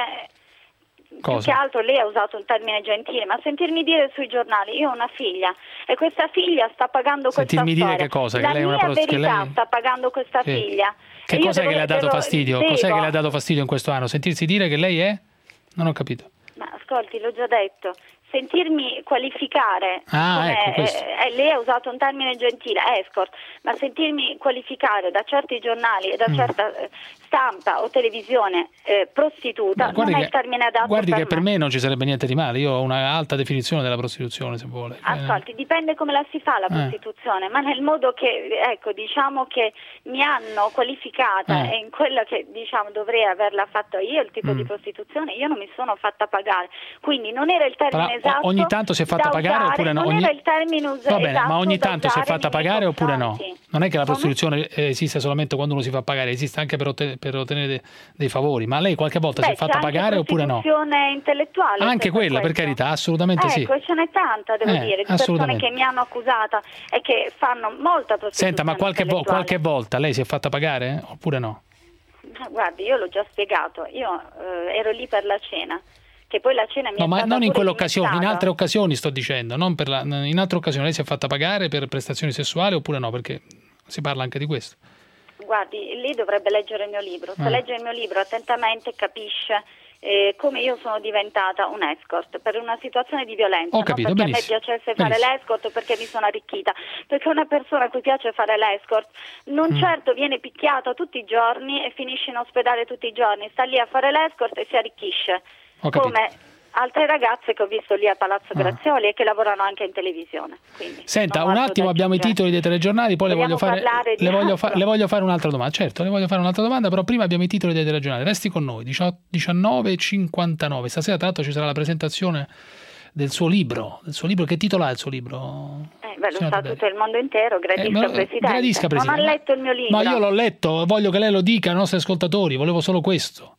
S22: Più
S6: Cosa?
S22: che altro lei ha usato un termine gentile, ma sentirmi dire sui giornali, io ho una figlia e questa figlia sta pagando questa
S6: Sentirmi dire
S22: storia.
S6: che cosa? Che
S22: La
S6: lei è una
S22: mia
S6: prost- che
S22: verità
S6: lei-
S22: sta pagando questa
S6: Sì.
S22: figlia.
S6: Che
S22: E io
S6: cos'è
S22: devo-
S6: che le ha dato
S22: devo-
S6: fastidio?
S22: devo-
S6: Cos'è che le ha dato fastidio in questo anno? Sentirsi dire che lei è? Non ho capito.
S22: Ma ascolti, l'ho già detto, sentirmi qualificare,
S6: Ah,
S22: come,
S6: ecco, questo.
S22: eh, eh, lei ha usato un termine gentile, escort, ma sentirmi qualificare da certi giornali e da
S6: Mm.
S22: certa eh, stampa o televisione eh, prostituta,
S6: Ma guardi
S22: non è
S6: che-
S22: il termine adatto
S6: Guardi
S22: per
S6: che
S22: me.
S6: per me non ci sarebbe niente di male, io ho una alta definizione della prostituzione, se vuole. Cioè,
S22: Ascolti, dipende come la si fa la
S6: Eh.
S22: prostituzione, ma nel modo che, ecco, diciamo che mi hanno qualificata
S6: Eh.
S22: e in quella che, diciamo, dovrei averla fatta io, il tipo
S6: Mm.
S22: di prostituzione, io non mi sono fatta pagare. Quindi non era il termine
S6: Però, o-
S22: esatto.
S6: ogni tanto si è fatta
S22: da
S6: pagare
S22: usare,
S6: oppure no?
S22: Non
S6: Ogni-
S22: era il termine us-
S6: Va bene,
S22: esatto
S6: ma ogni
S22: da
S6: tanto si è
S22: usare
S6: fatta
S22: nei miei
S6: pagare oppure no?
S22: confronti.
S6: Non è che la
S22: Come?
S6: prostituzione eh, esiste solamente quando uno si fa pagare, esiste anche per, otten- per ottenere de- dei favori. Ma lei qualche volta
S22: Beh,
S6: si è fatta
S22: c'è anche
S6: pagare oppure no?
S22: prostituzione intellettuale.
S6: Anche
S22: se per
S6: quella, per
S22: questo.
S6: carità, assolutamente sì.
S22: Ecco, ce n'è tanta, devo
S6: Eh,
S22: dire, di persone
S6: assolutamente.
S22: che mi hanno accusata e che fanno molta prostituzione
S6: Senta, ma qualche, vo-
S22: intellettuale.
S6: qualche volta lei si è fatta pagare eh? oppure no?
S22: Guardi, io l'ho già spiegato, io eh, ero lì per la cena, che poi la cena mi
S6: No,
S22: è
S6: ma
S22: stata
S6: non in
S22: pure
S6: quell'occasione, in
S22: limitata.
S6: altre occasioni sto dicendo, non per la, in altre occasioni lei si è fatta pagare per prestazioni sessuali oppure no? Perché si parla anche di questo.
S22: Guardi, lei dovrebbe leggere il mio libro, se
S6: Ah.
S22: legge il mio libro attentamente capisce eh, come io sono diventata un escort per una situazione di violenza,
S6: Ho capito,
S22: non perché
S6: benissimo,
S22: a me piacesse fare
S6: benissimo.
S22: l'escort o perché mi sono arricchita, perché una persona a cui piace fare l'escort non
S6: Mm.
S22: certo viene picchiata tutti i giorni e finisce in ospedale tutti i giorni, sta lì a fare l'escort e si arricchisce,
S6: Ho capito.
S22: come altre ragazze che ho visto lì a Palazzo
S6: Ah.
S22: Grazioli e che lavorano anche in televisione. Quindi
S6: Senta,
S22: non ho
S6: un
S22: altro
S6: attimo
S22: da
S6: abbiamo i
S22: aggiungere.
S6: titoli dei telegiornali, poi le voglio,
S22: Vogliamo
S6: fare,
S22: parlare di
S6: le, voglio
S22: altro?
S6: fa- le voglio fare un'altra domanda. Certo, le voglio fare un'altra domanda, però prima abbiamo i titoli dei telegiornali. Resti con noi, diciannove e cinquantanove. Stasera tra l'altro ci sarà la presentazione del suo libro. Del suo libro. Che titolo ha il suo libro?
S22: Eh, beh, lo
S6: Signora
S22: sa
S6: Belli?
S22: tutto il mondo intero, gradisca
S6: Eh, me lo-
S22: Presidente.
S6: gradisca, Presidente.
S22: Non ha letto il mio libro.
S6: No, io l'ho letto, voglio che lei lo dica ai nostri ascoltatori, volevo solo questo.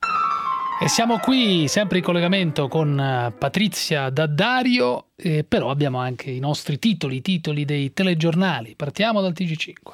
S6: E siamo qui sempre in collegamento con eh, Patrizia Daddario, eh, però abbiamo anche i nostri titoli, i titoli dei telegiornali. Partiamo dal T G cinque.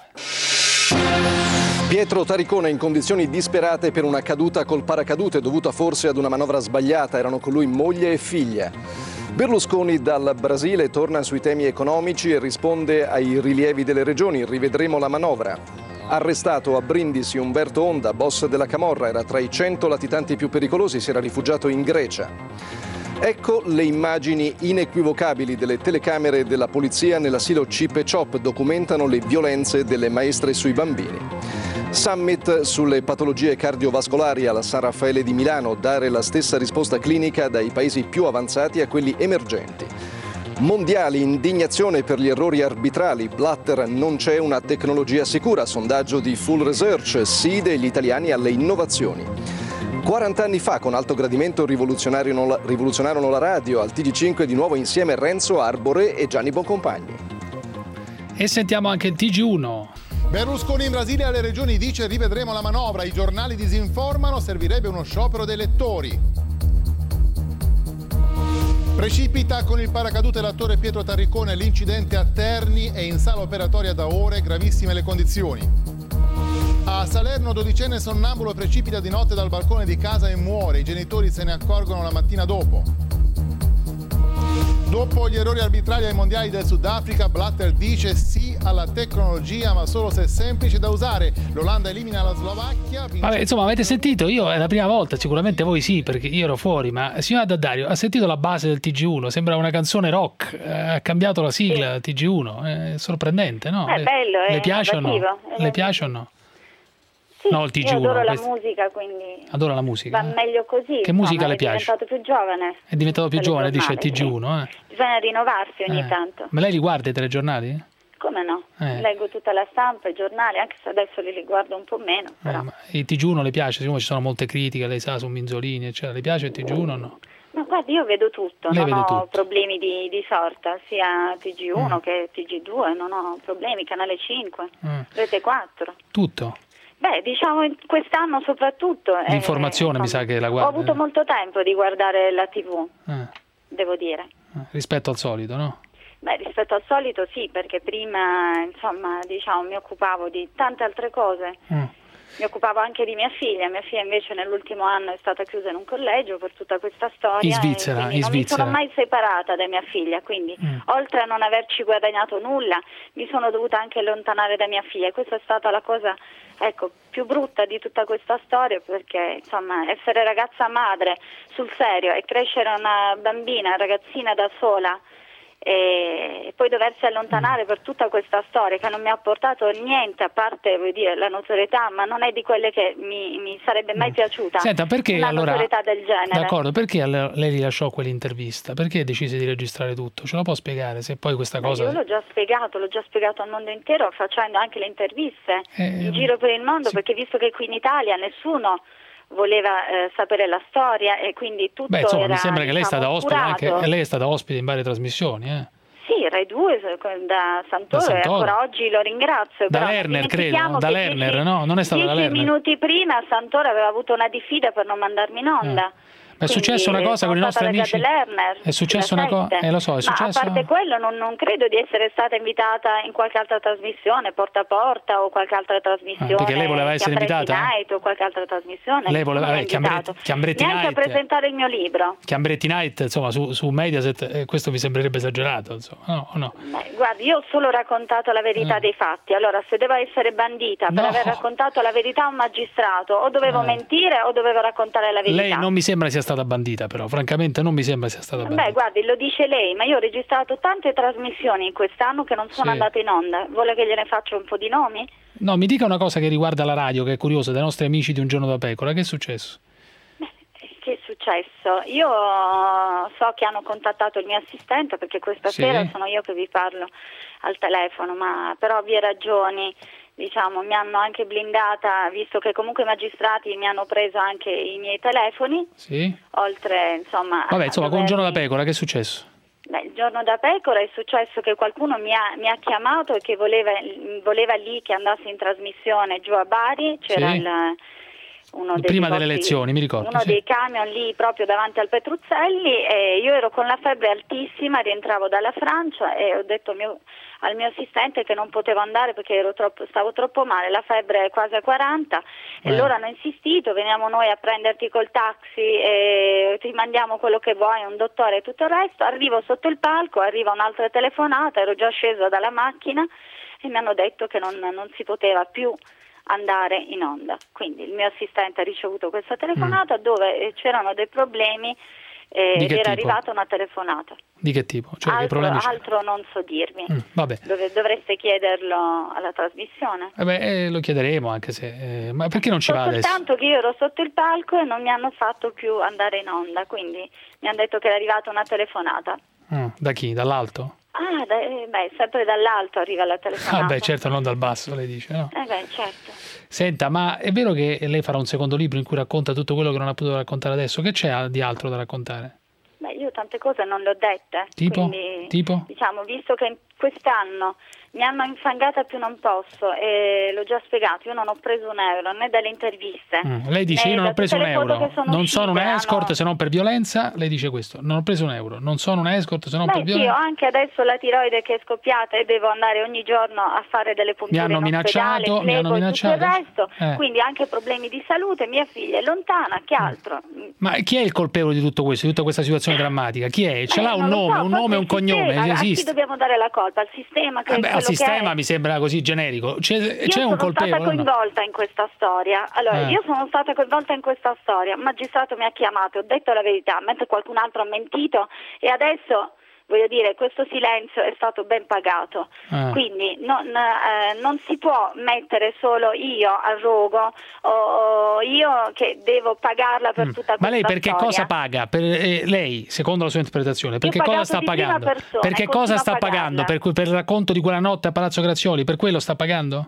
S7: Pietro Taricone in condizioni disperate per una caduta col paracadute dovuta forse ad una manovra sbagliata. Erano con lui moglie e figlia. Berlusconi dal Brasile torna sui temi economici e risponde ai rilievi delle regioni. Rivedremo la manovra. Arrestato a Brindisi Umberto Onda, boss della Camorra, era tra i cento latitanti più pericolosi, si era rifugiato in Grecia. Ecco le immagini inequivocabili delle telecamere della polizia nell'asilo Chip e Chop, documentano le violenze delle maestre sui bambini. Summit sulle patologie cardiovascolari alla San Raffaele di Milano, dare la stessa risposta clinica dai paesi più avanzati a quelli emergenti. Mondiali, indignazione per gli errori arbitrali, Blatter, non c'è una tecnologia sicura, sondaggio di Full Research, sì degli italiani alle innovazioni. quaranta anni fa con Alto Gradimento rivoluzionarono, rivoluzionarono la radio, al T G cinque di nuovo insieme Renzo Arbore e Gianni Boncompagni.
S6: E sentiamo anche il T G uno.
S9: Berlusconi in Brasile alle regioni dice rivedremo la manovra, i giornali disinformano, servirebbe uno sciopero dei lettori. Precipita con il paracadute l'attore Pietro Tarricone, l'incidente a Terni è in sala operatoria da ore, gravissime le condizioni. A Salerno dodicenne sonnambulo precipita di notte dal balcone di casa e muore, i genitori se ne accorgono la mattina dopo. Dopo gli errori arbitrali ai mondiali del Sudafrica, Blatter dice sì alla tecnologia, ma solo se è semplice da usare. L'Olanda elimina la Slovacchia. Vince...
S6: Vabbè, insomma, avete sentito? Io è la prima volta, sicuramente voi sì, perché io ero fuori, ma signora D'Addario, ha sentito la base del T G uno? Sembra una canzone rock, ha cambiato la sigla T G uno, è sorprendente, no?
S22: È bello, è
S6: le piace o no?
S22: innovativo, è
S6: Le piace o no?
S22: Sì,
S6: No, il T G uno.
S22: io adoro la
S6: questo-
S22: musica, quindi
S6: Adora la musica.
S22: va meglio così.
S6: Che musica
S22: insomma,
S6: le piace?
S22: È diventato più giovane.
S6: È diventato più giovane, dice il T G
S22: telegiornali,
S6: uno, eh?
S22: Bisogna rinnovarsi ogni
S6: Eh.
S22: tanto.
S6: Ma lei li guarda i telegiornali?
S22: Come no?
S6: Eh.
S22: Leggo tutta la stampa, i giornali, anche se adesso li li guardo un po' meno. Però.
S6: Eh, ma il T G uno le piace? Siccome ci sono molte critiche, lei sa, su Minzolini, eccetera. Le piace il T G uno o no?
S22: Ma guardi, io vedo tutto,
S6: Lei
S22: non
S6: vede
S22: ho
S6: tutto.
S22: problemi di, di sorta, sia T G uno
S6: Mm.
S22: che T G due, non ho problemi, Canale cinque,
S6: Mm.
S22: Rete quattro.
S6: Tutto?
S22: Beh, diciamo in- quest'anno soprattutto. eh,
S6: L'informazione mi sa che la
S22: ho
S6: guarda
S22: avuto molto tempo di guardare la tivù,
S6: eh,
S22: devo dire.
S6: eh, rispetto al solito, no?
S22: Beh, rispetto al solito sì, perché prima, insomma, diciamo, mi occupavo di tante altre cose.
S6: Mm.
S22: Mi occupavo anche di mia figlia, mia figlia invece nell'ultimo anno è stata chiusa in un collegio per tutta questa storia.
S6: In Svizzera,
S22: e quindi
S6: in
S22: non
S6: Svizzera.
S22: mi sono mai separata da mia figlia, quindi
S6: Mm.
S22: oltre a non averci guadagnato nulla, mi sono dovuta anche allontanare da mia figlia e questa è stata la cosa, ecco, più brutta di tutta questa storia, perché insomma essere ragazza madre sul serio e crescere una bambina, ragazzina da sola e poi doversi allontanare per tutta questa storia che non mi ha portato niente a parte, vuol dire, la notorietà, ma non è di quelle che mi, mi sarebbe mai piaciuta.
S6: Senta, perché
S22: una
S6: allora...
S22: notorietà del genere.
S6: D'accordo, perché allora lei rilasciò quell'intervista? Perché decise di registrare tutto? Ce la può spiegare se poi questa
S22: Ma
S6: cosa...
S22: Io l'ho già spiegato, l'ho già spiegato al mondo intero facendo anche le interviste
S6: Eh,
S22: in giro per il mondo,
S6: sì.
S22: perché visto che qui in Italia nessuno voleva eh, sapere la storia e quindi tutto
S6: Beh, insomma,
S22: era,
S6: mi sembra che lei è stata
S22: diciamo,
S6: ospite anche,
S22: curato.
S6: lei è stata ospite in varie trasmissioni, eh?
S22: Sì, Rai due da Santoro,
S6: Da
S22: e
S6: Santoro.
S22: ancora oggi lo ringrazio.
S6: Da
S22: però non
S6: Lerner, credo,
S22: dimentichiamo
S6: da
S22: che
S6: Lerner,
S22: dieci-
S6: no? Non è stata da
S22: dieci
S6: Lerner.
S22: minuti prima Santoro aveva avuto una diffida per non mandarmi in onda.
S6: Ma è successo una cosa con i nostri amici? È successo una cosa? Eh, lo so, è successo...
S22: Ma a parte quello non, non credo di essere stata invitata in qualche altra trasmissione, porta a porta o qualche altra trasmissione.
S6: Ah, perché lei voleva essere
S22: Chiambretti
S6: invitata?
S22: Night o qualche altra trasmissione.
S6: Lei voleva-
S22: Nessuno mi ha
S6: eh, Chiambretti-
S22: invitato.
S6: Chiambretti
S22: Neanche
S6: Night.
S22: a presentare il mio libro.
S6: Chiambretti Night, insomma, su, su Mediaset, eh, questo mi sembrerebbe esagerato, insomma, no, o no?
S22: Beh, guardi, io ho solo raccontato la verità dei fatti. Allora, se devo essere bandita per
S6: Mm. No.
S22: aver raccontato la verità a un magistrato, o dovevo
S6: Eh.
S22: mentire o dovevo raccontare la verità.
S6: Lei non mi sembra sia stata bandita, però, francamente non mi sembra sia stata bandita.
S22: Beh, guardi, lo dice lei, ma io ho registrato tante trasmissioni in quest'anno che non sono
S6: Sì.
S22: andate in onda. Vuole che gliene faccia un po' di nomi?
S6: No, mi dica una cosa che riguarda la radio, che è curiosa, dei nostri amici di Un Giorno da Pecora, che è successo?
S22: Che è successo? Io so che hanno contattato il mio assistente perché questa
S6: Sì.
S22: sera sono io che vi parlo al telefono, ma per ovvie ragioni, diciamo, mi hanno anche blindata, visto che comunque i magistrati mi hanno preso anche i miei telefoni,
S6: Sì?
S22: oltre, insomma...
S6: Vabbè,
S22: a
S6: insomma, con Un Giorno da
S22: dovermi-
S6: Pecora, che è successo?
S22: Beh, il giorno da pecora è successo che qualcuno mi ha, mi ha chiamato e che voleva, voleva lì che andassi in trasmissione giù a Bari, c'era
S6: Sì.
S22: il, uno dei
S6: Prima delle
S22: posti-
S6: elezioni, mi ricordo,
S22: uno
S6: sì.
S22: dei camion lì proprio davanti al Petruzzelli e io ero con la febbre altissima, rientravo dalla Francia e ho detto al mio, al mio assistente che non potevo andare perché ero troppo, stavo troppo male, la febbre è quasi a quaranta e
S6: Eh.
S22: loro hanno insistito, veniamo noi a prenderti col taxi e ti mandiamo quello che vuoi, un dottore e tutto il resto. Arrivo sotto il palco, arriva un'altra telefonata, ero già scesa dalla macchina e mi hanno detto che non, non si poteva più andare in onda. Quindi il mio assistente ha ricevuto questa telefonata mm. dove c'erano dei problemi eh, ed era tipo? arrivata una telefonata.
S6: Di che tipo? Cioè,
S22: altro,
S6: che problemi c'è?
S22: altro non so dirvi.
S6: Mm, vabbè.
S22: Dove, dovreste chiederlo alla trasmissione.
S6: Eh beh, eh, lo chiederemo anche se... Eh, ma perché non ci
S22: so
S6: va adesso?
S22: Soltanto che io ero sotto il palco e non mi hanno fatto più andare in onda, quindi mi hanno detto che era arrivata una telefonata.
S6: Mm, da chi? Dall'alto?
S22: Ah, da, eh, beh, sempre dall'alto arriva la telefonata.
S6: Ah beh, certo, non dal basso, lei dice, no?
S22: Eh beh, certo.
S6: Senta, ma è vero che lei farà un secondo libro in cui racconta tutto quello che non ha potuto raccontare adesso? Che c'è di altro da raccontare?
S22: Beh, io tante cose non le ho dette.
S6: Tipo?
S22: Quindi,
S6: tipo?
S22: diciamo, visto che quest'anno mi hanno infangata più non posso e l'ho già spiegato, io non ho preso un euro né dalle interviste.
S6: Mm. Lei dice io non ho preso un euro, non sono una escort hanno... se non per violenza, lei dice questo, non ho preso un euro, non sono una escort se non
S22: Beh,
S6: per violenza.
S22: Sì, ho anche adesso la tiroide che è scoppiata e devo andare ogni giorno a fare delle punture
S6: mi hanno
S22: in
S6: minacciato,
S22: ospedale,
S6: mi hanno minacciato.
S22: Tutto il resto,
S6: eh.
S22: quindi anche problemi di salute, mia figlia è lontana, che altro?
S6: Ma chi è il colpevole di tutto questo, di tutta questa situazione drammatica? Chi è? Ce
S22: eh,
S6: l'ha un nome,
S22: so,
S6: un nome e un cognome,
S22: sistema,
S6: esiste.
S22: A chi dobbiamo dare la colpa? Al sistema che
S6: Vabbè,
S22: è
S6: al sistema
S22: che
S6: mi sembra così generico. C'è,
S22: io
S6: c'è un
S22: sono
S6: colpevole?
S22: stata coinvolta
S6: no?
S22: in questa storia. Allora,
S6: eh.
S22: io sono stata coinvolta in questa storia. Il magistrato mi ha chiamato, ho detto la verità, mentre qualcun altro ha mentito e adesso voglio dire, questo silenzio è stato ben pagato, ah. quindi non, eh, non si può mettere solo io al rogo o, o io che devo pagarla per mm. tutta questa
S6: Ma lei perché
S22: storia.
S6: cosa paga? Per, eh, lei, secondo la sua interpretazione, perché cosa sta pagando?
S22: Persona,
S6: perché cosa sta pagando? Per, per il racconto di quella notte a Palazzo Grazioli? Per quello sta pagando?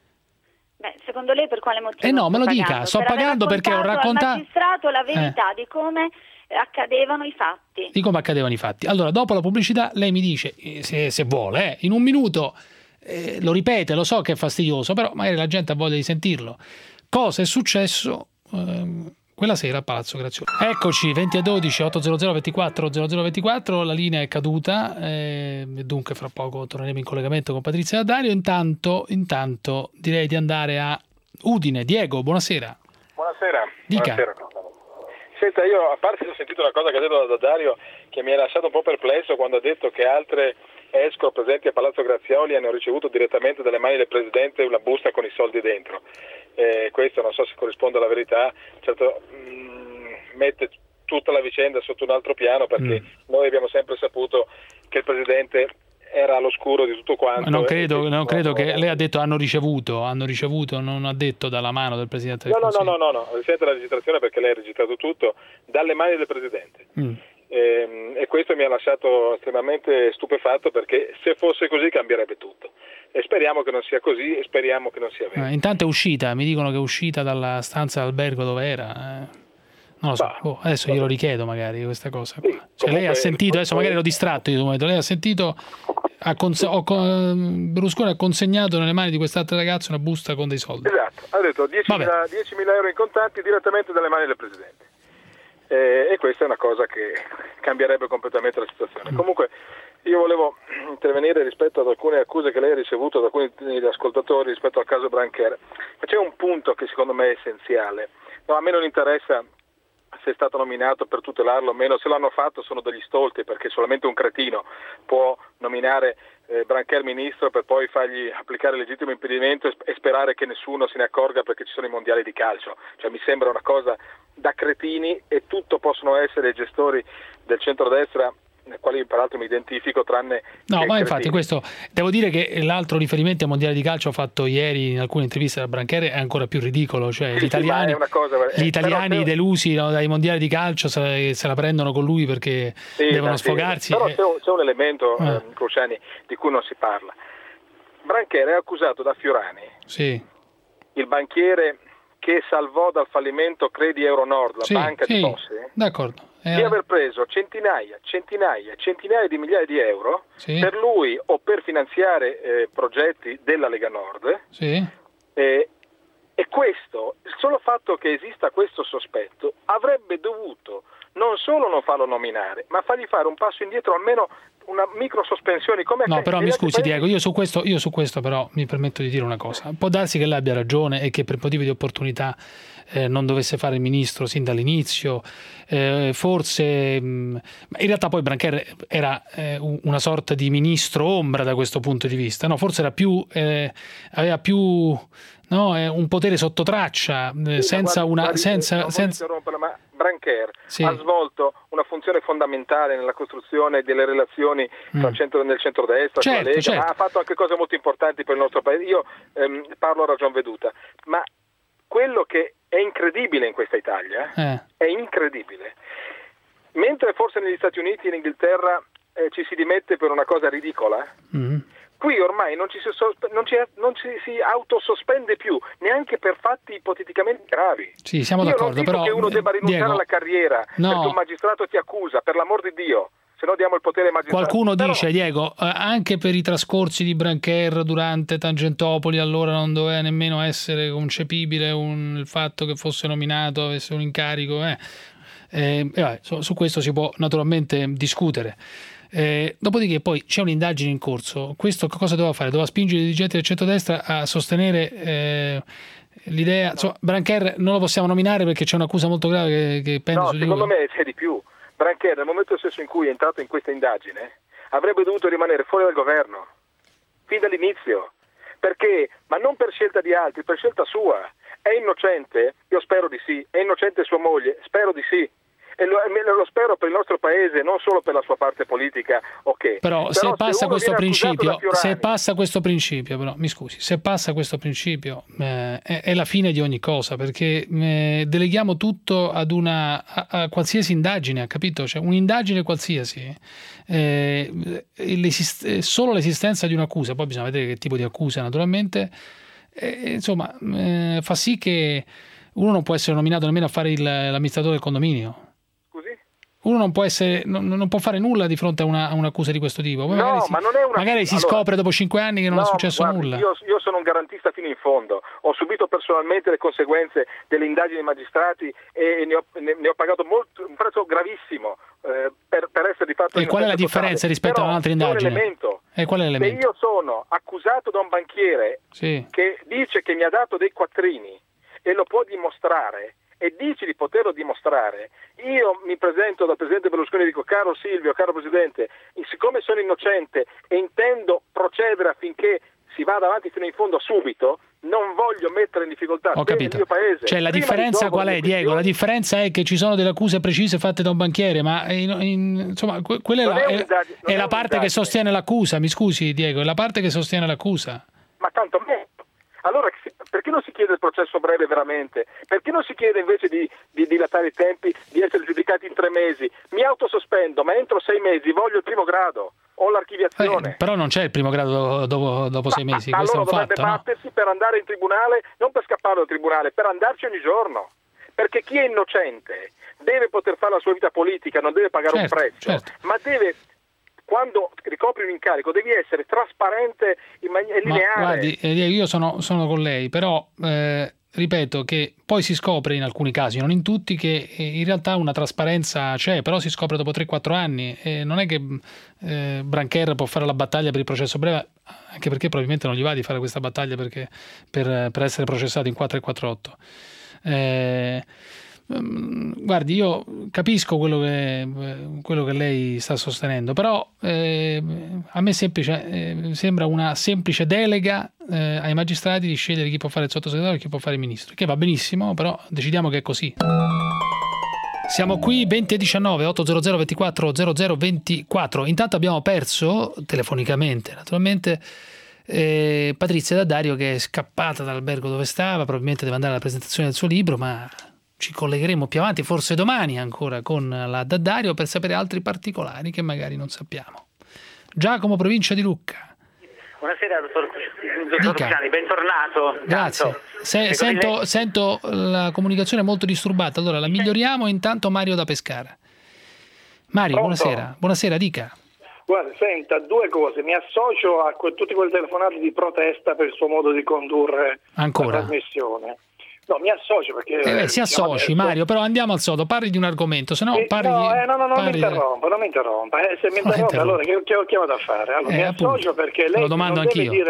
S22: Beh, secondo lei per quale motivo?
S6: Eh no, me lo
S22: sto
S6: dica,
S22: pagando?
S6: sto
S22: per
S6: pagando perché ho raccontato
S22: al magistrato la verità
S6: eh.
S22: di come accadevano i fatti.
S6: Di come accadevano i fatti. Allora, dopo la pubblicità, lei mi dice, se, se vuole, eh, in un minuto, eh, lo ripete, lo so che è fastidioso, però magari la gente ha voglia di sentirlo. Cosa è successo eh, quella sera a Palazzo Grazioli? Eccoci, venti e dodici, ottocento ventiquattro zero zero ventiquattro, la linea è caduta, eh, dunque fra poco torneremo in collegamento con Patrizia D'Addario. Intanto, intanto direi di andare a Udine. Diego, buonasera.
S8: Buonasera.
S6: Dica.
S8: Buonasera. Senta, io a parte ho sentito una cosa che ha detto da Dario che mi ha lasciato un po' perplesso quando ha detto che altre escort presenti a Palazzo Grazioli hanno ricevuto direttamente dalle mani del Presidente una busta con i soldi dentro. Eh, questo non so se corrisponde alla verità, certo mh, mette tutta la vicenda sotto un altro piano perché mm. noi abbiamo sempre saputo che il Presidente era all'oscuro di tutto quanto.
S6: Non credo, non credo che lei ha detto hanno ricevuto, hanno ricevuto, non ha detto dalla mano del Presidente del
S8: no,
S6: Consiglio.
S8: No, no, no, no, risente la registrazione perché lei ha registrato tutto dalle mani del Presidente. Mm. E, e questo mi ha lasciato estremamente stupefatto perché se fosse così cambierebbe tutto. E speriamo che non sia così e speriamo che non sia vero.
S6: Eh, intanto è uscita, mi dicono che è uscita dalla stanza d'albergo dove era. Eh. Non lo so, oh, adesso glielo richiedo magari questa cosa. Sì, cioè, lei ha sentito, adesso magari l'ho distratto io, lei ha sentito, ha cons- ho, Berlusconi ha consegnato nelle mani di quest'altro ragazzo una busta con dei soldi.
S8: Esatto, ha detto diecimila euro in contanti direttamente dalle mani del Presidente. Eh, e questa è una cosa che cambierebbe completamente la situazione. Mm. Comunque io volevo intervenire rispetto ad alcune accuse che lei ha ricevuto da alcuni ascoltatori rispetto al caso Brancher. Ma c'è un punto che secondo me è essenziale. No, a me non interessa se è stato nominato per tutelarlo o meno, se l'hanno fatto sono degli stolti perché solamente un cretino può nominare eh, Brancher ministro per poi fargli applicare il legittimo impedimento e, e sperare che nessuno se ne accorga perché ci sono i mondiali di calcio. Cioè mi sembra una cosa da cretini e tutto possono essere gestori del centrodestra nel quale peraltro mi identifico tranne
S6: no ma infatti questo devo dire che l'altro riferimento ai mondiali di calcio fatto ieri in alcune interviste da Brancher è ancora più ridicolo, cioè
S8: sì,
S6: gli italiani,
S8: sì, cosa,
S6: gli italiani
S8: però,
S6: delusi no, dai mondiali di calcio se, se la prendono con lui perché sì, devono sì, sfogarsi
S8: però
S6: e...
S8: c'è, un, c'è un elemento
S6: eh.
S8: eh, Cruciani di cui non si parla. Brancher è accusato da Fiorani,
S6: sì.
S8: il banchiere che salvò dal fallimento Credi Euronord, la
S6: sì,
S8: banca
S6: sì,
S8: di Bossi,
S6: d'accordo.
S8: Eh. di aver preso centinaia, centinaia, centinaia di migliaia di euro
S6: sì.
S8: per lui o per finanziare eh, progetti della Lega Nord.
S6: Sì.
S8: Eh, e questo, il solo fatto che esista questo sospetto avrebbe dovuto non solo non farlo nominare, ma fargli fare un passo indietro, almeno una micro sospensione. Come
S6: no, però mi scusi Diego, io su, questo, io su questo però mi permetto di dire una cosa. Può darsi che lei abbia ragione e che per motivi di opportunità eh, non dovesse fare il ministro sin dall'inizio, eh, forse mh, in realtà poi Brancher era eh, una sorta di ministro ombra da questo punto di vista, no? Forse era più eh, aveva più no, eh, un potere sotto traccia, eh,
S8: Sì,
S6: senza
S8: guardi,
S6: una
S8: guardi,
S6: senza,
S8: non voglio
S6: senza...
S8: interromperla, ma Brancher
S6: Sì.
S8: ha svolto una funzione fondamentale nella costruzione delle relazioni
S6: Mm.
S8: tra centro, nel centrodestra, con
S6: Certo,
S8: la Lega,
S6: certo.
S8: ma ha fatto anche cose molto importanti per il nostro paese. Io ehm, parlo a ragion veduta, ma quello che è incredibile in questa Italia
S6: Eh.
S8: è incredibile. Mentre forse negli Stati Uniti e in Inghilterra eh, ci si dimette per una cosa ridicola,
S6: Mm.
S8: qui ormai non ci, si, sospe- non ci, non ci si autosospende più, neanche per fatti ipoteticamente gravi.
S6: Sì, siamo
S8: Io
S6: d'accordo,
S8: non dico
S6: però
S8: che uno debba rinunciare
S6: Diego,
S8: alla carriera
S6: no.
S8: perché un magistrato ti accusa, per l'amor di Dio, se no diamo il potere ai magistrati.
S6: Qualcuno
S8: Però-
S6: dice, Diego, eh, anche per i trascorsi di Brancher durante Tangentopoli, allora non doveva nemmeno essere concepibile un, il fatto che fosse nominato, avesse un incarico. Eh. Eh, eh, vabbè, su, su questo si può naturalmente discutere. Eh, dopodiché poi c'è un'indagine in corso. Questo cosa doveva fare? Doveva spingere i dirigenti del centrodestra a sostenere eh, l'idea. Insomma, Brancher non lo possiamo nominare perché c'è un'accusa molto grave che, che pende
S8: No,
S6: su di
S8: secondo
S6: lui.
S8: me c'è di più. Brancher, nel momento stesso in cui è entrato in questa indagine, avrebbe dovuto rimanere fuori dal governo, fin dall'inizio. Perché? Ma non per scelta di altri, per scelta sua. È innocente? Io spero di sì. È innocente sua moglie? Spero di sì. E lo, lo spero per il nostro paese, non solo per la sua parte politica, ok.
S6: Però,
S8: Però
S6: se passa
S8: uno
S6: questo
S8: viene accusato
S6: principio,
S8: da Fiorani-
S6: se passa questo principio, però mi scusi, se passa questo principio eh, è, è la fine di ogni cosa, perché eh, deleghiamo tutto ad una a, a qualsiasi indagine, ha capito? Cioè un'indagine qualsiasi, eh, l'esist- solo l'esistenza di un'accusa, poi bisogna vedere che tipo di accusa naturalmente, eh, insomma, eh, fa sì che uno non può essere nominato nemmeno a fare il, l'amministratore del condominio. Uno non può essere, non, non può fare nulla di fronte a, una, a un'accusa di questo tipo. Poi
S8: No,
S6: magari si,
S8: ma non è una-
S6: magari si
S8: allora-
S6: scopre dopo cinque anni che non
S8: No,
S6: è successo
S8: guardi,
S6: nulla.
S8: Io, io sono un garantista fino in fondo, ho subito personalmente le conseguenze delle indagini dei magistrati e ne ho, ne, ne ho pagato molto, un prezzo gravissimo eh, per, per essere di fatto
S6: E qual è la
S8: innocente
S6: differenza
S8: totale.
S6: rispetto
S8: Però
S6: a un'altra
S8: c'è un
S6: indagine?
S8: elemento.
S6: E qual è
S8: Se
S6: l'elemento?
S8: io sono accusato da un banchiere
S6: Sì.
S8: che dice che mi ha dato dei quattrini e lo può dimostrare e dice di poterlo dimostrare, io mi presento dal Presidente Berlusconi e dico: caro Silvio, caro Presidente, siccome sono innocente e intendo procedere affinché si vada avanti fino in fondo subito, non voglio mettere in difficoltà
S6: Ho
S8: te e il
S6: capito.
S8: mio paese.
S6: Cioè la
S8: Prima
S6: differenza
S8: risolvo
S6: qual
S8: le
S6: è, Diego? La differenza è che ci sono delle accuse precise fatte da un banchiere, ma in- in- insomma que- quella è
S8: Non
S6: la,
S8: è
S6: è-
S8: un'indagine, non
S6: è
S8: è
S6: la parte che
S8: un'indagine.
S6: sostiene l'accusa. Mi scusi, Diego, è la parte che sostiene l'accusa.
S8: Ma tanto a me. Allora perché non si chiede il processo breve veramente? Perché non si chiede invece di, di dilatare i tempi, di essere giudicati in tre mesi? Mi autosospendo, ma entro sei mesi voglio il primo grado o l'archiviazione.
S6: Eh, però non c'è il primo grado dopo, dopo sei mesi,
S8: Ma
S6: questo
S8: allora
S6: è un
S8: dovrebbe
S6: fatto, no?
S8: battersi per andare in tribunale, non per scappare dal tribunale, per andarci ogni giorno. Perché chi è innocente deve poter fare la sua vita politica, non deve pagare
S6: Certo,
S8: un prezzo,
S6: certo.
S8: ma deve, quando ricopri un incarico, devi essere trasparente in maniera
S6: Ma
S8: lineare.
S6: guardi, eh, Diego, io sono, sono con lei, però eh, ripeto che poi si scopre in alcuni casi, non in tutti, che eh, in realtà una trasparenza c'è, però si scopre dopo tre quattro anni e non è che eh, Brancher può fare la battaglia per il processo breve, anche perché probabilmente non gli va di fare questa battaglia perché, per, per essere processato in quattro e quattrocentotto. Eh, Guardi, io capisco quello che, quello che lei sta sostenendo, però eh, a me semplice, eh, sembra una semplice delega eh, ai magistrati di scegliere chi può fare il sottosegretario e chi può fare il ministro, che va benissimo, però decidiamo che è così. Siamo qui venti e diciannove, ottocento ventiquattro zero zero ventiquattro. Intanto abbiamo perso, telefonicamente naturalmente, eh, Patrizia D'Addario, che è scappata dall'albergo dove stava, probabilmente deve andare alla presentazione del suo libro, ma ci collegheremo più avanti, forse domani ancora, con la D'Addario per sapere altri particolari che magari non sappiamo. Giacomo, provincia di Lucca.
S10: Buonasera, dottor, dottor Cruciani, bentornato.
S6: Grazie. Se, sento, sento la comunicazione molto disturbata, allora la miglioriamo. Intanto Mario da Pescara. Mario,
S20: Pronto?
S6: buonasera. Buonasera, dica.
S20: Guarda, senta, due cose. Mi associo a que- tutte quelle telefonate di protesta per il suo modo di condurre
S6: Ancora?
S20: la trasmissione. No, mi associo perché...
S6: Eh, si
S20: siamo
S6: associ,
S20: adesso-
S6: Mario, però andiamo al sodo, parli di un argomento, se no
S20: Eh,
S6: parli
S20: no, eh, no, no, non
S6: parli-
S20: mi interrompa, non mi interrompa. Eh, se mi
S6: Non
S20: interrompe,
S6: interrompo.
S20: allora che, che, che vado a fare? Allora,
S6: Eh,
S20: mi
S6: appunto.
S20: associo perché
S6: Te
S20: lei
S6: lo domando
S20: non deve
S6: anch'io.
S20: dire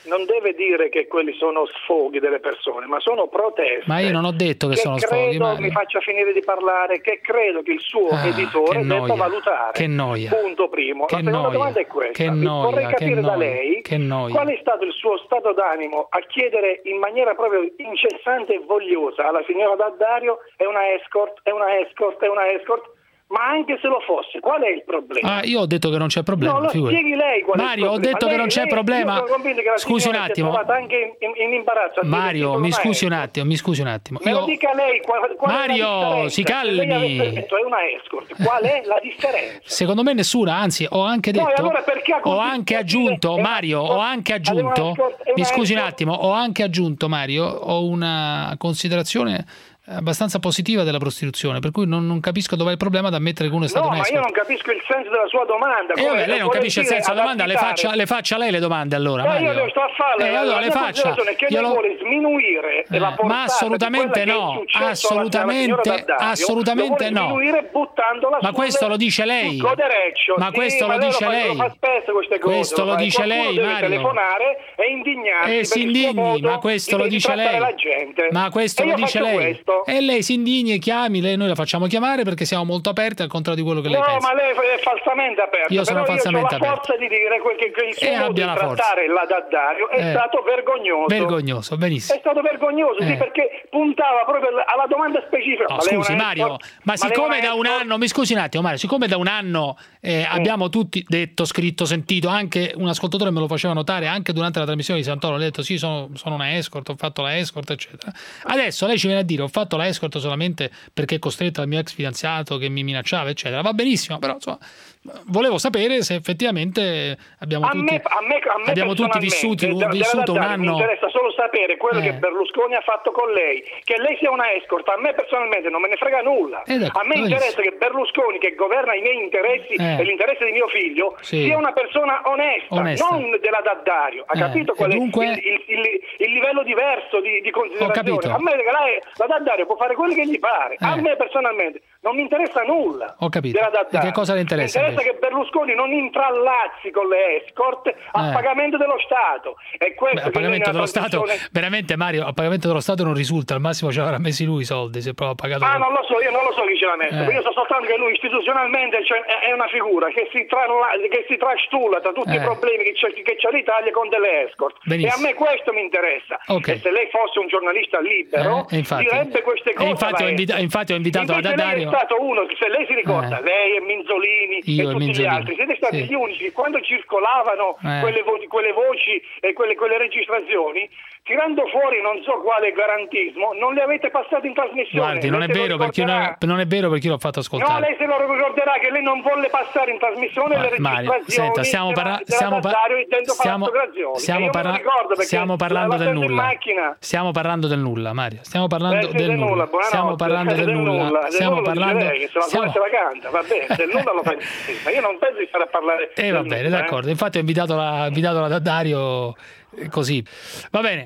S20: non deve dire che quelli sono sfoghi delle persone, ma sono proteste.
S6: Ma io non ho detto che, che sono
S20: credo,
S6: sfoghi. Ma...
S20: mi faccia finire di parlare, che credo che il suo
S6: ah,
S20: editore debba valutare.
S6: Che noia.
S20: Punto primo.
S6: Che
S20: La seconda
S6: noia.
S20: domanda è questa.
S6: Che noia,
S20: Vorrei capire
S6: che
S20: da
S6: noia,
S20: lei
S6: che noia.
S20: qual è stato il suo stato d'animo a chiedere in maniera proprio incessante e vogliosa alla signora D'Addario è una escort, è una escort, è una escort. Ma anche se lo fosse, qual è il problema?
S6: Ah, io ho detto che non c'è problema.
S20: No, lo spieghi lei qual
S6: Mario,
S20: è il problema.
S6: ho detto
S20: lei,
S6: che non c'è
S20: lei,
S6: problema.
S20: Io sono convinto che la
S6: scusi un attimo.
S20: Si è trovata anche in, in imbarazzo.
S6: Mario, mi scusi un attimo, mi scusi un attimo.
S20: Me
S6: io...
S20: lo dica lei. Qual, qual
S6: Mario,
S20: è
S6: si calmi.
S20: Se lei avesse detto è una escort, qual è la differenza?
S6: Secondo me nessuna, anzi, ho anche detto.
S20: Poi, allora, perché
S6: ho anche aggiunto, Mario, ho anche aggiunto. Mi scusi un attimo, ho anche aggiunto, Mario, ho una considerazione abbastanza positiva della prostituzione, per cui non, non capisco dov'è il problema da ammettere che uno è stato
S20: no,
S6: un escort.
S20: ma io non capisco il senso della sua domanda.
S6: E vabbè, lei non capisce il senso della domanda, le faccia, le faccia lei le domande allora.
S20: Eh,
S6: Mario.
S20: io devo sto a farle,
S6: eh,
S20: la,
S6: allora
S20: la
S6: le faccia.
S20: Che
S6: io
S20: lei
S6: lo...
S20: vuole sminuire
S6: eh,
S20: la portata
S6: ma assolutamente no, assolutamente, assolutamente no.
S20: Sminuire buttandola
S6: ma questo lo dice lei.
S20: Codereccio.
S6: Ma
S20: sì,
S6: questo
S20: ma
S6: lo dice lei.
S20: Lo fa spesso queste cose.
S6: Questo lo dice lei,
S20: deve
S6: Mario.
S20: telefonare e indignarsi.
S6: E si indigni, ma questo lo dice lei. Ma questo lo dice lei. E lei si indigni e chiami, lei, noi la facciamo chiamare perché siamo molto aperti al contrario di quello che lei
S20: no,
S6: pensa.
S20: No, ma lei è falsamente aperta.
S6: Io sono
S20: però
S6: falsamente
S20: io ho la forza di dire che, che il suo
S6: e
S20: modo
S6: abbia
S20: di
S6: la
S20: trattare
S6: forza.
S20: la D'Addario è
S6: eh.
S20: stato vergognoso.
S6: Vergognoso, benissimo.
S20: È stato vergognoso,
S6: eh.
S20: sì, perché puntava proprio alla domanda specifica.
S6: No,
S20: ma
S6: scusi
S20: Mario,
S6: ma, ma siccome da un anno, mi scusi un attimo Mario, siccome da un anno eh, mm. abbiamo tutti detto, scritto, sentito, anche un ascoltatore me lo faceva notare anche durante la trasmissione di Santoro, ho detto sì, sono, sono una escort, ho fatto la escort, eccetera. Adesso lei ci viene a dire ho fatto la escort solamente perché è costretto dal mio ex fidanzato che mi minacciava, eccetera. Va benissimo, però insomma, volevo sapere se effettivamente abbiamo
S20: a
S6: tutti,
S20: me, a me, a me
S6: abbiamo tutti vissuti,
S20: da,
S6: vissuto un anno.
S20: Mi interessa solo sapere quello
S6: eh.
S20: che Berlusconi ha fatto con lei, che lei sia una escort. A me personalmente non me ne frega nulla.
S6: Eh,
S20: a me interessa che Berlusconi, che governa i miei interessi
S6: eh.
S20: e l'interesse di mio figlio,
S6: sì.
S20: sia una persona onesta,
S6: onesta.
S20: non della D'Addario. Ha
S6: eh.
S20: capito qual è
S6: dunque...
S20: il, il, il, il livello diverso di, di considerazione? A me lei, la D'Addario può fare quello che gli pare.
S6: Eh.
S20: A me personalmente non mi interessa nulla.
S6: Ho capito.
S20: Della D'Addario.
S6: E che cosa le interessa?
S20: Mi interessa che Berlusconi non intrallazzi con le escort a
S6: eh.
S20: pagamento dello Stato. E questo
S6: Beh, a pagamento dello Stato, veramente Mario, a pagamento dello Stato non risulta, al massimo ci avrà messi lui i soldi, se proprio ha pagato.
S20: Ah, non lo so, io non lo so chi ce l'ha messo, eh. io so soltanto che lui istituzionalmente cioè, è una figura che si, tra, che si trastulla tra tutti eh. i problemi che c'è, che c'è l'Italia con delle escort. Benissimo. E a me questo mi interessa.
S6: Okay.
S20: E se lei fosse un giornalista libero,
S6: eh, infatti,
S20: direbbe queste cose.
S6: E infatti, ho invita- infatti ho invitato
S20: Invece
S6: la D'Addario.
S20: Lei è stato uno, se lei si ricorda, eh. lei e Minzolini
S6: io
S20: e tutti
S6: Minzolini.
S20: gli altri, siete stati
S6: sì.
S20: gli unici che quando circolavano
S6: eh.
S20: quelle, vo- quelle voci e quelle, quelle registrazioni, tirando fuori non so quale garantismo, non le avete passate in trasmissione.
S6: Guardi, non è, vero perché io non, non è vero perché io l'ho fatto ascoltare.
S20: No, lei se lo ricorderà che lei non volle passare in trasmissione
S6: Ma,
S20: le registrazioni.
S6: Mario, senta, stiamo, parla- stiamo, pa- stiamo, stiamo, parla- stiamo parlando del nulla. Stiamo parlando del nulla, Mario. Stiamo parlando
S20: eh,
S6: del nulla. nulla. Stiamo parlando del, del nulla. nulla. Stiamo
S20: nulla
S6: parlando
S20: lei, se stiamo... la canta, va bene, del nulla lo fa sì, ma io non penso di stare a parlare.
S6: Eh va bene, nulla, d'accordo. Eh? Infatti ho invitato la, invitato la D'Addario così. Va bene.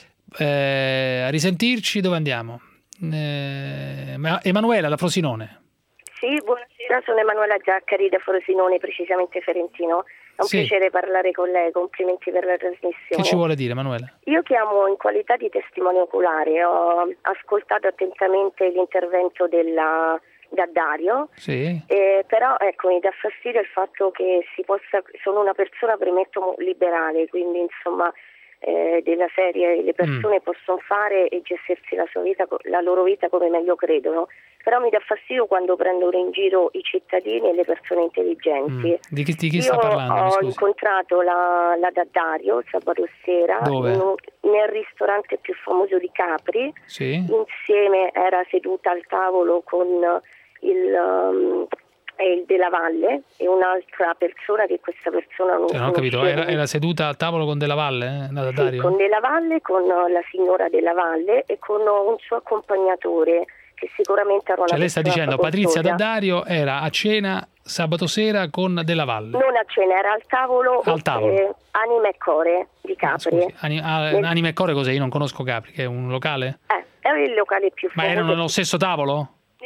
S6: Eh, a risentirci, dove andiamo? Eh, Emanuela da Frosinone.
S11: Sì, buonasera, sono Emanuela Giaccari da Frosinone, precisamente Ferentino. È un sì. piacere parlare con lei, complimenti per la trasmissione.
S6: Che ci vuole dire, Emanuela?
S11: Io chiamo in qualità di testimone oculare, ho ascoltato attentamente l'intervento della D'Addario,
S6: sì.
S11: eh, però ecco, mi dà fastidio il fatto che si possa, sono una persona premetto liberale, quindi insomma eh, della serie le persone mm. possono fare e gestirsi la sua vita, la loro vita come meglio credono, però mi dà fastidio quando prendono in giro i cittadini e le persone intelligenti.
S6: Mm. Di chi, di chi
S11: Io
S6: sta parlando?
S11: ho incontrato la, la D'Addario sabato sera in un, nel ristorante più famoso di Capri,
S6: sì.
S11: insieme era seduta al tavolo con il, um, il Della Valle e un'altra persona che questa persona non,
S6: cioè, non ho capito, era, era seduta al tavolo con Della Valle? Eh,
S11: sì, con Della Valle, con la signora Della Valle e con un suo accompagnatore che sicuramente era una
S6: cioè lei sta dicendo Patrizia
S11: custodia.
S6: D'Addario era a cena sabato sera con Della Valle?
S11: Non a cena, era al tavolo,
S6: al tavolo. Eh,
S11: Anima e Core di Capri.
S6: Scusi, Ani- ah, Nel... Anima e Core cos'è? Io non conosco Capri, che è un locale?
S11: Eh, è il locale più famoso.
S6: Ma erano nello stesso tavolo?
S11: Nello stesso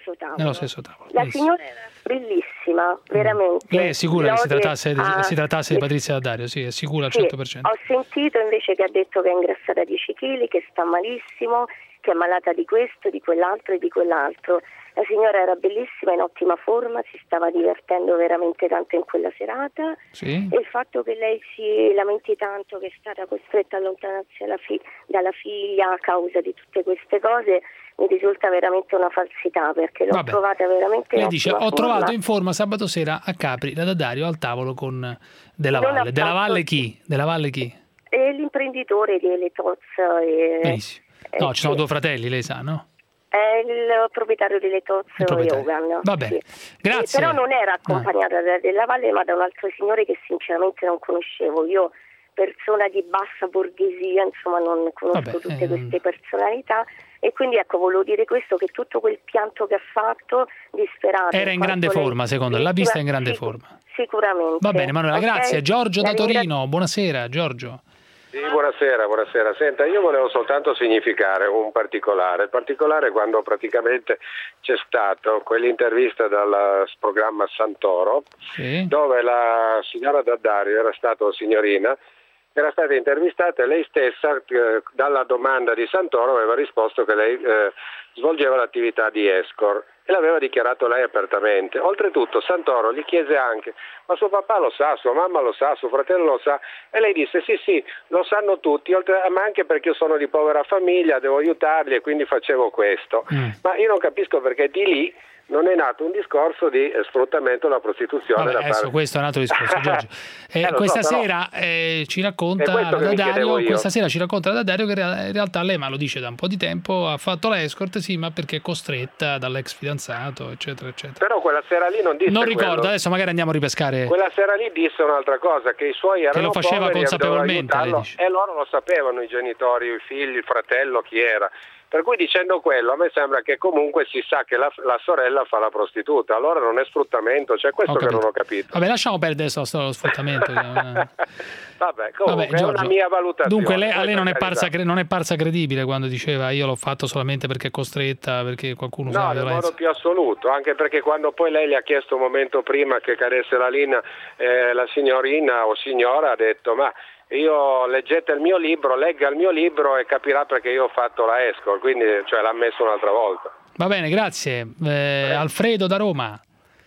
S11: stesso tavolo.
S6: Nello stesso tavolo.
S11: La
S6: Benissimo.
S11: signora era bellissima, veramente.
S6: Lei è sicura che si
S11: Lode
S6: trattasse,
S11: a-
S6: si trattasse di Patrizia D'Addario? Sì, è sicura al
S11: Sì,
S6: cento per cento.
S11: ho sentito invece che ha detto che è ingrassata dieci chili, che sta malissimo, che è malata di questo, di quell'altro e di quell'altro. La signora era bellissima, in ottima forma, si stava divertendo veramente tanto in quella serata.
S6: Sì.
S11: E il fatto che lei si lamenti tanto che è stata costretta a allontanarsi dalla, fi- dalla figlia a causa di tutte queste cose mi risulta veramente una falsità, perché l'ho
S6: Vabbè.
S11: trovata veramente in
S6: Lei dice:
S11: ottima
S6: ho
S11: forma.
S6: trovato in forma sabato sera a Capri la D'Addario al tavolo con Della
S11: Non
S6: Valle.
S11: ha
S6: Della
S11: fatto-
S6: Valle chi? Della Valle chi?
S11: E l'imprenditore di Eletoz e
S6: Benissimo. No, ci sono due fratelli, lei sa, no?
S11: è il proprietario di Eletoz e
S6: proprietario.
S11: Hogan.
S6: Va bene.
S11: Sì.
S6: Grazie.
S11: Sì, però non era accompagnata da Della Valle, ma da un altro signore che sinceramente non conoscevo. Io, persona di bassa borghesia, insomma, non conosco
S6: Vabbè,
S11: tutte
S6: ehm.
S11: queste personalità. E quindi ecco, volevo dire questo, che tutto quel pianto che ha fatto, disperato.
S6: Era in grande
S11: quanto lei-
S6: forma, secondo lei? L'ha vista in grande
S11: Sic-
S6: forma.
S11: Sicuramente.
S6: Va bene, Manuela,
S11: Ok?
S6: grazie. Giorgio da
S11: La ringrazio.
S6: Torino, buonasera Giorgio.
S12: Sì, buonasera, buonasera. Senta, io volevo soltanto significare un particolare. Il particolare è quando praticamente c'è stato quell'intervista dal programma Santoro,
S6: Sì.
S12: dove la signora D'Addario era stata, o signorina, era stata intervistata e lei stessa, eh, dalla domanda di Santoro, aveva risposto che lei eh, svolgeva l'attività di escort e l'aveva dichiarato lei apertamente. Oltretutto Santoro gli chiese anche: ma suo papà lo sa, sua mamma lo sa, suo fratello lo sa? E lei disse: sì sì, lo sanno tutti, oltre, ma anche perché io sono di povera famiglia, devo aiutarli e quindi facevo questo.
S6: Mm.
S12: Ma io non capisco perché di lì non è nato un discorso di eh, sfruttamento della prostituzione.
S6: Vabbè,
S12: da
S6: adesso
S12: parte...
S6: questo è un altro discorso, Giorgio. Eh,
S12: Eh, lo
S6: questa
S12: so, però-
S6: sera eh, ci
S12: È
S6: racconta
S12: questo
S6: la
S12: che mi
S6: D'Addario,
S12: chiedevo io.
S6: questa sera ci racconta la D'Addario che in rea- in realtà lei, ma lo dice da un po' di tempo, ha fatto l'escort, sì, ma perché è costretta dall'ex fidanzato, eccetera, eccetera.
S12: Però quella sera lì non disse
S6: Non
S12: quello.
S6: ricordo, adesso magari andiamo a ripescare.
S12: Quella sera lì disse un'altra cosa, che i suoi erano
S6: lo faceva
S12: poveri e
S6: consapevolmente,
S12: doveva
S6: lei
S12: aiutarlo,
S6: dice.
S12: e loro lo sapevano, i genitori, i figli, il fratello, chi era. Per cui dicendo quello a me sembra che comunque si sa che la, la sorella fa la prostituta, allora non è sfruttamento, c'è questo
S6: Ho
S12: che non
S6: capito.
S12: ho capito.
S6: Vabbè, lasciamo perdere sto, sto sfruttamento. che è una-
S12: Vabbè, comunque
S6: Vabbè,
S12: è
S6: Giorgio,
S12: una mia valutazione.
S6: Dunque lei, a
S12: poi
S6: lei
S12: per
S6: non è,
S12: carità.
S6: parsa, cre- non è parsa credibile quando diceva io l'ho fatto solamente perché è costretta, perché qualcuno usa
S12: No,
S6: la
S12: nel
S6: violenza.
S12: modo più assoluto, anche perché quando poi lei le ha chiesto un momento prima che cadesse la linea, eh, la signorina o signora ha detto: ma io leggete il mio libro, legga il mio libro e capirà perché io ho fatto la escort, quindi cioè, l'ha ammesso un'altra volta.
S6: Va bene, grazie. Eh, Alfredo da Roma.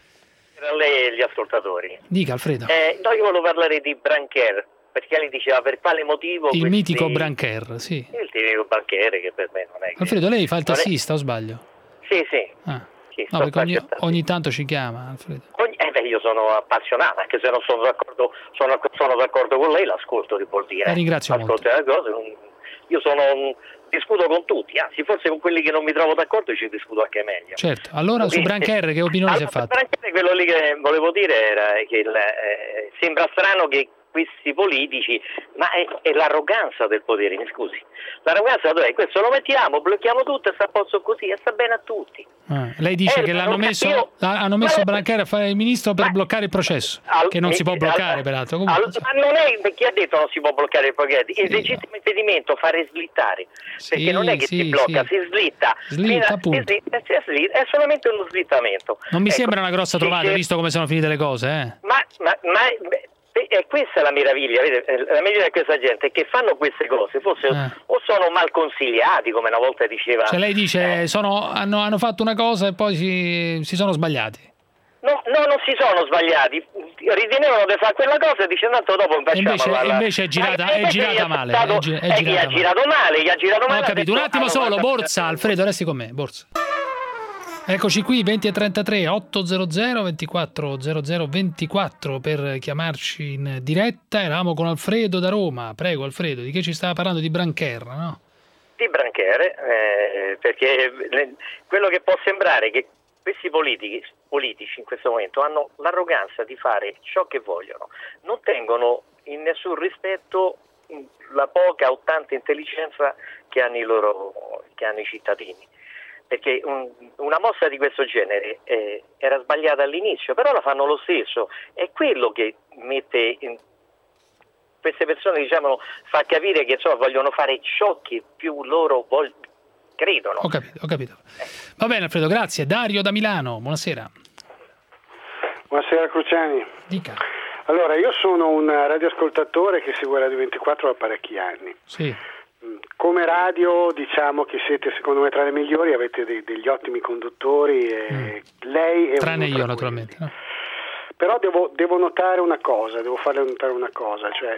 S13: A lei e gli ascoltatori.
S6: Dica Alfredo.
S13: Eh, no, io volevo parlare di Brancher, perché lei diceva per quale motivo
S6: Il
S13: questi-
S6: mitico Brancher, sì.
S13: il tipico banchiere, che per me non è che...
S6: Alfredo, lei fa il
S13: non è-
S6: tassista o sbaglio?
S13: Sì, sì.
S6: Ah.
S13: Sì,
S6: No,
S13: sto
S6: perché ogni,
S13: facendo-
S6: ogni tanto ci chiama Alfredo.
S13: ogni- eh beh, io sono appassionato, anche se non sono d'accordo, sono, sono d'accordo con lei, l'ascolto, di vuol dire.
S6: La ringrazio
S13: Ascolto le cose, non- io sono un- discuto con tutti, anzi forse con quelli che non mi trovo d'accordo ci discuto anche meglio.
S6: Certo. Allora su
S13: Quindi-
S6: Brancher che opinione si è
S13: Allora,
S6: fatta?
S13: Brancher, quello lì che volevo dire era che il, eh, sembra strano che questi politici, ma è, è l'arroganza del potere, mi scusi. L'arroganza dov'è? Questo lo mettiamo, blocchiamo tutto e sta a posto così e sta bene a tutti.
S6: Ah, lei dice
S13: Eh,
S6: che l'hanno
S13: non
S6: messo,
S13: capivo-
S6: la- hanno messo
S13: Ma-
S6: Brancher a fare il ministro per bloccare il processo,
S13: Al-
S6: che non si può
S13: mi-
S6: bloccare
S13: al-
S6: peraltro. Comunque,
S13: al- ma non è chi ha detto non si può bloccare il progresso, il legittimo impedimento fare slittare, perché non è che
S6: sì,
S13: si blocca,
S6: sì.
S13: si slitta.
S6: Slitta,
S13: Fino a-
S6: appunto.
S13: si slitta, si slitta, è solamente uno slittamento.
S6: non mi
S13: Ecco,
S6: sembra una grossa
S13: dice-
S6: trovata, visto come sono finite le cose. Eh.
S13: Ma, ma, ma beh, è questa la meraviglia, vede? La meraviglia di questa gente è che fanno queste cose, forse
S6: Eh.
S13: o sono mal consigliati, come una volta diceva.
S6: Cioè lei dice sono, hanno, hanno fatto una cosa e poi si, si sono sbagliati.
S13: No, no, non si sono sbagliati, ritenevano di fare quella cosa e dice tanto dopo
S6: E
S13: facciamo
S6: invece,
S13: la-
S6: e invece è girata,
S13: Eh,
S6: è
S13: invece
S6: girata
S13: gli ha
S6: male.
S13: stato-
S6: È, gi- è
S13: eh, gli
S6: girata
S13: ha
S6: male.
S13: girato male, gli ha girato male.
S6: Ho
S13: ha
S6: capito, un
S13: detto,
S6: attimo
S13: ah,
S6: solo,
S13: guarda-
S6: Borsa, Alfredo, resti con me, Borsa. Eccoci qui, venti e trentatré, ottocento ventiquattro zero zero ventiquattro per chiamarci in diretta. Eravamo con Alfredo da Roma. Prego Alfredo, di che ci stava parlando? Di Brancher, no?
S13: Di Brancher, eh, perché le- quello che può sembrare è che questi politici, politici in questo momento hanno l'arroganza di fare ciò che vogliono, non tengono in nessun rispetto la poca o tanta intelligenza che hanno i loro, che hanno i cittadini. Perché un, una mossa di questo genere eh, era sbagliata all'inizio, però la fanno lo stesso. È quello che mette in queste persone, diciamo, fa capire che insomma vogliono fare ciò che più loro vogliono, credono.
S6: Ho capito, ho capito. Va bene Alfredo, grazie. Dario da Milano, buonasera.
S4: Buonasera Cruciani.
S6: Dica.
S4: Allora, io sono un radioascoltatore che segue Radio ventiquattro da parecchi anni.
S6: Sì.
S4: Come radio diciamo che siete secondo me tra le migliori, avete dei, degli ottimi conduttori e mm. lei è
S6: tranne
S4: uno
S6: io naturalmente. No?
S4: Però devo, devo notare una cosa, devo farle notare una cosa, cioè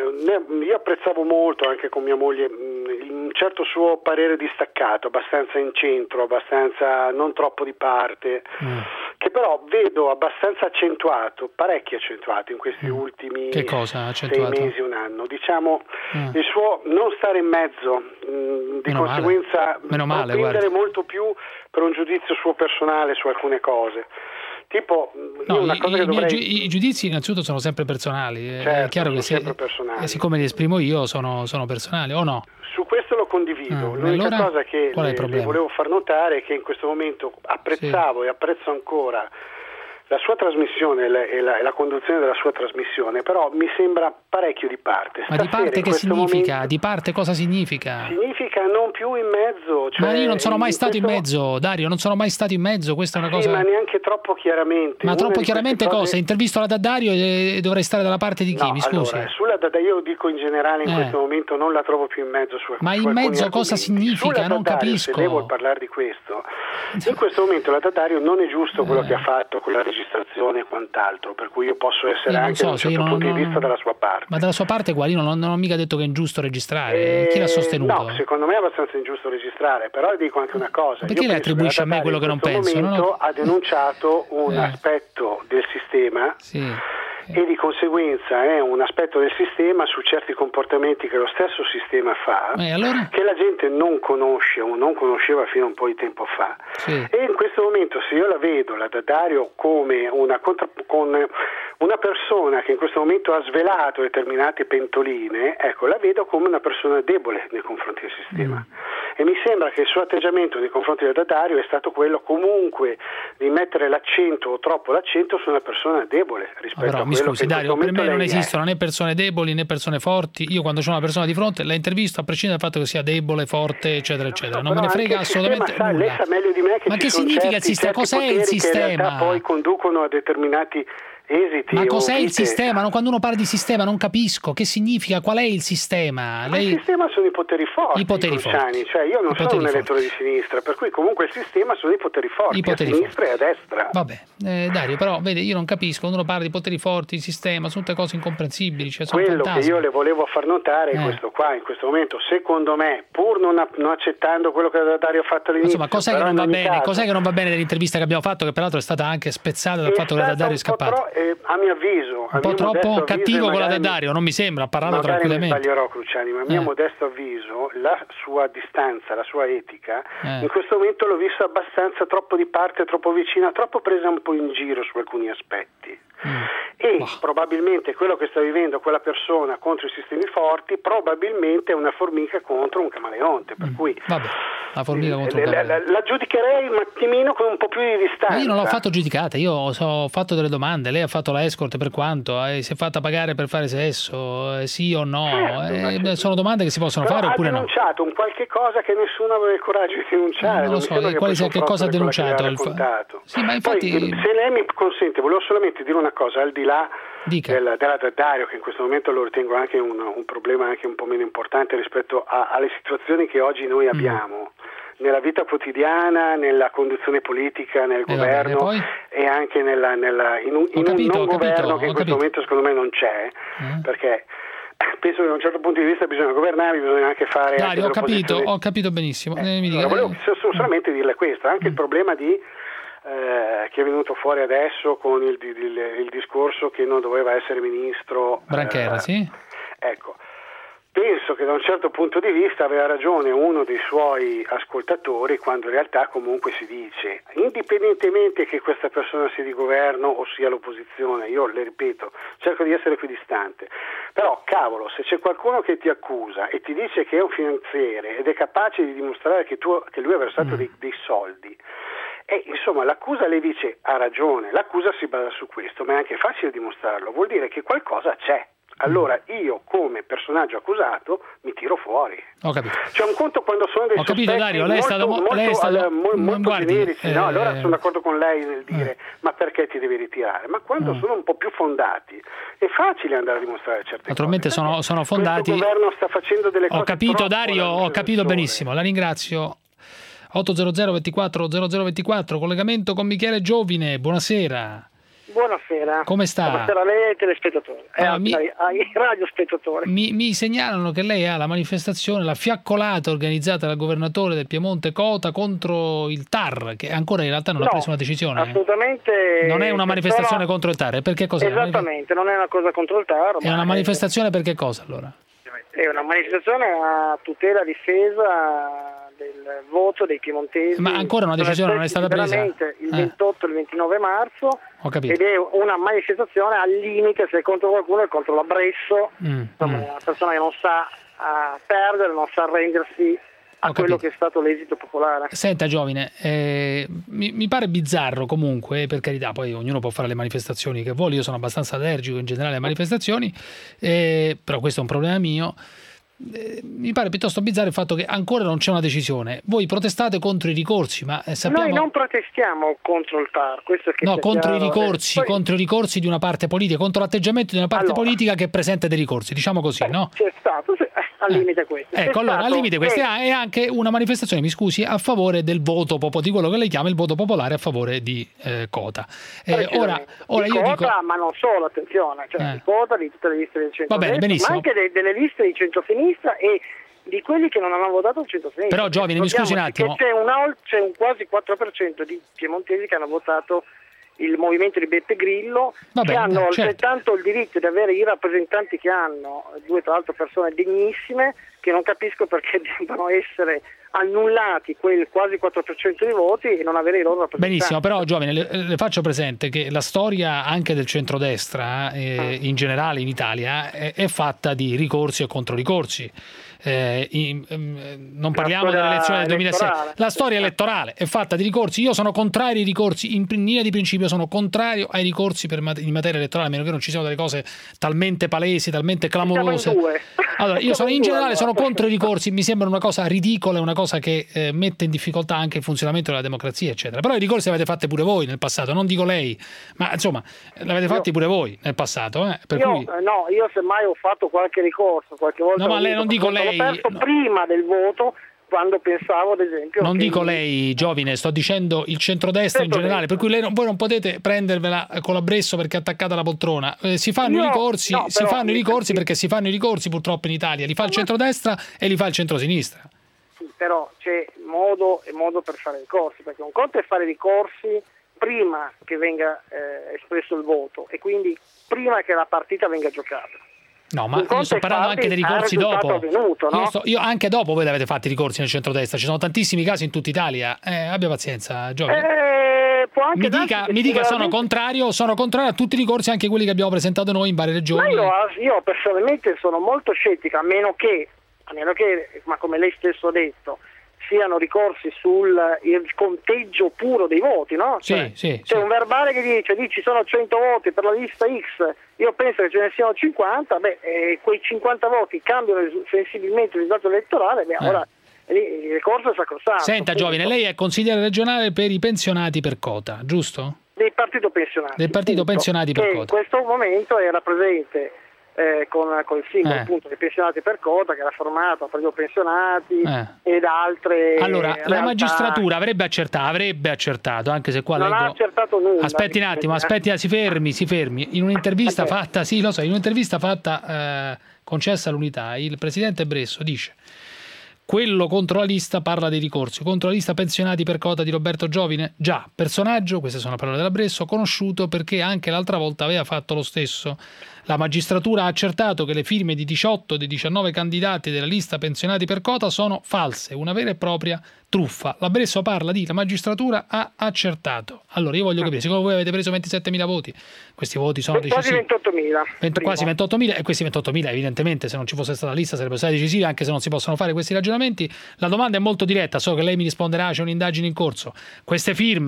S4: mh, io apprezzavo molto anche con mia moglie mh, un certo suo parere distaccato, abbastanza in centro, abbastanza non troppo di parte, mm. che però vedo abbastanza accentuato, parecchio accentuato in questi mm. ultimi
S6: che cosa,
S4: sei mesi, un anno. Diciamo mm. il suo non stare in mezzo, mh, di
S6: Meno
S4: conseguenza
S6: propendere
S4: molto più per un giudizio suo personale su alcune cose. Tipo,
S6: no,
S4: una
S6: i,
S4: cosa che
S6: i,
S4: dovrei...
S6: giu- i giudizi innanzitutto sono sempre personali,
S4: certo,
S6: è chiaro che se,
S4: personali.
S6: siccome li esprimo io sono, sono personali, o no?
S4: Su questo lo condivido,
S6: ah,
S4: l'unica
S6: allora,
S4: cosa che
S6: qual è il
S4: le,
S6: problema?
S4: le volevo far notare è che in questo momento apprezzavo sì. e apprezzo ancora la sua trasmissione e la, e, la, e la conduzione della sua trasmissione, però mi sembra parecchio di parte.
S6: Ma
S4: Stasera,
S6: di parte che significa?
S4: Momento,
S6: di parte cosa significa?
S4: Significa non più in mezzo. Cioè
S6: ma io non sono mai
S4: in
S6: stato
S4: questo...
S6: in mezzo, Dario, non sono mai stato in mezzo, questa è una
S4: sì,
S6: cosa...
S4: ma neanche troppo chiaramente.
S6: Ma
S4: Una
S6: troppo chiaramente
S4: cose...
S6: cosa? Intervisto la Daddario e dovrei stare dalla parte di chi,
S4: no,
S6: mi scusi?
S4: Allora, sulla Daddario io dico in generale in
S6: eh.
S4: questo momento non la trovo più in mezzo su
S6: Ma
S4: su
S6: in mezzo
S4: argomenti.
S6: cosa significa?
S4: Sulla
S6: non
S4: Daddario,
S6: capisco.
S4: Se devo parlare di questo, in questo momento la Daddario non è giusto quello eh. che ha fatto con la registrazione e quant'altro, per cui io posso essere
S6: io
S4: anche
S6: so,
S4: da un certo
S6: non,
S4: punto
S6: non,
S4: di vista dalla sua parte.
S6: Ma dalla sua parte quali? Io non, non ho mica detto che è ingiusto registrare,
S4: eh,
S6: chi l'ha sostenuto?
S4: No, secondo me è abbastanza ingiusto registrare, però dico anche una cosa.
S6: Perché
S4: io
S6: le attribuisce a me quello che non penso?
S4: In questo momento
S6: no?
S4: ha denunciato un
S6: eh.
S4: aspetto del sistema
S6: sì.
S4: e di conseguenza è un aspetto del sistema su certi comportamenti che lo stesso sistema fa,
S6: eh, allora?
S4: che la gente non conosce o non conosceva fino a un po' di tempo fa.
S6: Sì.
S4: E in questo momento se io la vedo, la Daddario, come una, contra, con una persona che in questo momento ha svelato determinate pentoline, ecco, la vedo come una persona debole nei confronti del sistema. Mm. E mi sembra che il suo atteggiamento nei confronti del Daddario è stato quello comunque di mettere l'accento o troppo l'accento su una persona debole rispetto
S6: ah, però,
S4: a quello
S6: scusi,
S4: che
S6: Dario, per me non esistono
S4: è.
S6: né persone deboli né persone forti. Io quando c'ho una persona di fronte la intervisto a prescindere dal fatto che sia debole, forte, eccetera, eccetera. Non me ne frega assolutamente
S4: sa,
S6: nulla.
S4: Lei sa meglio di me che
S6: Ma
S4: ci
S6: che
S4: sono
S6: significa
S4: certi,
S6: il sistema?
S4: certi
S6: Cos'è il sistema?
S4: Che in realtà poi conducono a determinati esiti.
S6: Ma cos'è il
S4: vite.
S6: sistema? No, quando uno parla di sistema non capisco che significa, qual è il sistema?
S4: Ma
S6: Lei...
S4: il sistema sono i poteri forti,
S6: I poteri
S4: Cruciani.
S6: forti.
S4: Cioè io non
S6: I
S4: sono un
S6: forti.
S4: elettore di sinistra, per cui comunque il sistema sono i poteri forti,
S6: I poteri
S4: a sinistra
S6: forti.
S4: e a destra.
S6: Vabbè, eh, Dario, però vede, io non capisco, quando uno parla di poteri forti, il sistema, sono tutte cose incomprensibili, cioè sono
S4: Quello
S6: fantasmi.
S4: che io le volevo far notare è
S6: eh.
S4: questo qua, in questo momento, secondo me, pur non, a, non accettando quello che Dario ha fatto all'inizio.
S6: Insomma, cos'è che non va bene?
S4: Caso,
S6: Cos'è che non va bene dell'intervista che abbiamo fatto, che peraltro è stata anche spezzata dal fatto che la Dario è scappato?
S4: Tro- eh, a mio avviso,
S6: un po' troppo cattivo con la
S4: Dario,
S6: Dario, non mi sembra, parlando
S4: magari
S6: tranquillamente.
S4: Mi sbaglierò, Cruciani, ma a mio
S6: eh.
S4: modesto avviso la sua distanza, la sua etica,
S6: eh.
S4: in questo momento l'ho vista abbastanza troppo di parte, troppo vicina, troppo presa un po' in giro su alcuni aspetti. Mm. E oh. probabilmente quello che sta vivendo quella persona contro i sistemi forti probabilmente è una formica contro un camaleonte, per mm. cui
S6: Vabbè, la formica contro
S4: la,
S6: un camaleonte.
S4: La, la giudicherei un attimino con un po' più di distanza.
S6: Ma io non l'ho fatto giudicata, io ho fatto delle domande, lei ha fatto la escort per quanto, eh, si è fatta pagare per fare sesso, eh, sì o no, certo, eh, sono domande che si possono
S4: Però
S6: fare oppure no.
S4: Ha denunciato un qualche cosa che nessuno aveva il coraggio di denunciare.
S6: Non lo so, che, quali, che cosa ha denunciato? Il fa... Sì, ma infatti...
S4: Poi, se lei mi consente, volevo solamente dire una cosa, al di là del, della Daddario, che in questo momento lo ritengo anche un, un problema anche un po' meno importante rispetto a, alle situazioni che oggi noi abbiamo. Mm. Nella vita quotidiana, nella conduzione politica, nel
S6: eh
S4: governo
S6: vabbè, e,
S4: e anche nella, nella, in un, in
S6: capito,
S4: un non
S6: capito,
S4: governo che in questo momento secondo me non c'è, eh? perché penso che da un certo punto di vista bisogna governare, bisogna anche fare...
S6: Dario,
S4: anche
S6: ho capito, ho capito benissimo.
S4: Eh,
S6: eh, mi dica,
S4: allora, volevo solamente dirle questo, anche mm. il problema di eh, che è venuto fuori adesso con il, il, il discorso che non doveva essere ministro...
S6: Branchera,
S4: eh,
S6: sì?
S4: Ecco. Penso che da un certo punto di vista aveva ragione uno dei suoi ascoltatori quando in realtà comunque si dice, indipendentemente che questa persona sia di governo o sia l'opposizione, io le ripeto, cerco di essere equidistante, però cavolo, se c'è qualcuno che ti accusa e ti dice che è un finanziere ed è capace di dimostrare che, tu, che lui ha versato mm. dei, dei soldi, e insomma l'accusa le dice ha ragione, l'accusa si basa su questo, ma è anche facile dimostrarlo, vuol dire che qualcosa c'è. allora io come personaggio accusato mi tiro fuori.
S6: Ho capito.
S4: C'è un conto quando sono dei
S6: Ho capito,
S4: sospetti
S6: Dario, lei è
S4: molto,
S6: stato,
S4: molto,
S6: lei è stato
S4: al- mo- molto
S6: guardi,
S4: generici, no?
S6: eh,
S4: Allora sono d'accordo con lei nel dire ma perché ti devi ritirare? Ma quando
S6: Mm.
S4: sono un po' più fondati è facile andare a dimostrare certe
S6: Naturalmente
S4: cose.
S6: sono, sono fondati.
S4: Questo governo sta facendo delle cose
S6: Ho capito,
S4: troppo
S6: Dario,
S4: alla
S6: ho
S4: luce del
S6: capito
S4: sole.
S6: benissimo, la ringrazio. ottocento ventiquattro zero zero ventiquattro, collegamento con Michele Giovine, buonasera.
S20: Buonasera.
S6: Come sta?
S20: Buonasera a lei e ai telespettatori. Eh,
S6: Ah,
S20: ai,
S6: mi-
S20: ai- ai radiospettatori.
S6: Mi, mi segnalano che lei ha la manifestazione, la fiaccolata organizzata dal governatore del Piemonte Cota contro il T A R, che ancora in realtà non ha
S20: No,
S6: preso una decisione. eh.
S20: Assolutamente.
S6: Non è una manifestazione
S20: Sono-
S6: contro il T A R, perché cos'è?
S20: Esattamente, non è una cosa contro il T A R,
S6: È
S20: ma
S6: una manifestazione per che cosa allora?
S20: è una manifestazione a tutela e difesa del voto dei piemontesi.
S6: Ma ancora una decisione non è stata presa?
S20: Veramente, il
S6: Eh.
S20: ventotto e il ventinove marzo.
S6: Ho capito.
S20: Ed è una manifestazione al limite, se è contro qualcuno è contro l'Abbresso,
S6: Mm,
S20: insomma,
S6: mm.
S20: è una persona che non sa ah, perdere, non sa arrendersi a
S6: Ho
S20: quello
S6: capito.
S20: che è stato l'esito popolare.
S6: Senta Giovine, eh, mi, mi pare bizzarro comunque, per carità, poi ognuno può fare le manifestazioni che vuole, io sono abbastanza allergico in generale alle manifestazioni, eh, però questo è un problema mio. Eh, mi pare piuttosto bizzarro il fatto che ancora non c'è una decisione. Voi protestate contro i ricorsi, ma eh, sappiamo...
S20: Noi non protestiamo contro il T A R, questo è che
S6: No,
S20: sia
S6: contro i
S20: chiaro.
S6: ricorsi,
S20: Eh, poi
S6: contro i ricorsi di una parte politica, contro l'atteggiamento di una parte
S20: Allora.
S6: politica che presenta dei ricorsi, diciamo così, no?
S20: c'è stato, sì, eh, al limite questo. C'è
S6: Ecco, allora, al
S20: stato-
S6: limite questo
S20: eh,
S6: è anche una manifestazione, mi scusi, a favore del voto popo- di quello che lei chiama il voto popolare a favore di eh, Cota. Eh, ora,
S20: precisamente.
S6: ora
S20: di
S6: io
S20: Cota,
S6: dico...
S20: ma non solo, attenzione, cioè
S6: Eh.
S20: di Cota, di tutte le liste del
S6: Va bene,
S20: centro-destra,
S6: benissimo.
S20: ma anche de- delle liste di centro-sinistra e di quelli che non hanno votato il centro-sinistra.
S6: Però, Giovine, mi scusi un
S20: Ricordiamoci
S6: attimo.
S20: che C'è, una- c'è un quasi quattro per cento di piemontesi che hanno votato il movimento di Beppe Grillo,
S6: Va
S20: che
S6: bene,
S20: hanno
S6: certo.
S20: altrettanto il diritto di avere i rappresentanti che hanno, due tra l'altro persone degnissime, che non capisco perché debbano essere annullati quel quasi quattro per cento di voti e non avere i loro rappresentanti.
S6: Benissimo, però Giovine, le, le faccio presente che la storia anche del centrodestra, eh, in generale in Italia, è, è fatta di ricorsi e controricorsi. Eh, in- ehm, non parliamo
S20: storia
S6: dell'elezione del duemilasei.
S20: elettorale.
S6: La storia elettorale è fatta di ricorsi. Io sono contrario ai ricorsi, in linea di principio sono contrario ai ricorsi per mat- in materia elettorale, a meno che non ci siano delle cose talmente palesi, talmente clamorose.
S20: Siamo in due.
S6: Allora, io sono in
S20: Siamo in due,
S6: generale sono
S20: allora.
S6: contro i ricorsi, mi sembra una cosa ridicola, una cosa che eh, mette in difficoltà anche il funzionamento della democrazia, eccetera. Però i ricorsi li avete fatti pure voi nel passato, non dico lei, ma insomma, l'avete fatti pure voi nel passato, eh? Per
S20: io,
S6: cui...
S20: eh, no, io semmai ho fatto qualche ricorso, qualche volta
S6: No, ma
S20: ho
S6: lei
S20: vinto,
S6: non dico
S20: perché
S6: lei,
S20: l'ho perso
S6: no.
S20: prima del voto, quando pensavo ad esempio
S6: Non
S20: che
S6: dico lei, Giovine, sto dicendo il centrodestra in generale, per cui lei non- voi non potete prendervela con l'abbresso perché è attaccata alla poltrona. Eh, si fanno
S20: Io-
S6: i ricorsi,
S20: no,
S6: si
S20: però-
S6: fanno i ricorsi perché si fanno i ricorsi purtroppo in Italia, li fa il centrodestra e li fa il centrosinistra.
S20: sì, però c'è modo e modo per fare ricorsi, perché un conto è fare ricorsi prima che venga eh, espresso il voto e quindi prima che la partita venga giocata.
S6: No, ma
S20: Un
S6: io
S20: conto
S6: sto
S20: è
S6: parlando
S20: farli
S6: anche dei
S20: al
S6: ricorsi
S20: risultato
S6: dopo.
S20: avvenuto, no?
S6: Io, sto- io anche dopo voi avete fatti i ricorsi nel centrodestra, ci sono tantissimi casi in tutta Italia. Eh, abbia pazienza, Giovine.
S20: Eh, può anche
S6: mi
S20: darsi
S6: dica,
S20: che
S6: mi dica sono
S20: sicuramente-
S6: contrario, sono contrario a tutti i ricorsi, anche quelli che abbiamo presentato noi in varie
S20: Ma
S6: regioni.
S20: io, io personalmente sono molto scettica, a meno che, a meno che, ma come lei stesso ha detto, siano ricorsi sul il conteggio puro dei voti, no?
S6: Sì,
S20: Cioè,
S6: sì,
S20: c'è
S6: sì.
S20: un verbale che dice, lì ci sono cento voti per la lista X, io penso che ce ne siano cinquanta, beh, eh, quei cinquanta voti cambiano risu- sensibilmente il risultato elettorale, beh,
S6: Eh.
S20: allora lì il ricorso è sacrosanto.
S6: Senta,
S20: Punto.
S6: Giovine, lei è consigliere regionale per i pensionati per quota, giusto?
S20: Del partito pensionati.
S6: Del partito
S20: punto,
S6: pensionati per
S20: che
S6: quota.
S20: in questo momento era presente eh, con, con il simbolo
S6: Eh.
S20: appunto dei pensionati per quota, che era formato a partito pensionati
S6: Eh.
S20: ed altre
S6: Allora,
S20: realtà.
S6: la magistratura avrebbe accertato, avrebbe accertato, anche se qua
S20: non ha
S6: leggo...
S20: accertato nulla.
S6: Aspetti un attimo, aspetti, si fermi, si fermi. In un'intervista
S20: Ok.
S6: fatta, sì, lo so, in un'intervista fatta, eh, concessa all'Unità, il presidente Bresso dice: quello contro la lista parla dei ricorsi, contro la lista pensionati per quota di Roberto Giovine, già, personaggio, queste sono le parole della Bresso, conosciuto perché anche l'altra volta aveva fatto lo stesso. La magistratura ha accertato che le firme di diciotto dei diciannove candidati della lista pensionati per quota sono false, una vera e propria truffa. La Bresso parla di la magistratura ha accertato. Allora io voglio capire, siccome voi avete preso ventisettemila voti, questi voti sono
S20: quasi
S6: decisivi.
S20: ventottomila.
S6: venti, quasi
S20: primo.
S6: ventottomila e questi ventottomila evidentemente se non ci fosse stata la lista sarebbero stati decisivi, anche se non si possono fare questi ragionamenti. La domanda è molto diretta, so che lei mi risponderà, c'è un'indagine in corso. Queste firme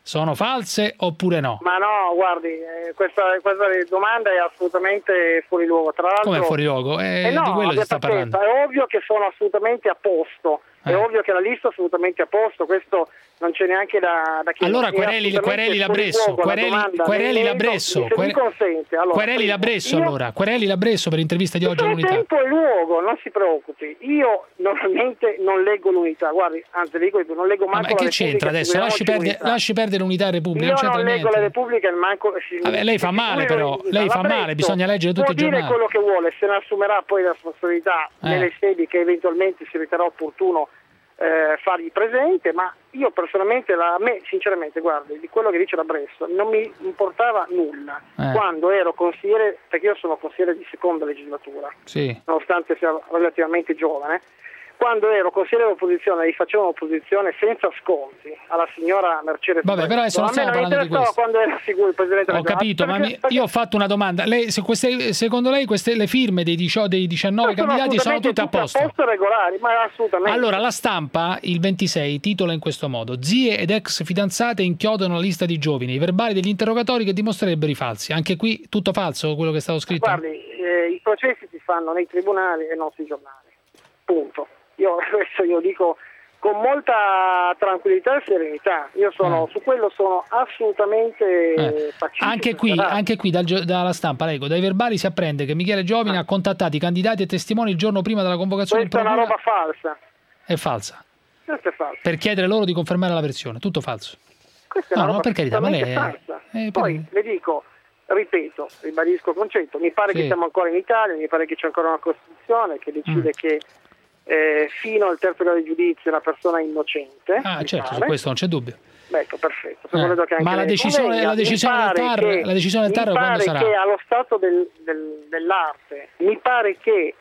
S6: sono false oppure no?
S15: Ma no, guardi, eh, questa, questa domanda è assolutamente fuori luogo. Tra l'altro,
S6: come è fuori luogo? Eh,
S15: eh no,
S6: di quello si sta
S15: pazienza,
S6: parlando.
S15: è ovvio che sono assolutamente a posto,
S6: eh.
S15: è ovvio che la lista è assolutamente a posto, questo non c'è neanche da, da chiedere.
S6: Allora quereli, quereli l'Abresso, quereli, quereli l'Abresso,
S15: se mi consente, allora,
S6: quereli l'Abresso
S15: io,
S6: allora, quereli l'Abresso per l'intervista di oggi all'Unità.
S15: Tempo e luogo, non si preoccupi, io normalmente non leggo l'Unità, guardi, anzi dico io, non leggo manco
S6: ma che
S15: la
S6: c'entra adesso? Lasci perdere, lasci perdere l'Unità e Repubblica,
S15: io
S6: non c'entra
S15: non leggo
S6: niente.
S15: la Repubblica e manco...
S6: Vabbè, lei fa male però, lei fa male, bisogna leggere tutti i giornali.
S15: Può dire quello che vuole, se ne assumerà poi la responsabilità
S6: eh.
S15: nelle sedi che eventualmente si riterrà opportuno eh, fargli presente, ma io personalmente, la, a me sinceramente, guardi, di quello che dice la Bresso non mi importava nulla
S6: eh.
S15: quando ero consigliere, perché io sono consigliere di seconda legislatura,
S6: sì.
S15: nonostante sia relativamente giovane. Quando ero consigliere dell'opposizione e facevo un'opposizione senza sconti alla signora Mercedes.
S6: Vabbè, però adesso non stiamo parlando di questo.
S15: Quando era sicuro il presidente.
S6: Ho capito, ma mi, io ho fatto una domanda. Lei, se queste, secondo lei queste, le firme dei, diciotto, dei diciannove sono candidati sono tutte a posto?
S15: A posto regolari, ma assolutamente.
S6: Allora, la Stampa, il ventisei, titola in questo modo: zie ed ex fidanzate inchiodano la lista di giovani, i verbali degli interrogatori che dimostrerebbero i falsi. Anche qui tutto falso quello che è stato scritto?
S15: Guardi, eh, i processi si fanno nei tribunali e non sui giornali. Punto. Io questo io dico con molta tranquillità e serenità. Io sono eh. su quello sono assolutamente
S6: eh.
S15: pacifico.
S6: Anche qui, anche qui dal, dalla Stampa, leggo, dai verbali si apprende che Michele Giovine ah. ha contattato i candidati e testimoni il giorno prima della convocazione.
S15: Questa è una roba falsa.
S6: È falsa.
S15: Questa è falsa.
S6: Per chiedere loro di confermare la versione, tutto falso.
S15: Questa è
S6: no,
S15: una
S6: no,
S15: roba
S6: per carità, ma lei è...
S15: falsa.
S6: Eh,
S15: Poi le dico, ripeto, ribadisco il concetto, mi pare
S6: sì.
S15: che siamo ancora in Italia, mi pare che c'è ancora una Costituzione che decide mm. che Eh, fino al terzo grado di giudizio una persona innocente.
S6: Ah, certo,
S15: pare.
S6: su questo non c'è dubbio.
S15: Ecco, perfetto.
S6: Eh,
S15: che anche
S6: ma la decisione,
S15: convenga,
S6: la decisione del T A R,
S15: che,
S6: la decisione del T A R
S15: mi
S6: quando
S15: pare
S6: sarà?
S15: Che allo stato del, del, dell'arte mi pare che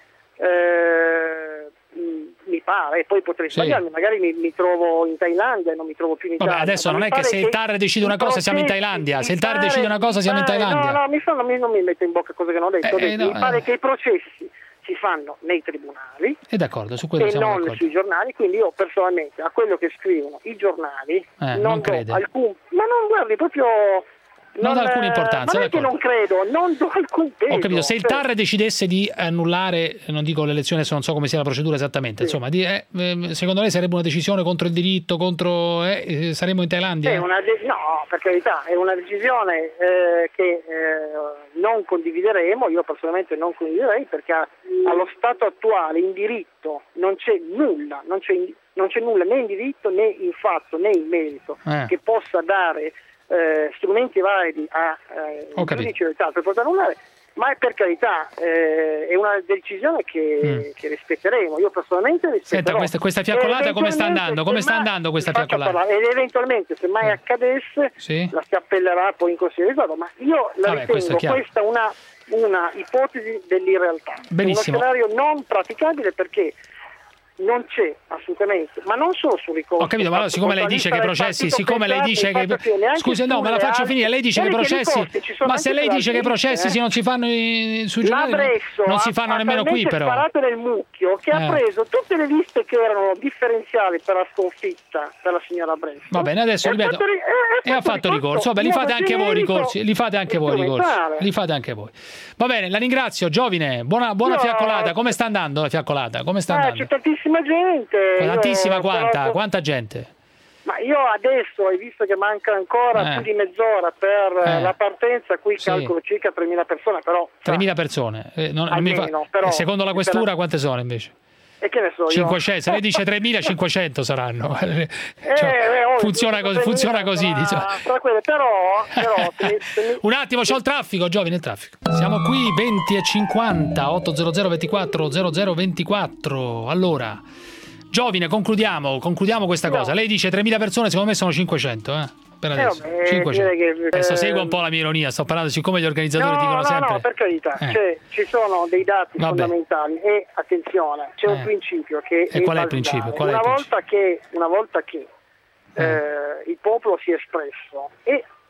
S15: eh, mi pare, e poi potrei
S6: sì.
S15: sbagliarmi, magari mi, mi trovo in Thailandia e non mi trovo più in Italia.
S6: Vabbè, adesso non è che se il T A R decide una cosa siamo in Thailandia, se il T A R decide una cosa siamo in Thailandia.
S15: No, no, mi fanno, non mi metto in bocca cose che non ho detto.
S6: Eh, eh, no,
S15: mi pare
S6: eh.
S15: che i processi si fanno nei tribunali
S6: e d'accordo, su quello
S15: e
S6: siamo
S15: non
S6: d'accordo.
S15: sui giornali, quindi io personalmente a quello che scrivono i giornali
S6: eh,
S15: non,
S6: non
S15: do
S6: crede.
S15: alcun, ma non guardi proprio
S6: non, non dà alcuna importanza.
S15: Ma non è che non credo, non do alcun peso.
S6: Ho capito, se il T A R decidesse di annullare, non dico l'elezione, se non so come sia la procedura esattamente, sì. insomma, di, eh, secondo lei sarebbe una decisione contro il diritto, contro eh, saremmo in Thailandia?
S15: È una de- no, per carità, è una decisione eh, che eh, non condivideremo, io personalmente non condividerei, perché allo stato attuale in diritto non c'è nulla, non c'è, non c'è nulla né in diritto né in fatto né in merito
S6: eh.
S15: che possa dare Eh, strumenti validi a eh, giudici del T A R per poter annullare, ma è per carità eh, è una decisione che,
S6: mm.
S15: che rispetteremo. Io personalmente rispetterò.
S6: Senta, questa, questa fiaccolata come sta andando? Come sta andando questa fiaccolata?
S15: Ed eventualmente se mai accadesse
S6: sì?
S15: la si appellerà poi in consiglio di Stato, ma io la
S6: Vabbè,
S15: ritengo questa una, una ipotesi dell'irrealtà.
S6: Benissimo.
S15: Uno scenario non praticabile perché non c'è assolutamente, ma non solo sul ricorso.
S6: Ho capito, ma allora, siccome lei dice che i processi, siccome lei dice che scusi, no, me la faccio finire, lei dice che i processi, ma se lei dice che i processi eh? non si fanno in, sui giornali, non si fanno nemmeno qui però.
S15: Ha sparato nel mucchio che
S6: eh.
S15: ha preso tutte le liste che erano differenziali per la sconfitta della signora Bresso.
S6: Va bene, adesso ripeto,
S15: fatto, eh,
S6: e ha fatto ricorso, vabbè, li fate anche voi ricorsi, li fate anche voi ricorsi, li fate anche voi. Va bene, la ringrazio, Giovine, buona, buona fiaccolata, come sta andando la fiaccolata? Come sta andando?
S15: C'è tantissima gente.
S6: Tantissima,
S15: io,
S6: quanta?
S15: però,
S6: Quanta gente?
S15: Ma io adesso, hai visto che manca ancora
S6: eh.
S15: più di mezz'ora per
S6: eh.
S15: la partenza, qui
S6: sì.
S15: calcolo circa tremila persone, però...
S6: tremila persone? Eh, non,
S15: almeno,
S6: non mi fa...
S15: però,
S6: secondo la questura quante sono invece?
S15: E che ne so io?
S6: cinquecento, se lei dice tremilacinquecento saranno.
S15: Eh,
S6: cioè,
S15: eh,
S6: funziona, così, funziona così,
S15: tra,
S6: diciamo.
S15: tra quelle, però, però se mi, se mi...
S6: Un attimo, c'ho il traffico, Giovine, il traffico. Siamo qui venti e cinquanta, ottocento ventiquattro zero zero ventiquattro. Allora, Giovine, concludiamo, concludiamo questa no. cosa. Lei dice tremila persone, secondo me sono cinquecento, eh? Per adesso.
S15: Eh, vabbè,
S6: cinquecento.
S15: che,
S6: adesso
S15: eh,
S6: segua un po' la mia ironia, sto parlando, siccome gli organizzatori
S15: no,
S6: dicono
S15: no,
S6: sempre...
S15: No, per carità,
S6: eh.
S15: cioè, ci sono dei dati
S6: Vabbè.
S15: fondamentali e attenzione, c'è
S6: eh.
S15: un principio che
S6: e
S15: è
S6: qual è il
S15: basilare.
S6: principio? Qual è
S15: una,
S6: il
S15: volta
S6: principio?
S15: Che, una volta che eh. Eh, il popolo si è espresso e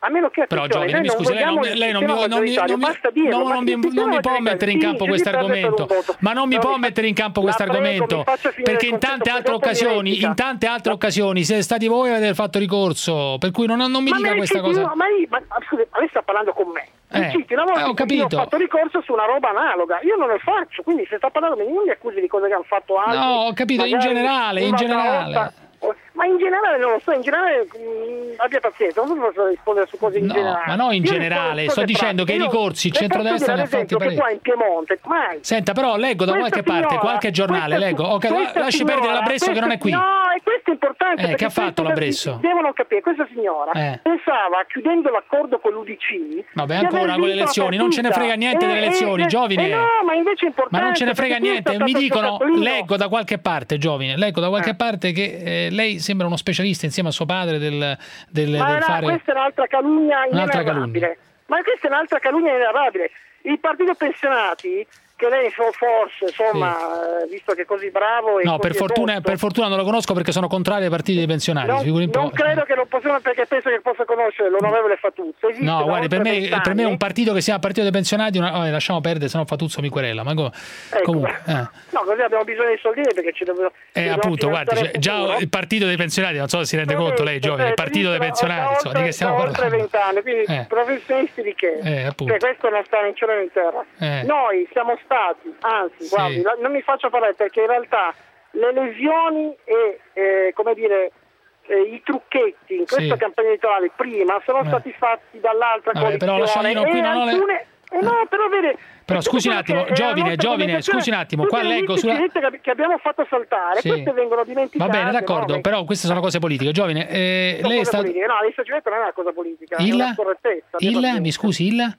S15: A meno che
S6: però Giovine, mi scusi, lei non, lei non, mi, non, mi, non, mi, dirlo, no, non, mi, non mi può mettere in campo questo argomento, ma non mi può mettere in campo questo argomento, perché in tante altre occasioni, in tante altre occasioni siete stati voi a aver fatto ricorso, per cui non, non mi
S15: ma
S6: dica questa cosa.
S15: No, ma, io, ma scusi, lei sta parlando con me.
S6: Eh,
S15: citi una volta
S6: eh, ho capito.
S15: Io ho fatto ricorso su una roba analoga, io non lo faccio, quindi se sta parlando di me non mi accusi di cose che hanno fatto altri.
S6: No, ho capito, in generale, in generale.
S15: Volta, ma in generale non lo so, in generale mh, abbia pazienza, non posso rispondere su cose in
S6: no,
S15: generale.
S6: Ma no in
S15: io
S6: generale, sto dicendo che i ricorsi il centrodestra ne ha fatti parecchi.
S15: Qua in Piemonte, mai.
S6: Senta, però leggo da qualche signora, parte, qualche giornale, leggo. Okay, lasci signora, perdere l'Abresso che non è qui.
S15: No, e questo è importante.
S6: Eh, che ha fatto l'Abresso?
S15: Devono capire, questa signora
S6: eh.
S15: pensava, chiudendo l'accordo con l'U D C.
S6: Vabbè, ancora con le elezioni, non ce ne frega niente eh, delle elezioni,
S15: eh,
S6: Giovine.
S15: Eh, no, ma invece è importante.
S6: Ma non ce ne frega niente, mi dicono, leggo da qualche parte, Giovine, leggo da qualche eh. parte che eh, lei sembra uno specialista insieme a suo padre del, del,
S15: ma
S6: del
S15: no,
S6: fare...
S15: questa è un'altra calunnia
S6: un'altra
S15: calunnia. Ma questa è un'altra calunnia inenarrabile. Il partito pensionati, che lei forse, insomma, sì. visto che è così bravo... E
S6: no,
S15: così
S6: per fortuna, per fortuna non lo conosco perché sono contrario ai partiti dei pensionati.
S15: Non, non credo che lo possiamo, perché penso che possa conoscere l'onorevole Fatuzzo. Esiste
S6: no, guardi, per me, per me un partito che sia partito dei pensionati, una, oh, lasciamo perdere, se no Fatuzzo mi querela. Ma come, ecco. Comunque, eh.
S15: No, così abbiamo bisogno di soldi perché ci dobbiamo...
S6: Eh, appunto, guardi, cioè, già il partito dei pensionati, non so se si rende
S15: no,
S6: conto lei, Giovine, il partito dei pensionati, insomma, di che stiamo parlando?
S15: oltre vent'anni, quindi
S6: eh.
S15: professionisti di che?
S6: Eh, appunto.
S15: Cioè, questo non sta in cielo né in terra.
S6: Eh.
S15: Noi siamo stati, anzi, sì. guardi, la, non mi faccio parlare perché in realtà le lesioni e, eh, come dire, eh, i trucchetti in questa
S6: sì.
S15: campagna elettorale prima sono eh. stati fatti dall'altra
S6: Vabbè,
S15: coalizione
S6: però qui
S15: e
S6: non
S15: alcune...
S6: le...
S15: Eh no, però vede...
S6: Però scusi un attimo, Giovine, Giovine, scusi un attimo, qua leggo sulla...
S15: che abbiamo fatto saltare,
S6: sì.
S15: queste vengono dimenticate.
S6: Va bene, d'accordo,
S15: no?
S6: però queste sono cose politiche. Giovine, eh, lei è stato...
S15: No, la lista civetta non è una cosa politica,
S6: il?
S15: è una correttezza.
S6: Il? Mi scusi, il?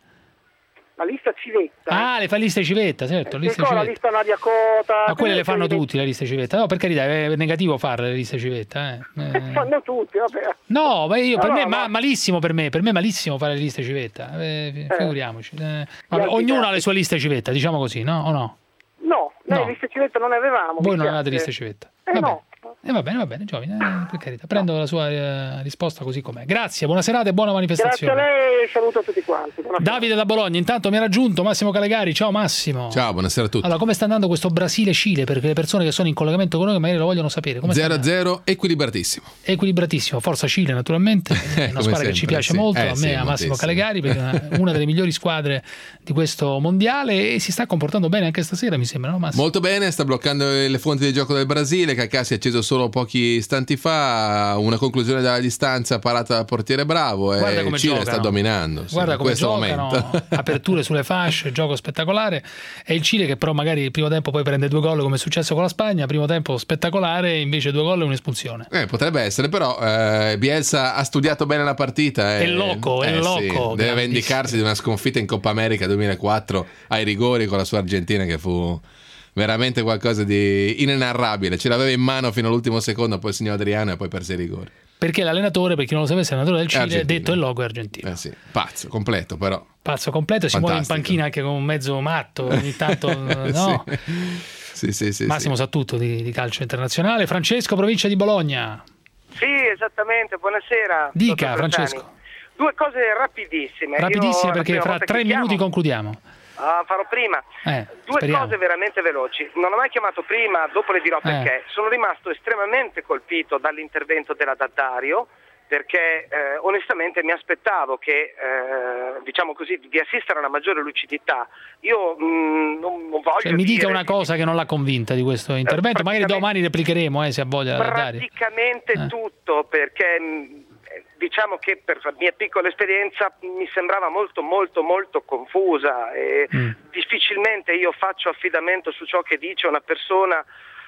S15: La lista civetta.
S6: Ah, le fa liste civetta, certo.
S15: Eh,
S6: liste
S15: civetta. La lista Nadia Cota.
S6: Ma quelle le fanno tutti le liste civetta. No, per carità, è negativo farle le liste civetta. Eh.
S15: Eh. Fanno tutti, vabbè.
S6: No, ma io, per no, me
S15: ma...
S6: ma, malissimo per me, per me è malissimo fare le liste civetta. Eh, figuriamoci. Eh, vabbè, ognuno ha le sue liste civetta, diciamo così, no? O no?
S15: No, noi
S6: no.
S15: liste civetta non ne avevamo.
S6: Voi non avevate liste civetta.
S15: Eh no.
S6: E eh, va bene, va bene, Giovine, eh, per carità. Prendo no. la sua eh, risposta così com'è. Grazie, buona serata e buona manifestazione.
S15: Grazie a lei e saluto a tutti quanti. Buonasera.
S6: Davide da Bologna, intanto mi ha raggiunto Massimo Calegari. Ciao Massimo.
S16: Ciao, buonasera a tutti.
S6: Allora, come sta andando questo Brasile-Cile? Perché le persone che sono in collegamento con noi magari lo vogliono sapere.
S16: zero a zero, equilibratissimo.
S6: Equilibratissimo, forza Cile naturalmente, è una squadra sempre, che ci piace sì. molto, eh, a me sì, a Massimo Calegari, perché è una delle migliori squadre di questo mondiale e si sta comportando bene anche stasera, mi sembra, no Massimo?
S16: Molto bene, sta bloccando le fonti di gioco del Brasile, Kaká si è acceso solo pochi istanti fa, una conclusione dalla distanza parata dal portiere bravo e il Cile giocano. sta dominando.
S6: Guarda
S16: sì,
S6: come
S16: questo
S6: giocano,
S16: momento.
S6: aperture sulle fasce, gioco spettacolare, e il Cile che però magari il primo tempo poi prende due gol come è successo con la Spagna, primo tempo spettacolare, invece due gol e un'espulsione.
S16: Eh, potrebbe essere, però eh, Bielsa ha studiato bene la partita.
S6: È loco, è
S16: eh,
S6: loco.
S16: Sì, deve vendicarsi di una sconfitta in Coppa America duemilaquattro ai rigori con la sua Argentina che fu veramente qualcosa di inenarrabile, ce l'aveva in mano fino all'ultimo secondo, poi il signor Adriano e poi perse i rigori.
S6: Perché l'allenatore, per chi non lo sapesse, l'allenatore del Cile è detto il logo è argentino.
S16: Eh sì, pazzo, completo però.
S6: Pazzo completo, si muove in panchina anche con un mezzo matto, ogni tanto no.
S16: Sì, sì, sì,
S6: Massimo
S16: sì.
S6: sa tutto di, di calcio internazionale. Francesco, provincia di Bologna.
S17: Sì, esattamente, buonasera.
S6: Dica Francesco.
S17: Due cose rapidissime.
S6: Rapidissime
S17: Io,
S6: perché fra tre minuti concludiamo.
S17: Uh, farò prima
S6: eh,
S17: due
S6: speriamo.
S17: cose veramente veloci. Non ho mai chiamato prima, dopo le dirò perché.
S6: Eh.
S17: Sono rimasto estremamente colpito dall'intervento della D'Addario, perché eh, onestamente mi aspettavo che eh, diciamo così di assistere a una maggiore lucidità. Io mh, non, non voglio
S6: cioè, mi dica
S17: dire...
S6: una cosa che non l'ha convinta di questo intervento, eh, magari domani replicheremo eh, se ha voglia.
S17: Praticamente
S6: eh.
S17: tutto, perché mh, diciamo che per la mia piccola esperienza mi sembrava molto molto molto confusa e mm. difficilmente io faccio affidamento su ciò che dice una persona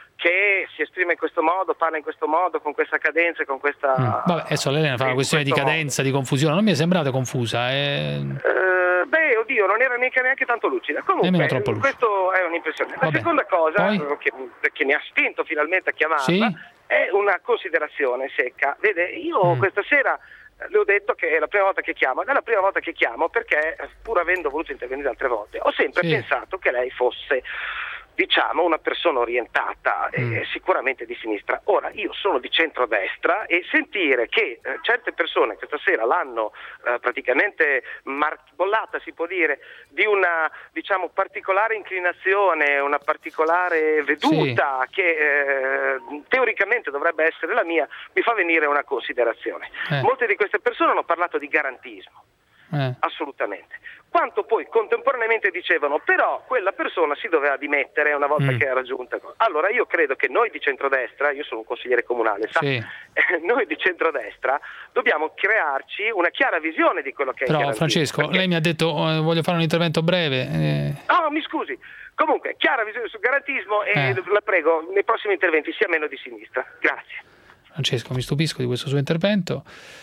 S17: che si esprime in questo modo, parla in questo modo, con questa cadenza e con questa...
S6: Mm. Vabbè, adesso l'Elena fa una questione di cadenza, modo. di confusione, non mi è sembrata confusa. Eh...
S17: Uh, beh, oddio, non era neanche, neanche tanto lucida. Comunque, questo è un'impressione. La Vabbè. seconda cosa che, che mi ha spinto finalmente a chiamarla sì? è una considerazione secca. Vede, io mm. questa sera le ho detto che è la prima volta che chiamo, ed è la prima volta che chiamo perché, pur avendo voluto intervenire altre volte, ho sempre sì. pensato che lei fosse diciamo una persona orientata eh, mm. sicuramente di sinistra. Ora io sono di centrodestra e sentire che eh, certe persone questa sera l'hanno eh, praticamente mar- bollata, si può dire, di una diciamo particolare inclinazione, una particolare veduta sì. che eh, teoricamente dovrebbe essere la mia, mi fa venire una considerazione. Eh. Molte di queste persone hanno parlato di garantismo. Eh. Assolutamente. Quanto poi contemporaneamente dicevano però quella persona si doveva dimettere una volta mm. che era giunta. Allora io credo che noi di centrodestra, io sono un consigliere comunale, sa? Sì. noi di centrodestra dobbiamo crearci una chiara visione di quello che
S6: però,
S17: è il garantismo.
S6: Francesco,
S17: perché...
S6: lei mi ha detto eh, voglio fare un intervento breve. Eh...
S17: No, mi scusi. Comunque, chiara visione sul garantismo e eh. la prego nei prossimi interventi sia meno di sinistra. Grazie.
S6: Francesco, mi stupisco di questo suo intervento.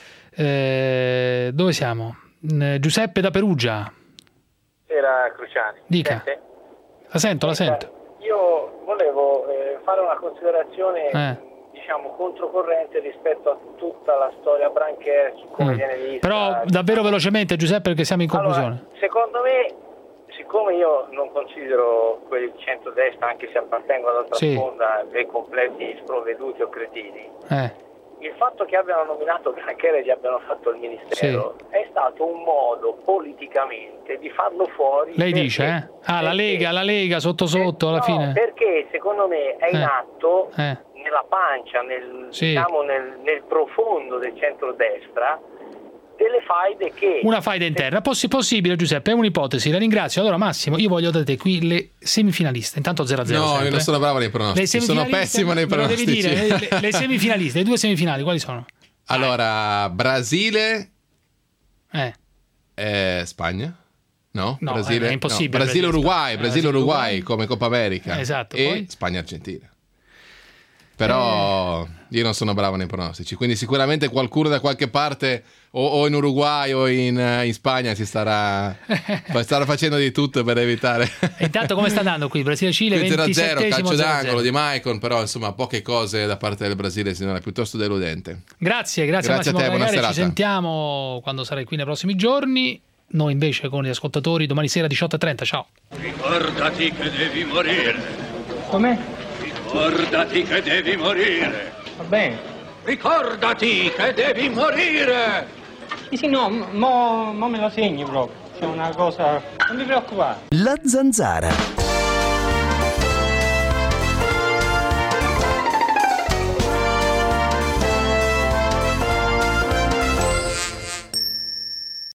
S6: Eh, dove siamo? Giuseppe da Perugia.
S14: Era Cruciani.
S6: Dica.
S14: Sente?
S6: La sento, la sento.
S14: Io volevo eh, fare una considerazione
S6: eh.
S14: diciamo controcorrente rispetto a tutta la storia Brancher su come mm. viene vista.
S6: Però davvero velocemente Giuseppe perché siamo in conclusione.
S14: Allora, secondo me, siccome io non considero quelli di centrodestra, anche se appartengono all'altra sì. sponda, dei completi sprovveduti o cretini,
S6: eh.
S14: il fatto che abbiano nominato Brancher e gli abbiano fatto il ministero sì. è stato un modo politicamente di farlo fuori.
S6: Lei perché, dice, eh? Ah, perché, la Lega, la Lega sotto sotto alla
S14: no,
S6: fine.
S14: Perché secondo me è in
S6: eh.
S14: atto
S6: eh.
S14: nella pancia, nel,
S6: sì.
S14: diciamo nel, nel profondo del centrodestra, delle faide che...
S6: Una faida interna, Possi- possibile Giuseppe, è un'ipotesi, la ringrazio. Allora Massimo, io voglio da te qui le semifinaliste, intanto zero a zero.
S16: No,
S6: sempre.
S16: io non sono bravo nei pronostici, sono pessimo nei pronostici.
S6: Devi dire, le, le semifinaliste, le due semifinali, quali sono?
S16: Allora, Brasile
S6: eh.
S16: e Spagna? No,
S6: no
S16: Brasile,
S6: è impossibile.
S16: No. Brasile-Uruguay,
S6: eh,
S16: Brasile-Uruguay come Coppa America.
S6: Esatto,
S16: e
S6: poi?
S16: Spagna-Argentina. Però eh. io non sono bravo nei pronostici, quindi sicuramente qualcuno da qualche parte o, o in Uruguay o in, in Spagna si starà, starà facendo di tutto per evitare.
S6: E intanto come sta andando qui? Brasile-Cile
S16: zero a zero, calcio d'angolo di Maicon, però insomma poche cose da parte del Brasile, sinora piuttosto deludente.
S6: Grazie, grazie,
S16: grazie
S6: a Massimo
S16: a te, buona serata.
S6: Ci sentiamo quando sarai qui nei prossimi giorni. Noi invece con gli ascoltatori domani sera diciotto e trenta. Ciao.
S18: Ricordati che devi morire.
S15: Com'è?
S18: Ricordati che devi morire.
S15: Va bene.
S18: Ricordati che devi morire.
S15: Sì, sì, no, mo, mo me lo segni proprio. C'è una cosa... Non ti preoccupare.
S23: La Zanzara.